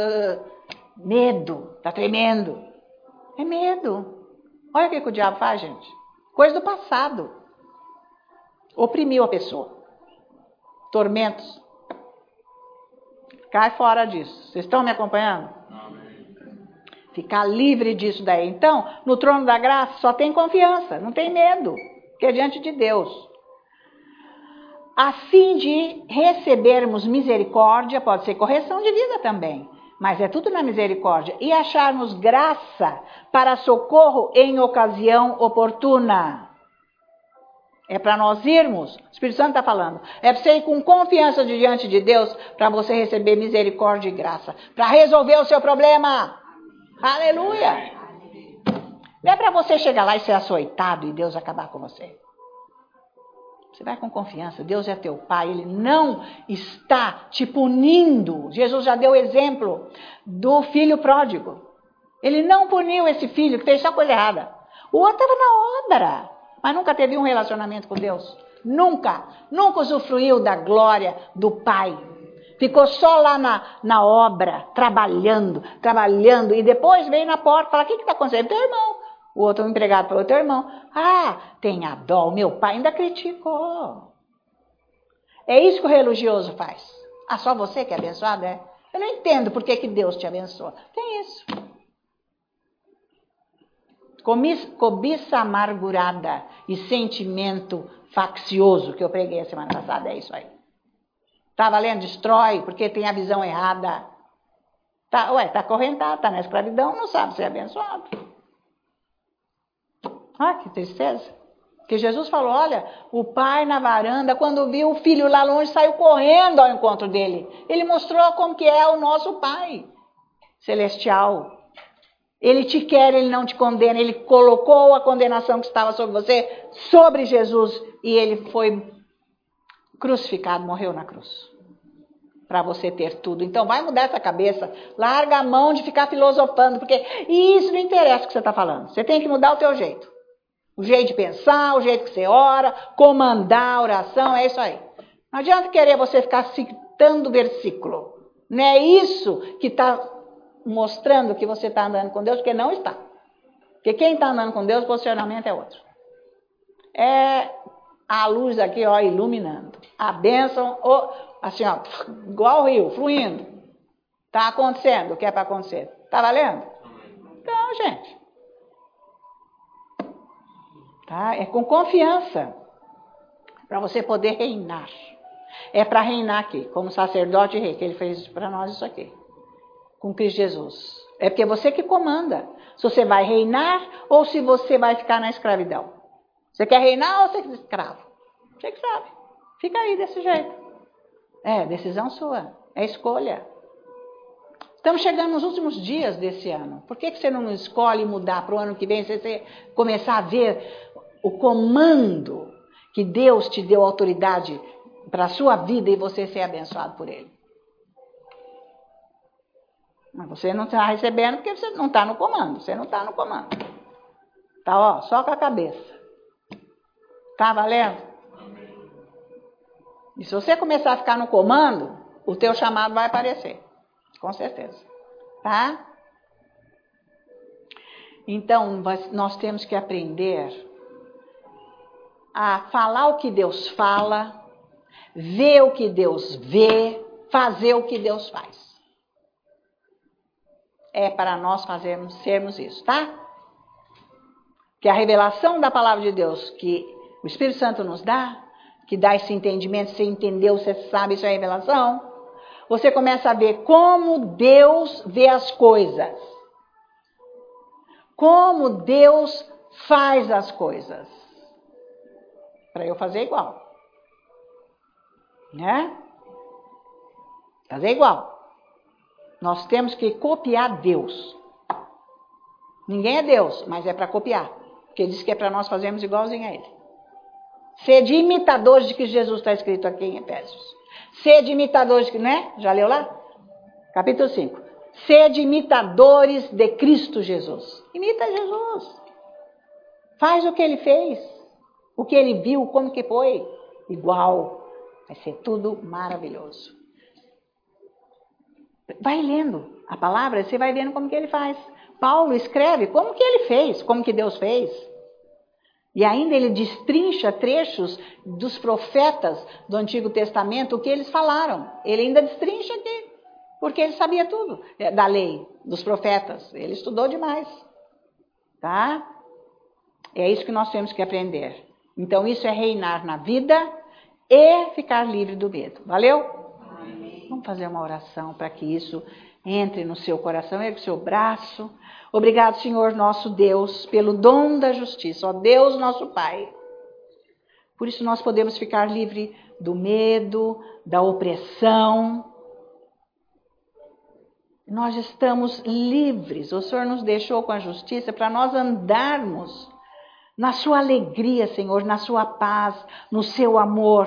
Medo. Tá tremendo. É medo. Olha o que o diabo faz, gente. Coisa do passado. Oprimiu a pessoa. Tormentos. Cai fora disso. Vocês estão me acompanhando? Amém. Ficar livre disso daí. Então, no trono da graça só tem confiança, não tem medo, porque é diante de Deus. A fim de recebermos misericórdia, pode ser correção de vida também, mas é tudo na misericórdia, e acharmos graça para socorro em ocasião oportuna. É para nós irmos, o Espírito Santo está falando, é para você ir com confiança diante de Deus, para você receber misericórdia e graça, para resolver o seu problema. Aleluia! Não é para você chegar lá e ser açoitado e Deus acabar com você. Você vai com confiança, Deus é teu Pai, Ele não está te punindo. Jesus já deu exemplo do filho pródigo. Ele não puniu esse filho que fez só coisa errada. O outro estava na obra, mas nunca teve um relacionamento com Deus. Nunca usufruiu da glória do Pai. Ficou só lá na obra, trabalhando, e depois veio na porta e falou, o que está acontecendo? Teu irmão. O outro empregado falou, teu irmão. Tenha dó, o meu pai ainda criticou. É isso que o religioso faz. Só você que é abençoado, é? Eu não entendo por que Deus te abençoa. Tem isso. Cobiça amargurada e sentimento faccioso, que eu preguei a semana passada, é isso aí. Tá valendo? Destrói, porque tem a visão errada. Tá acorrentado, tá na escravidão, não sabe ser abençoado. Que tristeza. Porque Jesus falou, olha, o pai na varanda, quando viu o filho lá longe, saiu correndo ao encontro dele. Ele mostrou como que é o nosso Pai celestial. Ele te quer, ele não te condena. Ele colocou a condenação que estava sobre você, sobre Jesus. E ele foi crucificado, morreu na cruz. Para você ter tudo. Então vai mudar essa cabeça. Larga a mão de ficar filosofando. Porque isso não interessa o que você está falando. Você tem que mudar o teu jeito. O jeito de pensar, o jeito que você ora, comandar a oração, é isso aí. Não adianta querer você ficar citando versículo. Não é isso que está mostrando que você está andando com Deus, porque não está. Porque quem está andando com Deus, o posicionamento é outro. É a luz aqui, iluminando. A bênção, assim, igual o rio, fluindo. Está acontecendo o que é para acontecer. Está valendo? Então, gente. Tá? É com confiança. Para você poder reinar. É para reinar aqui, como sacerdote e rei, que ele fez para nós isso aqui. Com Cristo Jesus. É porque você que comanda. Se você vai reinar ou se você vai ficar na escravidão. Você quer reinar ou você quer ser escravo? Você que sabe. Fica aí desse jeito. É decisão sua. É escolha. Estamos chegando nos últimos dias desse ano. Por que você não escolhe mudar para o ano que vem? Você começar a ver o comando que Deus te deu autoridade para a sua vida e você ser abençoado por Ele. Mas você não está recebendo porque você não está no comando. Você não está no comando. Tá, ó, só com a cabeça. Tá valendo? E se você começar a ficar no comando, o teu chamado vai aparecer. Com certeza. Tá? Então, nós temos que aprender a falar o que Deus fala, ver o que Deus vê, fazer o que Deus faz. É para nós sermos isso, tá? Que a revelação da palavra de Deus, que o Espírito Santo nos dá, que dá esse entendimento, você entendeu, você sabe, isso é revelação, você começa a ver como Deus vê as coisas. Como Deus faz as coisas. Para eu fazer igual. Né? Fazer igual. Nós temos que copiar Deus. Ninguém é Deus, mas é para copiar. Porque diz que é para nós fazermos igualzinho a Ele. Sede imitadores de que Jesus está escrito aqui em Efésios. Sede imitadores de que, né? Já leu lá? Capítulo 5. Sede imitadores de Cristo Jesus. Imita Jesus. Faz o que Ele fez. O que Ele viu, como que foi. Igual. Vai ser tudo maravilhoso. Vai lendo a palavra, você vai vendo como que Ele faz. Paulo escreve como que Ele fez, como que Deus fez. E ainda ele destrincha trechos dos profetas do Antigo Testamento, o que eles falaram. Ele ainda destrincha aqui, porque ele sabia tudo da lei, dos profetas. Ele estudou demais. Tá? É isso que nós temos que aprender. Então isso é reinar na vida e ficar livre do medo. Valeu? Amém. Vamos fazer uma oração para que isso entre no seu coração, ergue o seu braço. Obrigado, Senhor nosso Deus, pelo dom da justiça, ó Deus nosso Pai. Por isso nós podemos ficar livre do medo, da opressão. Nós estamos livres, o Senhor nos deixou com a justiça para nós andarmos na sua alegria, Senhor, na sua paz, no seu amor.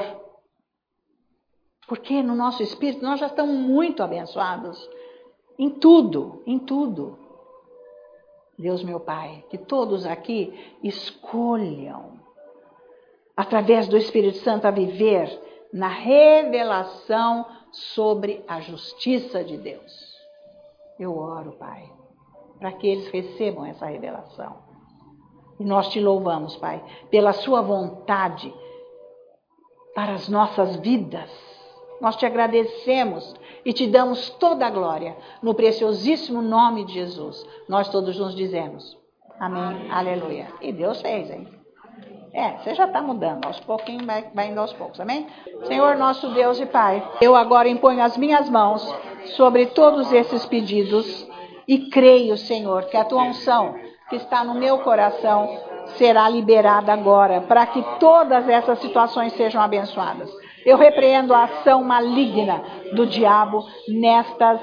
Porque no nosso espírito nós já estamos muito abençoados em tudo, em tudo. Deus meu Pai, que todos aqui escolham, através do Espírito Santo, a viver na revelação sobre a justiça de Deus. Eu oro, Pai, para que eles recebam essa revelação. E nós te louvamos, Pai, pela sua vontade para as nossas vidas. Nós te agradecemos e te damos toda a glória no preciosíssimo nome de Jesus. Nós todos nos dizemos. Amém. Aleluia. E Deus fez, hein? Você já está mudando. Aos pouquinhos, vai indo aos poucos. Amém? Senhor nosso Deus e Pai, eu agora imponho as minhas mãos sobre todos esses pedidos e creio, Senhor, que a tua unção que está no meu coração será liberada agora para que todas essas situações sejam abençoadas. Eu repreendo a ação maligna do diabo nestas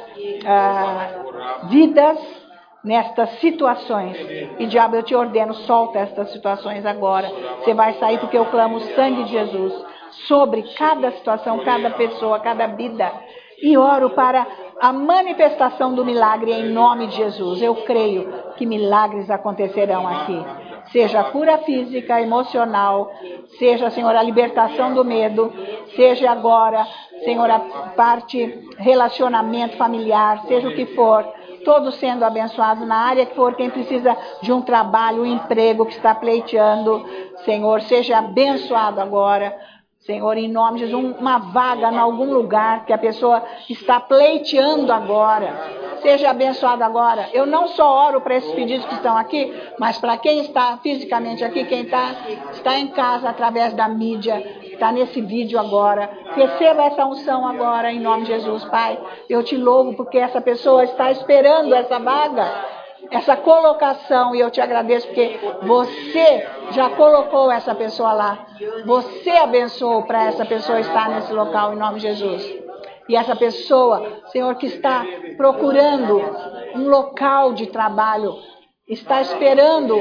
vidas, nestas situações. E diabo, eu te ordeno, solta estas situações agora. Você vai sair porque eu clamo o sangue de Jesus sobre cada situação, cada pessoa, cada vida. E oro para a manifestação do milagre em nome de Jesus. Eu creio que milagres acontecerão aqui. Seja a cura física, emocional, seja, Senhor, a libertação do medo, seja agora, Senhor, a parte relacionamento familiar, seja o que for, todos sendo abençoados na área que for, quem precisa de um trabalho, um emprego que está pleiteando, Senhor, seja abençoado agora. Senhor, em nome de Jesus, uma vaga em algum lugar que a pessoa está pleiteando agora. Seja abençoado agora. Eu não só oro para esses pedidos que estão aqui, mas para quem está fisicamente aqui, quem está em casa através da mídia, está nesse vídeo agora. Receba essa unção agora, em nome de Jesus, Pai. Eu te louvo porque essa pessoa está esperando essa vaga, essa colocação, e eu te agradeço porque você já colocou essa pessoa lá. Você abençoou para essa pessoa estar nesse local, em nome de Jesus. E essa pessoa, Senhor, que está procurando um local de trabalho, está esperando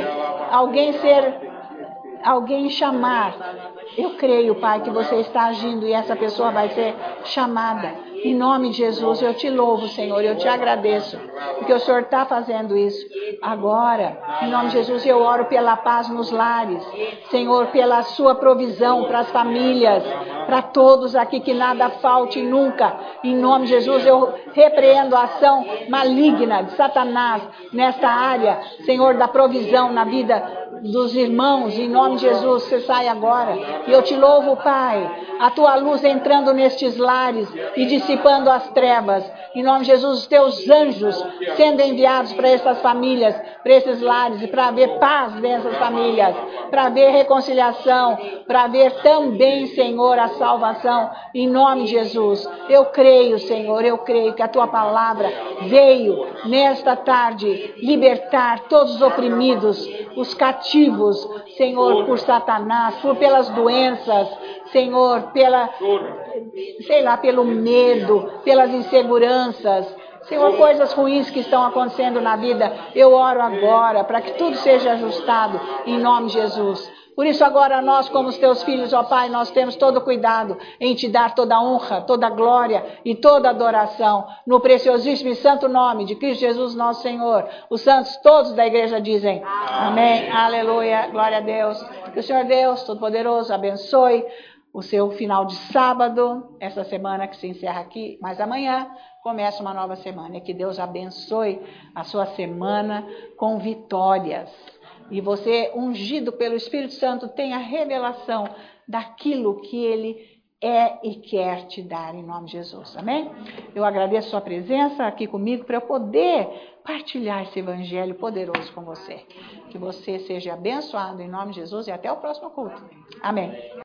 alguém chamar. Eu creio, Pai, que você está agindo e essa pessoa vai ser chamada. Em nome de Jesus, eu te louvo, Senhor, eu te agradeço, porque o Senhor está fazendo isso agora. Em nome de Jesus, eu oro pela paz nos lares, Senhor, pela sua provisão para as famílias, para todos aqui, que nada falte nunca. Em nome de Jesus, eu repreendo a ação maligna de Satanás nesta área, Senhor, da provisão na vida dos irmãos. Em nome de Jesus, você sai agora. E eu te louvo, Pai, a tua luz entrando nestes lares e dissipando as trevas. Em nome de Jesus, os teus anjos sendo enviados para essas famílias, para esses lares, e para haver paz nessas famílias, para haver reconciliação, para haver também, Senhor, a salvação. Em nome de Jesus, eu creio, Senhor, eu creio que a tua palavra veio nesta tarde libertar todos os oprimidos, os cativos, Senhor, por Satanás, pelas doenças, Senhor, pelo medo, pelas inseguranças, Senhor, coisas ruins que estão acontecendo na vida. Eu oro agora para que tudo seja ajustado em nome de Jesus. Por isso agora nós, como os teus filhos, ó Pai, nós temos todo cuidado em te dar toda honra, toda glória e toda adoração no preciosíssimo e santo nome de Cristo Jesus, nosso Senhor. Os santos todos da igreja dizem amém, aleluia, glória a Deus. Que o Senhor Deus Todo-Poderoso abençoe o seu final de sábado, essa semana que se encerra aqui, mas amanhã começa uma nova semana. E que Deus abençoe a sua semana com vitórias. E você, ungido pelo Espírito Santo, tenha revelação daquilo que Ele é e quer te dar, em nome de Jesus. Amém? Eu agradeço a sua presença aqui comigo para eu poder partilhar esse evangelho poderoso com você. Que você seja abençoado em nome de Jesus e até o próximo culto. Amém.